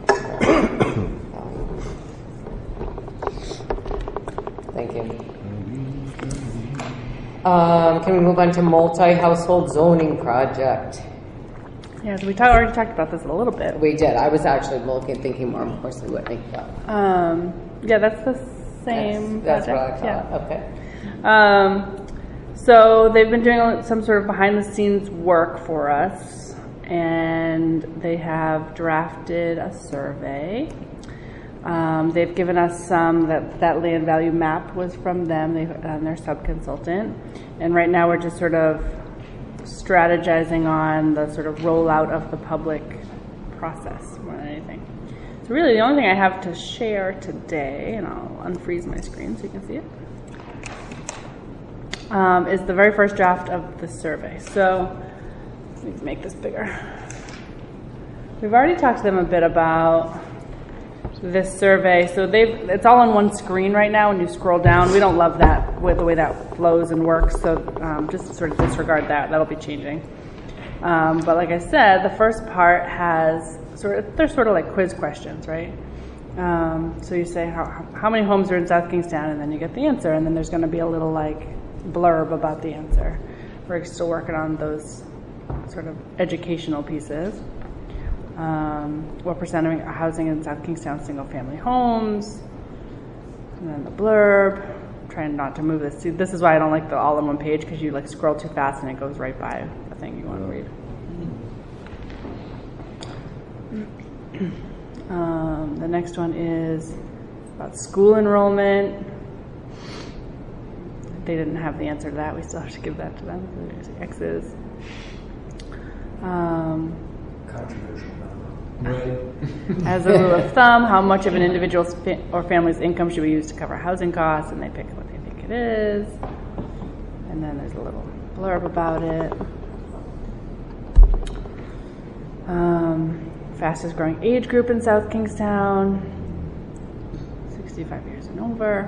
Speaker 2: Thank you. Um, can we move on to multi-household zoning project?
Speaker 1: Yeah, so we talk, already talked about this a little bit.
Speaker 2: We did. I was actually looking, thinking more of course, Whitney. But
Speaker 1: Um, yeah, that's the same
Speaker 2: that's, that's
Speaker 1: project.
Speaker 2: what I
Speaker 1: yeah.
Speaker 2: thought. Okay.
Speaker 1: Um, so they've been doing some sort of behind the scenes work for us, and they have drafted a survey. Um, they've given us some, that, that land value map was from them, they, um, their sub-consultant. And right now we're just sort of strategizing on the sort of rollout of the public process more than anything. So really the only thing I have to share today, and I'll unfreeze my screen so you can see it, um, is the very first draft of the survey. So let me make this bigger. We've already talked to them a bit about this survey. So they've, it's all on one screen right now when you scroll down. We don't love that with the way that flows and works, so um, just sort of disregard that. That'll be changing. Um, but like I said, the first part has sort of, they're sort of like quiz questions, right? Um, so you say, how, how many homes are in South Kingstown? And then you get the answer, and then there's going to be a little like blurb about the answer. We're still working on those sort of educational pieces. Um, what percent of housing in South Kingstown single-family homes, and then the blurb. I'm trying not to move this. See, this is why I don't like the all-in-one page, because you like scroll too fast and it goes right by the thing you want to read. Um, the next one is about school enrollment. They didn't have the answer to that. We still have to give that to them. So there's X's. Um,
Speaker 6: Controversial.
Speaker 1: Right. As a rule of thumb, how much of an individual's fa- or family's income should we use to cover housing costs? And they pick what they think it is. And then there's a little blurb about it. Um, fastest growing age group in South Kingstown, sixty-five years and over.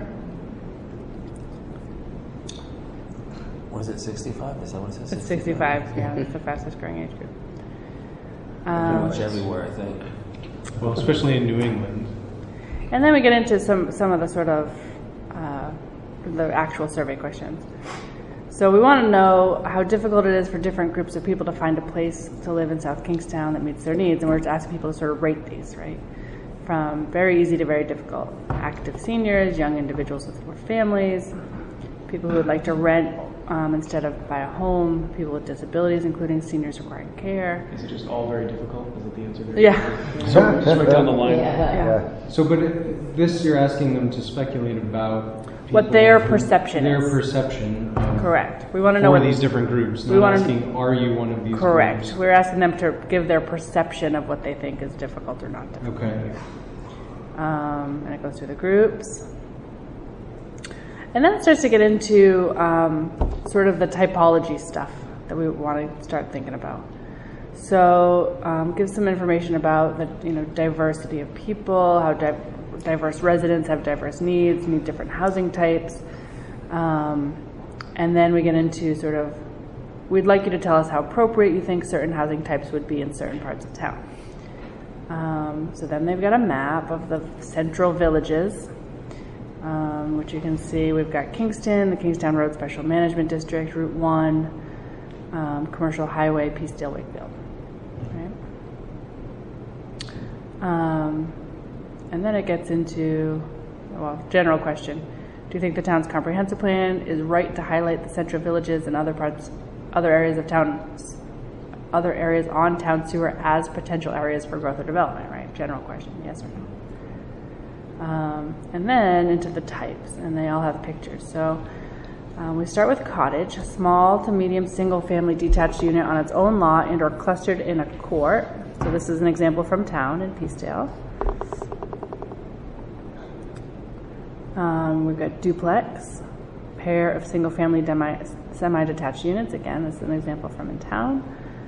Speaker 10: Was it sixty-five? Is that what it says?
Speaker 1: It's sixty-five, yeah, it's the fastest growing age group.
Speaker 10: Pretty
Speaker 1: Um,
Speaker 10: much everywhere, I think.
Speaker 9: Well, especially in New England.
Speaker 1: And then we get into some, some of the sort of uh, the actual survey questions. So we want to know how difficult it is for different groups of people to find a place to live in South Kingstown that meets their needs, and we're just asking people to sort of rate these, right? From very easy to very difficult. Active seniors, young individuals with more families, people who would like to rent um, instead of buy a home, people with disabilities, including seniors requiring care.
Speaker 3: Is it just all very difficult? Is it the answer? Very
Speaker 1: Yeah.
Speaker 3: difficult?
Speaker 9: So just right down the line.
Speaker 2: Yeah.
Speaker 1: Yeah.
Speaker 9: So, but it, this you're asking them to speculate about
Speaker 1: What
Speaker 9: people
Speaker 1: their
Speaker 9: who-
Speaker 1: perception
Speaker 9: their
Speaker 1: is.
Speaker 9: perception. Of,
Speaker 1: Correct. We want to know
Speaker 9: for
Speaker 1: what
Speaker 9: these different groups.
Speaker 1: we
Speaker 9: Not
Speaker 1: wanna-
Speaker 9: asking, are you one of these?
Speaker 1: Correct.
Speaker 9: Groups?
Speaker 1: We're asking them to give their perception of what they think is difficult or not difficult.
Speaker 9: Okay.
Speaker 1: Um, and it goes through the groups. And then it starts to get into um, sort of the typology stuff that we want to start thinking about. So um, give some information about the you know diversity of people, how di- diverse residents have diverse needs, need different housing types. Um, and then we get into sort of, we'd like you to tell us how appropriate you think certain housing types would be in certain parts of town. Um, so then they've got a map of the central villages, um, which you can see. We've got Kingston, the Kingstown Road Special Management District, Route one, um, Commercial Highway, Peacedale, Wakefield. Right? Um, and then it gets into, well, general question. Do you think the town's comprehensive plan is right to highlight the central villages and other parts, other areas of town, other areas on town sewer as potential areas for growth or development, right? General question, yes or no. Um, and then into the types, and they all have pictures. So um, we start with cottage, a small to medium single-family detached unit on its own lot and or clustered in a court. So this is an example from town in Peacedale. Um, we've got duplex, pair of single-family demi, semi-detached units. Again, this is an example from in town.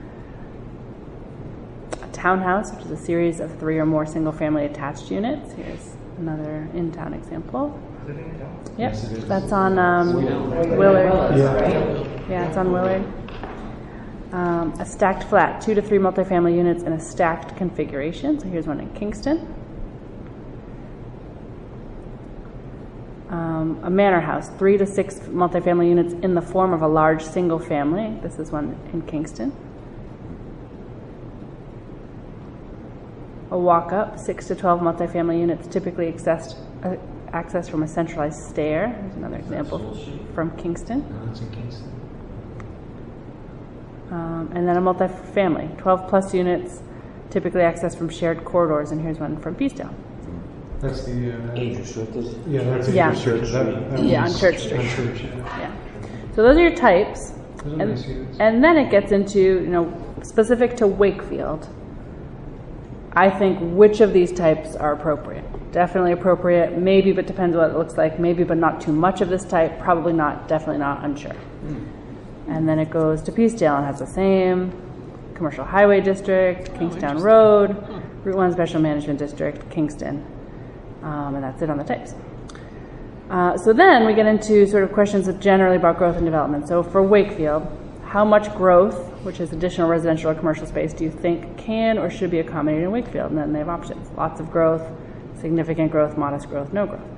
Speaker 1: A townhouse, which is a series of three or more single-family attached units. Here's another in-town example.
Speaker 6: Is it in town?
Speaker 1: Yep,
Speaker 3: Yes, it is.
Speaker 1: that's on um,
Speaker 2: Willard.
Speaker 1: Willard.
Speaker 3: Yeah.
Speaker 1: Yeah, it's on Willard. Um, a stacked flat, two to three multifamily units in a stacked configuration. So here's one in Kingston. Um, a manor house, three to six multifamily units in the form of a large single family. This is one in Kingston. A walk-up, six to twelve multifamily units, typically accessed, uh, accessed from a centralized stair. There's another example from Kingston.
Speaker 5: No, it's in Kingston.
Speaker 1: Um, and then a multifamily, twelve plus units, typically accessed from shared corridors. And here's one from Peacedale.
Speaker 9: That's the uh,
Speaker 10: age restricted.
Speaker 9: Yeah, that's age
Speaker 1: Yeah.
Speaker 9: restricted. That, that
Speaker 1: Yeah,
Speaker 9: was
Speaker 1: on Church Street.
Speaker 9: On Church, yeah.
Speaker 1: Yeah. So those are your types.
Speaker 9: Those are
Speaker 1: And,
Speaker 9: nice units.
Speaker 1: and then it gets into, you know, specific to Wakefield. I think which of these types are appropriate. Definitely appropriate, maybe, but depends what it looks like. Maybe, but not too much of this type. Probably not, definitely not, unsure. Mm. And then it goes to Peacedale and has the same commercial highway district, Kingstown
Speaker 9: oh,
Speaker 1: Road,
Speaker 9: huh.
Speaker 1: Route one Special Management District, Kingston. Um, and that's it on the types. Uh, so then we get into sort of questions of generally about growth and development. So for Wakefield, how much growth, which is additional residential or commercial space, do you think can or should be accommodated in Wakefield? And then they have options. Lots of growth, significant growth, modest growth, no growth.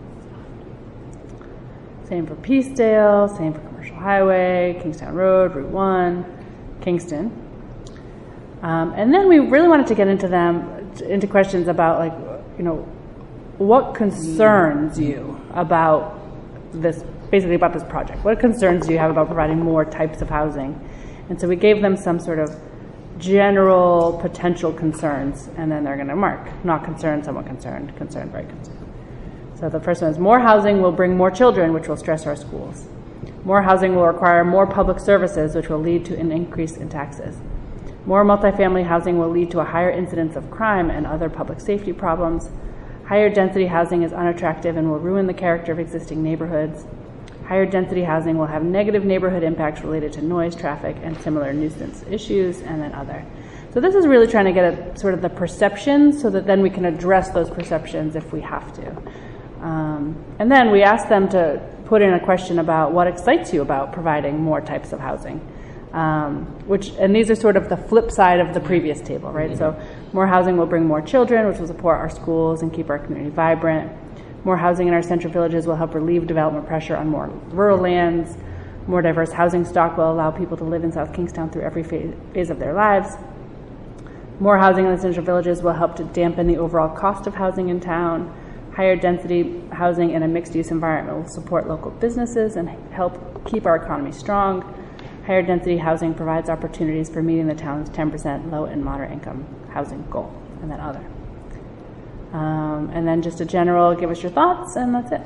Speaker 1: Same for Peacedale, same for Commercial Highway, Kingstown Road, Route one, Kingston. Um, and then we really wanted to get into them, into questions about, like, you know, what concerns you about this, basically about this project? What concerns do you have about providing more types of housing? And so we gave them some sort of general potential concerns, and then they're going to mark, not concerned, somewhat concerned, concerned, very concerned. So the first one is more housing will bring more children, which will stress our schools. More housing will require more public services, which will lead to an increase in taxes. More multifamily housing will lead to a higher incidence of crime and other public safety problems. Higher density housing is unattractive and will ruin the character of existing neighborhoods. Higher density housing will have negative neighborhood impacts related to noise, traffic, and similar nuisance issues, and then other. So this is really trying to get at sort of the perceptions so that then we can address those perceptions if we have to. Um, and then we asked them to put in a question about what excites you about providing more types of housing. Um, which, and these are sort of the flip side of the previous table, right? Mm-hmm. So more housing will bring more children, which will support our schools and keep our community vibrant. More housing in our central villages will help relieve development pressure on more rural lands. More diverse housing stock will allow people to live in South Kingstown through every phase of their lives. More housing in the central villages will help to dampen the overall cost of housing in town. Higher density housing in a mixed-use environment will support local businesses and help keep our economy strong. Higher density housing provides opportunities for meeting the town's ten percent low and moderate income housing goal, and then other. Um, and then just a general, give us your thoughts, and that's it.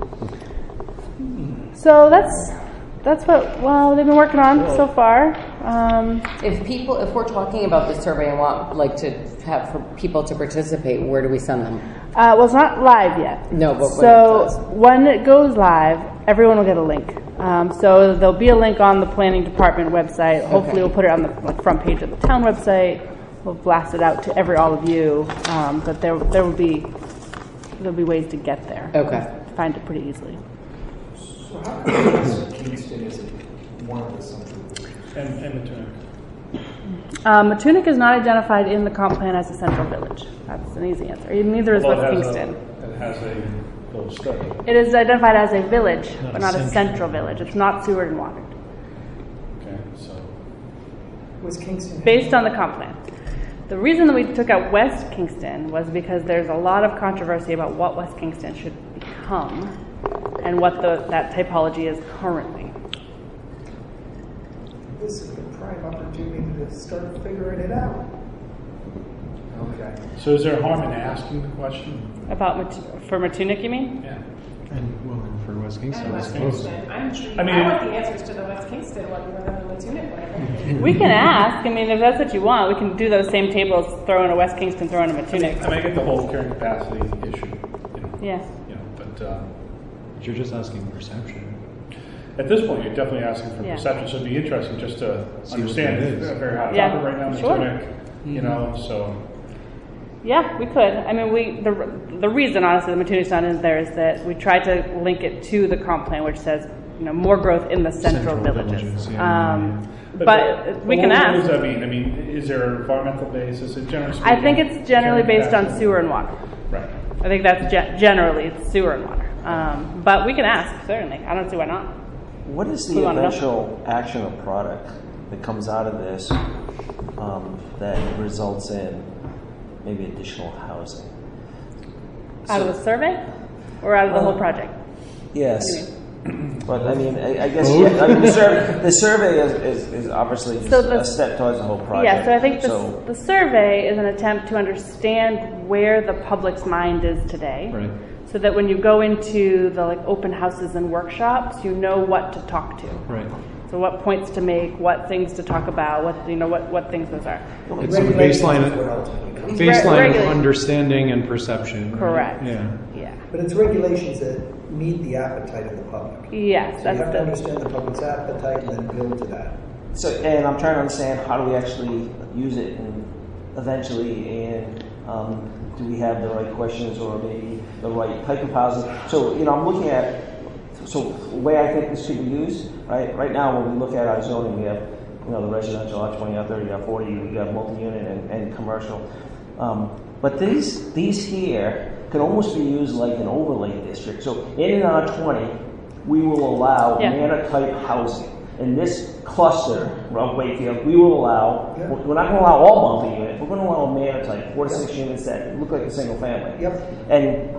Speaker 1: So that's that's what well they've been working on so far. Um,
Speaker 2: if people, if we're talking about the survey and want like to have for people to participate, where do we send them?
Speaker 1: Uh, well, it's not live yet.
Speaker 2: No, but
Speaker 1: so when it goes live, everyone will get a link. Um, so there'll be a link on the planning department website. Hopefully, okay. We'll put it on the like, front page of the town website. We'll blast it out to every all of you. Um, but there, there will be there'll be ways to get there.
Speaker 2: Okay.
Speaker 1: Find it pretty easily.
Speaker 6: So how come Kingston isn't one of the central villages?
Speaker 4: And, and Matunic.
Speaker 1: Um, Matunic is not identified in the comp plan as a central village. That's an easy answer. Neither is
Speaker 4: West
Speaker 1: Kingston.
Speaker 4: A, it has a little study.
Speaker 1: It is identified as a village,
Speaker 9: not
Speaker 1: but not
Speaker 9: a
Speaker 1: a
Speaker 9: central.
Speaker 1: central village. It's not sewered and watered.
Speaker 4: Okay, so.
Speaker 6: Was Kingston
Speaker 1: Based on the comp plan. The reason that we took out West Kingston was because there's a lot of controversy about what West Kingston should become and what the, that typology is currently.
Speaker 6: This is the prime opportunity to start figuring it out. Okay.
Speaker 4: So is there harm in asking the question?
Speaker 1: About Mat- for Matunic, you mean?
Speaker 4: Yeah.
Speaker 9: And well, and for West Kingston,
Speaker 7: And
Speaker 9: I
Speaker 7: West
Speaker 9: suppose.
Speaker 7: Kingston. I'm intrigued.
Speaker 4: I mean-
Speaker 7: I want the answers to the West Kingston one more than the Matunic one.
Speaker 1: We can ask. I mean, if that's what you want, we can do those same tables, throw in a West Kingston, throw in a
Speaker 4: I
Speaker 1: Matunic.
Speaker 4: mean, I get the whole carrying capacity issue, you know.
Speaker 1: Yeah.
Speaker 4: You know, but uh,
Speaker 9: But you're just asking perception.
Speaker 4: at this point, you're definitely asking for
Speaker 1: Yeah.
Speaker 4: perception. So it'd be interesting just to
Speaker 9: See what
Speaker 4: understand.
Speaker 9: that
Speaker 4: It's
Speaker 9: is.
Speaker 4: a very hot
Speaker 1: Yeah,
Speaker 4: topic right now,
Speaker 1: sure.
Speaker 4: Matunic, you know, so.
Speaker 1: Yeah, we could. I mean, we the the reason, honestly, the Matunic's not in there is that we tried to link it to the comp plan, which says, you know, more growth in the central,
Speaker 9: Central
Speaker 1: villages.
Speaker 9: villages, yeah,
Speaker 1: um,
Speaker 4: But,
Speaker 1: but we
Speaker 4: what,
Speaker 1: can
Speaker 4: what
Speaker 1: ask.
Speaker 4: does that mean? I mean, is there an environmental basis? Is generally
Speaker 1: I think
Speaker 4: speaking,
Speaker 1: it's generally
Speaker 4: carrying
Speaker 1: based on
Speaker 4: capacity?
Speaker 1: sewer and water.
Speaker 4: Right.
Speaker 1: I think that's ge- generally it's sewer and water. Um, but we can ask, certainly. I don't see why not.
Speaker 10: What is
Speaker 1: We
Speaker 10: the
Speaker 1: wanna know.
Speaker 10: eventual action or product that comes out of this um, that results in maybe additional housing?
Speaker 1: Out of
Speaker 10: So-
Speaker 1: the survey or out of the
Speaker 10: Uh,
Speaker 1: whole project?
Speaker 10: Yes.
Speaker 1: What do you
Speaker 10: But I mean, I, I guess yeah, I mean, the, survey, the survey is, is, is obviously just
Speaker 1: So the-
Speaker 10: a step towards the whole project.
Speaker 1: Yeah, so I think the,
Speaker 10: So-
Speaker 1: the survey is an attempt to understand where the public's mind is today.
Speaker 9: Right.
Speaker 1: So that when you go into the like open houses and workshops, you know what to talk to.
Speaker 9: Right.
Speaker 1: So what points to make, what things to talk about, what you know, what, what things those are.
Speaker 9: It's a
Speaker 6: Regulations
Speaker 9: baseline,
Speaker 6: is what ultimately comes.
Speaker 9: baseline
Speaker 1: Re-
Speaker 9: of
Speaker 1: regula-
Speaker 9: understanding and perception. right?
Speaker 1: Correct.
Speaker 9: Yeah.
Speaker 1: Yeah.
Speaker 6: But it's regulations that meet the appetite of the public.
Speaker 1: Yes,
Speaker 6: So you
Speaker 1: that's
Speaker 6: have to
Speaker 1: the,
Speaker 6: understand the public's appetite and then build to that.
Speaker 10: So, and I'm trying to understand how do we actually use it and eventually, and um, do we have the right questions or maybe the right type of housing? So, you know, I'm looking at, so the way I think this should be used, right? Right now, when we look at our zoning, we have, you know, the residential, R twenty, R thirty, R forty, we have multi-unit and, and commercial. Um, but these, these here can almost be used like an overlay district. So in an R twenty, we will allow
Speaker 1: Yeah.
Speaker 10: manor-type housing. In this cluster of Wakefield, we will allow,
Speaker 6: Yeah.
Speaker 10: we're not going to allow all multi-unit, we're going to allow manor-type, four to six units that look like a single family.
Speaker 6: Yep.
Speaker 10: And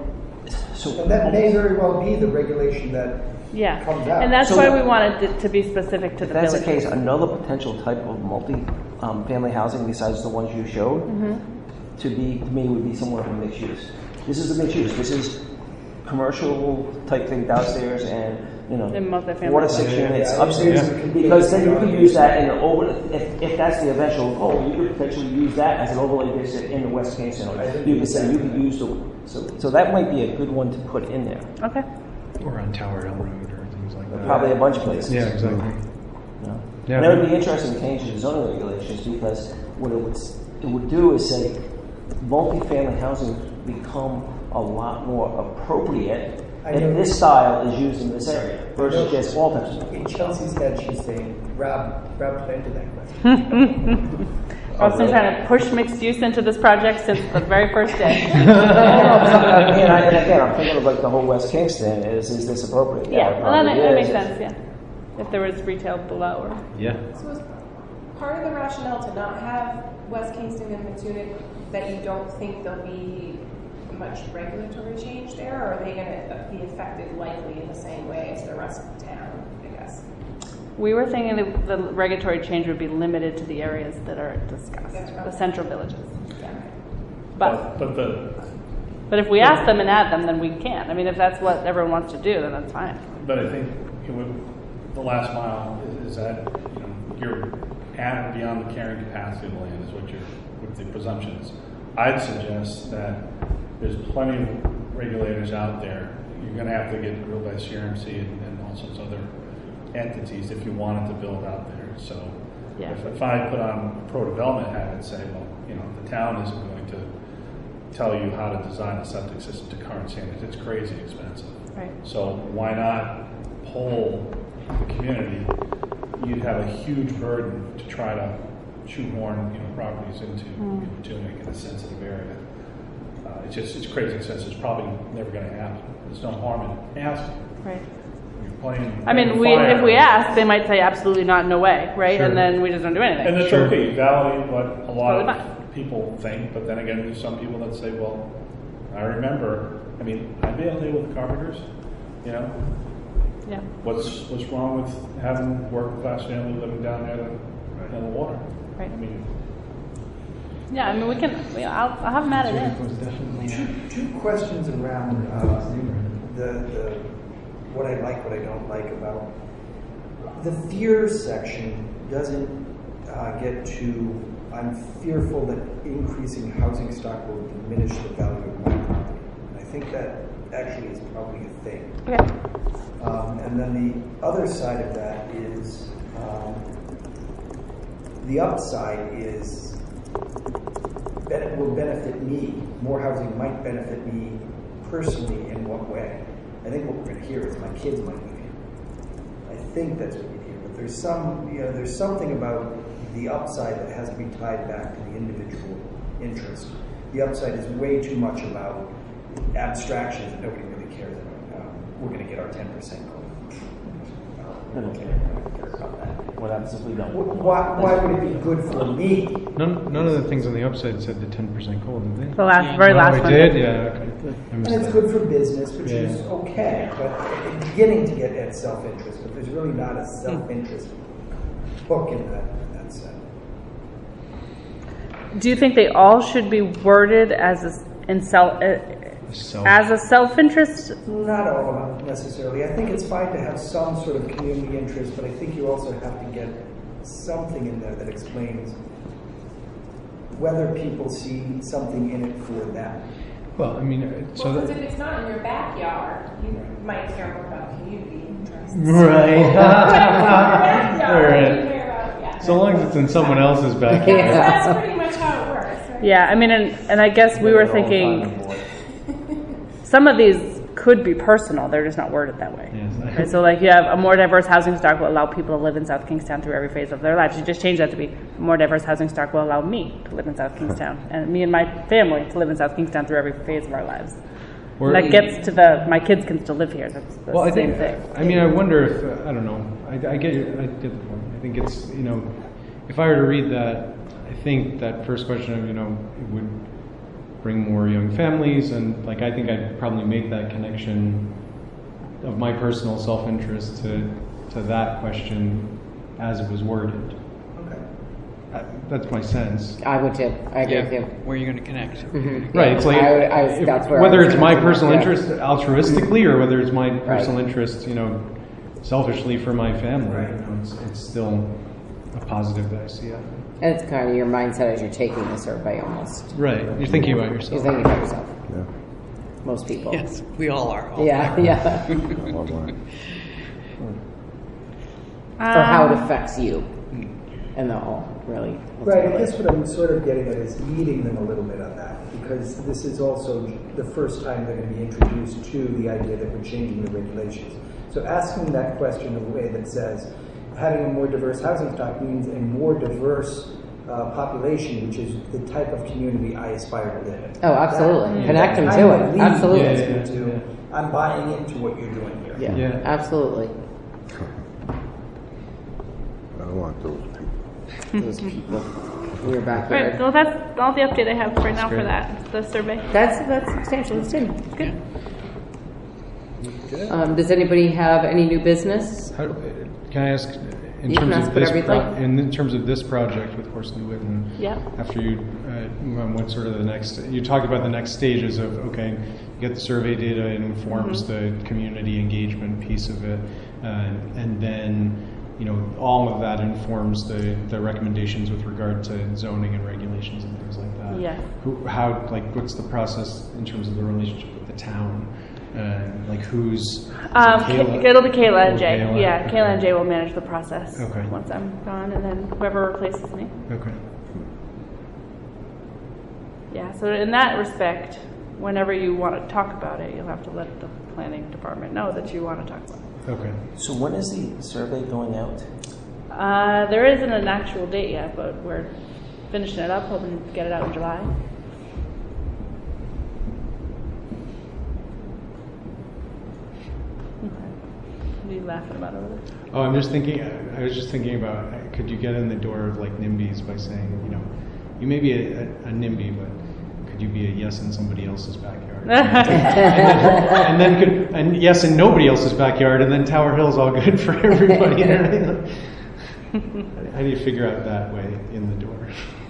Speaker 10: so,
Speaker 6: And that may very well be the regulation that
Speaker 1: yeah.
Speaker 6: comes out.
Speaker 1: And that's
Speaker 10: So
Speaker 1: why
Speaker 10: that-
Speaker 1: we wanted it to be specific to
Speaker 10: if
Speaker 1: the
Speaker 10: that's the
Speaker 1: village.
Speaker 10: case, another potential type of multi-family housing besides the ones you showed,
Speaker 1: Mm-hmm.
Speaker 10: to be, to me, would be somewhat of a mixed use. This is a mixed use. This is commercial type thing downstairs and, you know,
Speaker 1: And multifamily.
Speaker 10: four to six
Speaker 6: Yeah,
Speaker 10: units
Speaker 6: yeah,
Speaker 10: upstairs.
Speaker 6: yeah.
Speaker 10: Because then you could use that in the over, if, if that's the eventual goal, you could potentially use that as an overlay district in the West Kingston. Or you could say, you could use the, so, so that might be a good one to put in there.
Speaker 1: Okay.
Speaker 9: Or on Tower Hill Road or things like that.
Speaker 10: Probably a bunch of places.
Speaker 9: Yeah, exactly.
Speaker 10: You know?
Speaker 9: Yeah.
Speaker 10: And it would be interesting to change the zoning regulations because what it would, it would do is say multifamily housing become a lot more appropriate
Speaker 6: I
Speaker 10: if
Speaker 6: know.
Speaker 10: this style is used in this area versus
Speaker 6: know.
Speaker 10: just all types of
Speaker 6: In Chelsea's head, she's saying, Rob, Rob planted that question.
Speaker 1: I've been trying to push mixed use into this project since the very first day.
Speaker 10: and, I, and again, I'm thinking of like the whole West Kingston. Is is this appropriate?
Speaker 1: Yeah,
Speaker 10: it
Speaker 1: well, that,
Speaker 10: probably
Speaker 1: that makes
Speaker 10: is.
Speaker 1: sense, yeah. If there was retail below or.
Speaker 9: Yeah.
Speaker 7: So is part of the rationale to not have West Kingston and Matunic that you don't think there'll be much regulatory change there, or are they going to be affected likely in the same way as the rest of town, I guess?
Speaker 1: We were thinking that the regulatory change would be limited to the areas that are discussed,
Speaker 7: That's right.
Speaker 1: the central villages.
Speaker 7: Yeah.
Speaker 1: But,
Speaker 4: But the,
Speaker 1: but if we ask them and add them, then we can. I mean, if that's what everyone wants to do, then that's fine.
Speaker 4: but I think it would, the last mile is, is that, you know, you're at or beyond the carrying capacity of the land is what your, what the presumption is. I'd suggest that there's plenty of regulators out there. You're gonna have to get grilled by C R M C and, and all sorts of other entities if you wanted to build out there. So
Speaker 1: Yeah.
Speaker 4: if, if I put on a pro-development hat and say, well, you know, the town isn't going to tell you how to design a septic system to current standards, it's crazy expensive.
Speaker 1: Right.
Speaker 4: So why not poll the community? You'd have a huge burden to try to shoehorn, you know, properties into
Speaker 1: Mm.
Speaker 4: to make it a sensitive area. Uh, it's just it's crazy expensive. It's probably never going to happen. There's no harm in asking.
Speaker 1: Right.
Speaker 4: You're playing.
Speaker 1: I mean,
Speaker 4: playing
Speaker 1: we,
Speaker 4: fire.
Speaker 1: if we ask, they might say absolutely not, no way, right?
Speaker 9: Sure.
Speaker 1: And then we just don't do anything.
Speaker 4: And that's okay. You validate what a lot
Speaker 1: Totally
Speaker 4: of people think, but then again, there's some people that say, well, I remember. I mean, I've been there with carpenters. You know,
Speaker 1: Yeah.
Speaker 4: what's what's wrong with having working class family living down there right on the water?
Speaker 1: Right.
Speaker 4: I mean,
Speaker 1: Yeah, I mean, we can, we- I'll, I'll have them added in.
Speaker 6: Two, two questions around uh, the, the what I like, what I don't like about the fears section doesn't uh, get to. I'm fearful that increasing housing stock will diminish the value of my property. And I think that actually is probably a thing.
Speaker 1: Okay.
Speaker 6: Um, and then the other side of that is um, the upside is that it will benefit me. More housing might benefit me personally in what way? I think what we're going to hear is my kids might live here. I think that's what you hear. But there's some, you know, there's something about the upside that has to be tied back to the individual interest. The upside is way too much about abstractions that nobody really cares about. Um, we're going to get our ten percent goal. I don't care about that.
Speaker 10: What happens if we don't?
Speaker 6: Why, why would it be good for me?
Speaker 9: None, none of the things on the upside said the ten percent COLA, did they?
Speaker 1: The last, very last
Speaker 9: oh,
Speaker 1: one.
Speaker 9: I did? Yeah, okay. I
Speaker 6: And
Speaker 9: missed
Speaker 6: it's
Speaker 9: that.
Speaker 6: good for business, which
Speaker 9: Yeah.
Speaker 6: is okay, but it's beginning to get at self-interest, but there's really not a self-interest hook in that, in that sense.
Speaker 1: Do you think they all should be worded as a, in self, uh,
Speaker 9: Self.
Speaker 1: as a self-interest?
Speaker 6: Not all necessarily. I think it's fine to have some sort of community interest, but I think you also have to get something in there that explains whether people see something in it for them.
Speaker 9: Well, I mean, uh, so
Speaker 7: Well, because
Speaker 9: that,
Speaker 7: if it's not in your backyard, you might care more about community interests.
Speaker 9: right.
Speaker 7: Backyard,
Speaker 9: Right.
Speaker 7: you care about- yeah.
Speaker 9: So long as it's in someone else's backyard.
Speaker 7: Yeah, that's pretty much how it works. Right?
Speaker 1: Yeah, I mean, and, and I guess we were thinking some of these could be personal, they're just not worded that way.
Speaker 9: Yes.
Speaker 1: Right, so like you have a more diverse housing stock will allow people to live in South Kingstown through every phase of their lives. You just change that to be a more diverse housing stock will allow me to live in South Kingstown and me and my family to live in South Kingstown through every phase of our lives.
Speaker 9: Or-
Speaker 1: that gets to the, my kids can still live here. That's the
Speaker 9: Well, I
Speaker 1: same
Speaker 9: think,
Speaker 1: thing.
Speaker 9: I mean, I wonder if, uh, I don't know, I, I get your, I get the point. I think it's, you know, if I were to read that, I think that first question of, you know, it would bring more young families, and like, I think I'd probably make that connection of my personal self-interest to, to that question as it was worded.
Speaker 6: Okay.
Speaker 9: Uh, That's my sense.
Speaker 2: I would too. I agree with you.
Speaker 11: Where are you going to connect?
Speaker 2: Mm-hmm.
Speaker 9: Right, it's like,
Speaker 2: I- I was-
Speaker 9: if-
Speaker 2: that's where I
Speaker 9: whether
Speaker 2: was
Speaker 9: it's
Speaker 2: gonna
Speaker 9: my
Speaker 2: come
Speaker 9: personal
Speaker 2: up, yeah.
Speaker 9: interest altruistically or whether it's my personal interest, you know, selfishly for my family,
Speaker 6: Right.
Speaker 9: you know, it's, it's still a positive that I see out of it.
Speaker 2: And it's kind of your mindset as you're taking the survey almost.
Speaker 9: Right, you're thinking about
Speaker 2: You're
Speaker 9: yourself.
Speaker 2: thinking about yourself.
Speaker 8: Yeah.
Speaker 2: Most people.
Speaker 11: Yes, we all are. All
Speaker 2: Yeah, yeah.
Speaker 8: All right.
Speaker 2: For how it
Speaker 1: Um,
Speaker 2: affects you. And the whole, really.
Speaker 6: Right, I guess what I'm sort of getting at is leading them a little bit on that, because this is also the first time they're going to be introduced to the idea that we're changing the regulations. So asking that question in a way that says, having a more diverse housing stock means a more diverse uh, population, which is the type of community I aspire to live in.
Speaker 2: Oh, absolutely.
Speaker 6: That-
Speaker 2: Connect
Speaker 6: that
Speaker 2: them
Speaker 6: kind
Speaker 2: to
Speaker 6: of
Speaker 2: it.
Speaker 6: leads
Speaker 2: Absolutely.
Speaker 9: Yeah, yeah,
Speaker 6: to,
Speaker 9: yeah.
Speaker 6: I'm buying into what you're doing here.
Speaker 2: Yeah,
Speaker 9: Yeah.
Speaker 2: absolutely.
Speaker 8: I don't want those people.
Speaker 2: Those people in your
Speaker 1: Right,
Speaker 2: backyard.
Speaker 1: well, that's all the update I have right now for
Speaker 9: great.
Speaker 1: that, the survey.
Speaker 2: That's, that's substantial. That's good.
Speaker 1: Good.
Speaker 2: Um, does anybody have any new business?
Speaker 9: How, can I ask, in
Speaker 2: You can
Speaker 9: terms
Speaker 2: ask
Speaker 9: of this,
Speaker 2: whatever you'd
Speaker 9: pro-
Speaker 2: like.
Speaker 9: in, in terms of this project with Horsley Witten,
Speaker 1: Yeah.
Speaker 9: after you, uh, move on, what sort of the next, you talked about the next stages of, okay, you get the survey data, it informs
Speaker 1: Mm-hmm.
Speaker 9: the community engagement piece of it, uh, and then, you know, all of that informs the, the recommendations with regard to zoning and regulations and things like that.
Speaker 1: Yeah.
Speaker 9: Who, how, like, what's the process in terms of the relationship with the town? Uh, like, who's, is it
Speaker 1: Um,
Speaker 9: Kayla?
Speaker 1: it'll be Kayla and
Speaker 9: Oh,
Speaker 1: Jay.
Speaker 9: Kayla?
Speaker 1: Yeah,
Speaker 9: Okay.
Speaker 1: Kayla and Jay will manage the process
Speaker 9: Okay.
Speaker 1: once I'm gone, and then whoever replaces me.
Speaker 9: Okay.
Speaker 1: Yeah, so in that respect, whenever you want to talk about it, you'll have to let the planning department know that you want to talk about it.
Speaker 9: Okay.
Speaker 10: So when is the survey going out?
Speaker 1: Uh, there isn't an actual date yet, but we're finishing it up, hoping to get it out in July. Okay. What are you laughing about over there?
Speaker 9: Oh, I'm just thinking. I was just thinking about uh, could you get in the door of like NIMBYs by saying, you know, you may be a, a, a NIMBY, but could you be a yes in somebody else's backyard? and, then, and then could and yes in nobody else's backyard, and then Tower Hill's all good for everybody. How do you figure out that way in the door?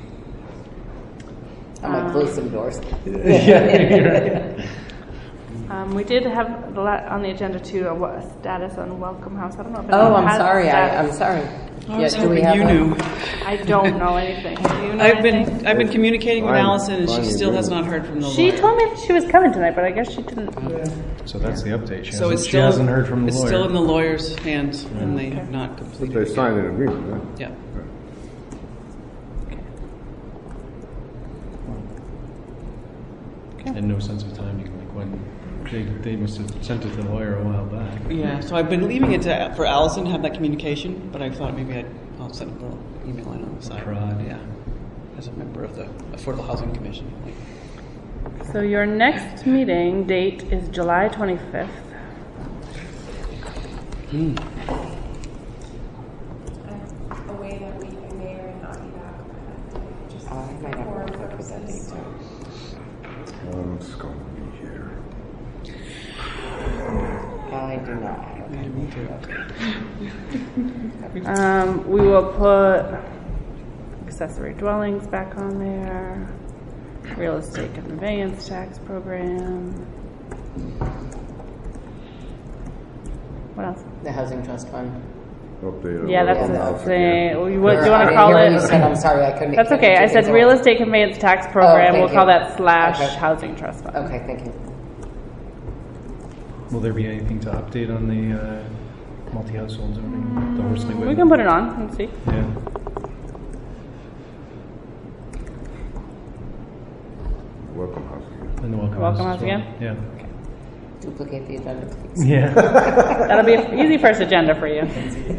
Speaker 2: I might close some doors.
Speaker 9: Yeah, you're right.
Speaker 1: Um, we did have the la- on the agenda too a, what, a status on Welcome House. I don't know if
Speaker 2: Oh,
Speaker 1: anyone
Speaker 2: I'm
Speaker 1: has
Speaker 2: sorry. I,
Speaker 1: status.
Speaker 2: I'm sorry.
Speaker 11: I was
Speaker 2: Yeah, do we
Speaker 11: hoping
Speaker 2: have
Speaker 11: you
Speaker 2: a-
Speaker 11: knew.
Speaker 1: I don't know anything. Do you know
Speaker 11: I've
Speaker 1: anything?
Speaker 11: been I've been communicating with
Speaker 8: Fine,
Speaker 11: Allison, and she
Speaker 8: fine,
Speaker 11: still
Speaker 8: you're
Speaker 11: has
Speaker 8: good.
Speaker 11: not heard from the
Speaker 1: She
Speaker 11: lawyer.
Speaker 1: told me she was coming tonight, but I guess she didn't.
Speaker 9: So that's the update. She,
Speaker 11: So
Speaker 9: hasn't,
Speaker 11: it's
Speaker 9: she
Speaker 11: still
Speaker 9: hasn't heard from the
Speaker 11: it's
Speaker 9: lawyer.
Speaker 11: still in the lawyer's hands, and they have not
Speaker 8: But
Speaker 11: completed.
Speaker 8: they
Speaker 11: it
Speaker 8: signed
Speaker 11: yet.
Speaker 8: an agreement, right?
Speaker 11: Yeah.
Speaker 9: And no sense of timing, like when they, they must have sent it to the lawyer a while back.
Speaker 11: Yeah, so I've been leaving it to, for Allison to have that communication, but I thought maybe I'd, I'll send a little email in on the side.
Speaker 9: Prod.
Speaker 11: Yeah, as a member of the Affordable Housing Commission.
Speaker 1: So your next meeting date is July twenty-fifth.
Speaker 2: at that date too.
Speaker 8: I'm just going to be here.
Speaker 2: I do not.
Speaker 11: Yeah, me too.
Speaker 1: Um, we will put accessory dwellings back on there. Real estate conveyance tax program. What else?
Speaker 2: The housing trust fund.
Speaker 8: Update.
Speaker 1: Yeah, that's
Speaker 8: on
Speaker 1: the
Speaker 8: house
Speaker 1: thing.
Speaker 8: again.
Speaker 1: What, do you want
Speaker 2: I
Speaker 1: to
Speaker 2: didn't
Speaker 1: call
Speaker 2: hear what
Speaker 1: it?
Speaker 2: you said. I'm sorry, I couldn't.
Speaker 1: That's
Speaker 2: couldn't
Speaker 1: okay. I
Speaker 2: take
Speaker 1: said
Speaker 2: it
Speaker 1: real
Speaker 2: all.
Speaker 1: estate conveyance tax program.
Speaker 2: thank
Speaker 1: We'll call
Speaker 2: you.
Speaker 1: that slash
Speaker 2: Okay.
Speaker 1: housing trust fund.
Speaker 2: Okay, thank you.
Speaker 5: Will there be anything to update on the uh, multi-household zoning, the Horsley Way?
Speaker 1: We can put it on and see.
Speaker 5: Yeah.
Speaker 8: Welcome house again.
Speaker 5: And the welcome,
Speaker 1: Welcome
Speaker 5: house
Speaker 1: house
Speaker 5: as well.
Speaker 1: again?
Speaker 5: Yeah.
Speaker 2: Duplicate the agenda, please.
Speaker 5: Yeah.
Speaker 1: That'll be an easy first agenda for you.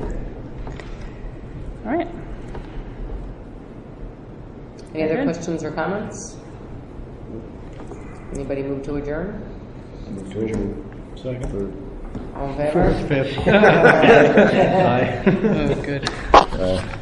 Speaker 1: All right.
Speaker 2: Any other
Speaker 1: Good.
Speaker 2: questions or comments? Anybody move to adjourn?
Speaker 4: Second.
Speaker 2: All in favor?
Speaker 5: Fifth. Aye.
Speaker 11: Oh, good.
Speaker 8: Uh,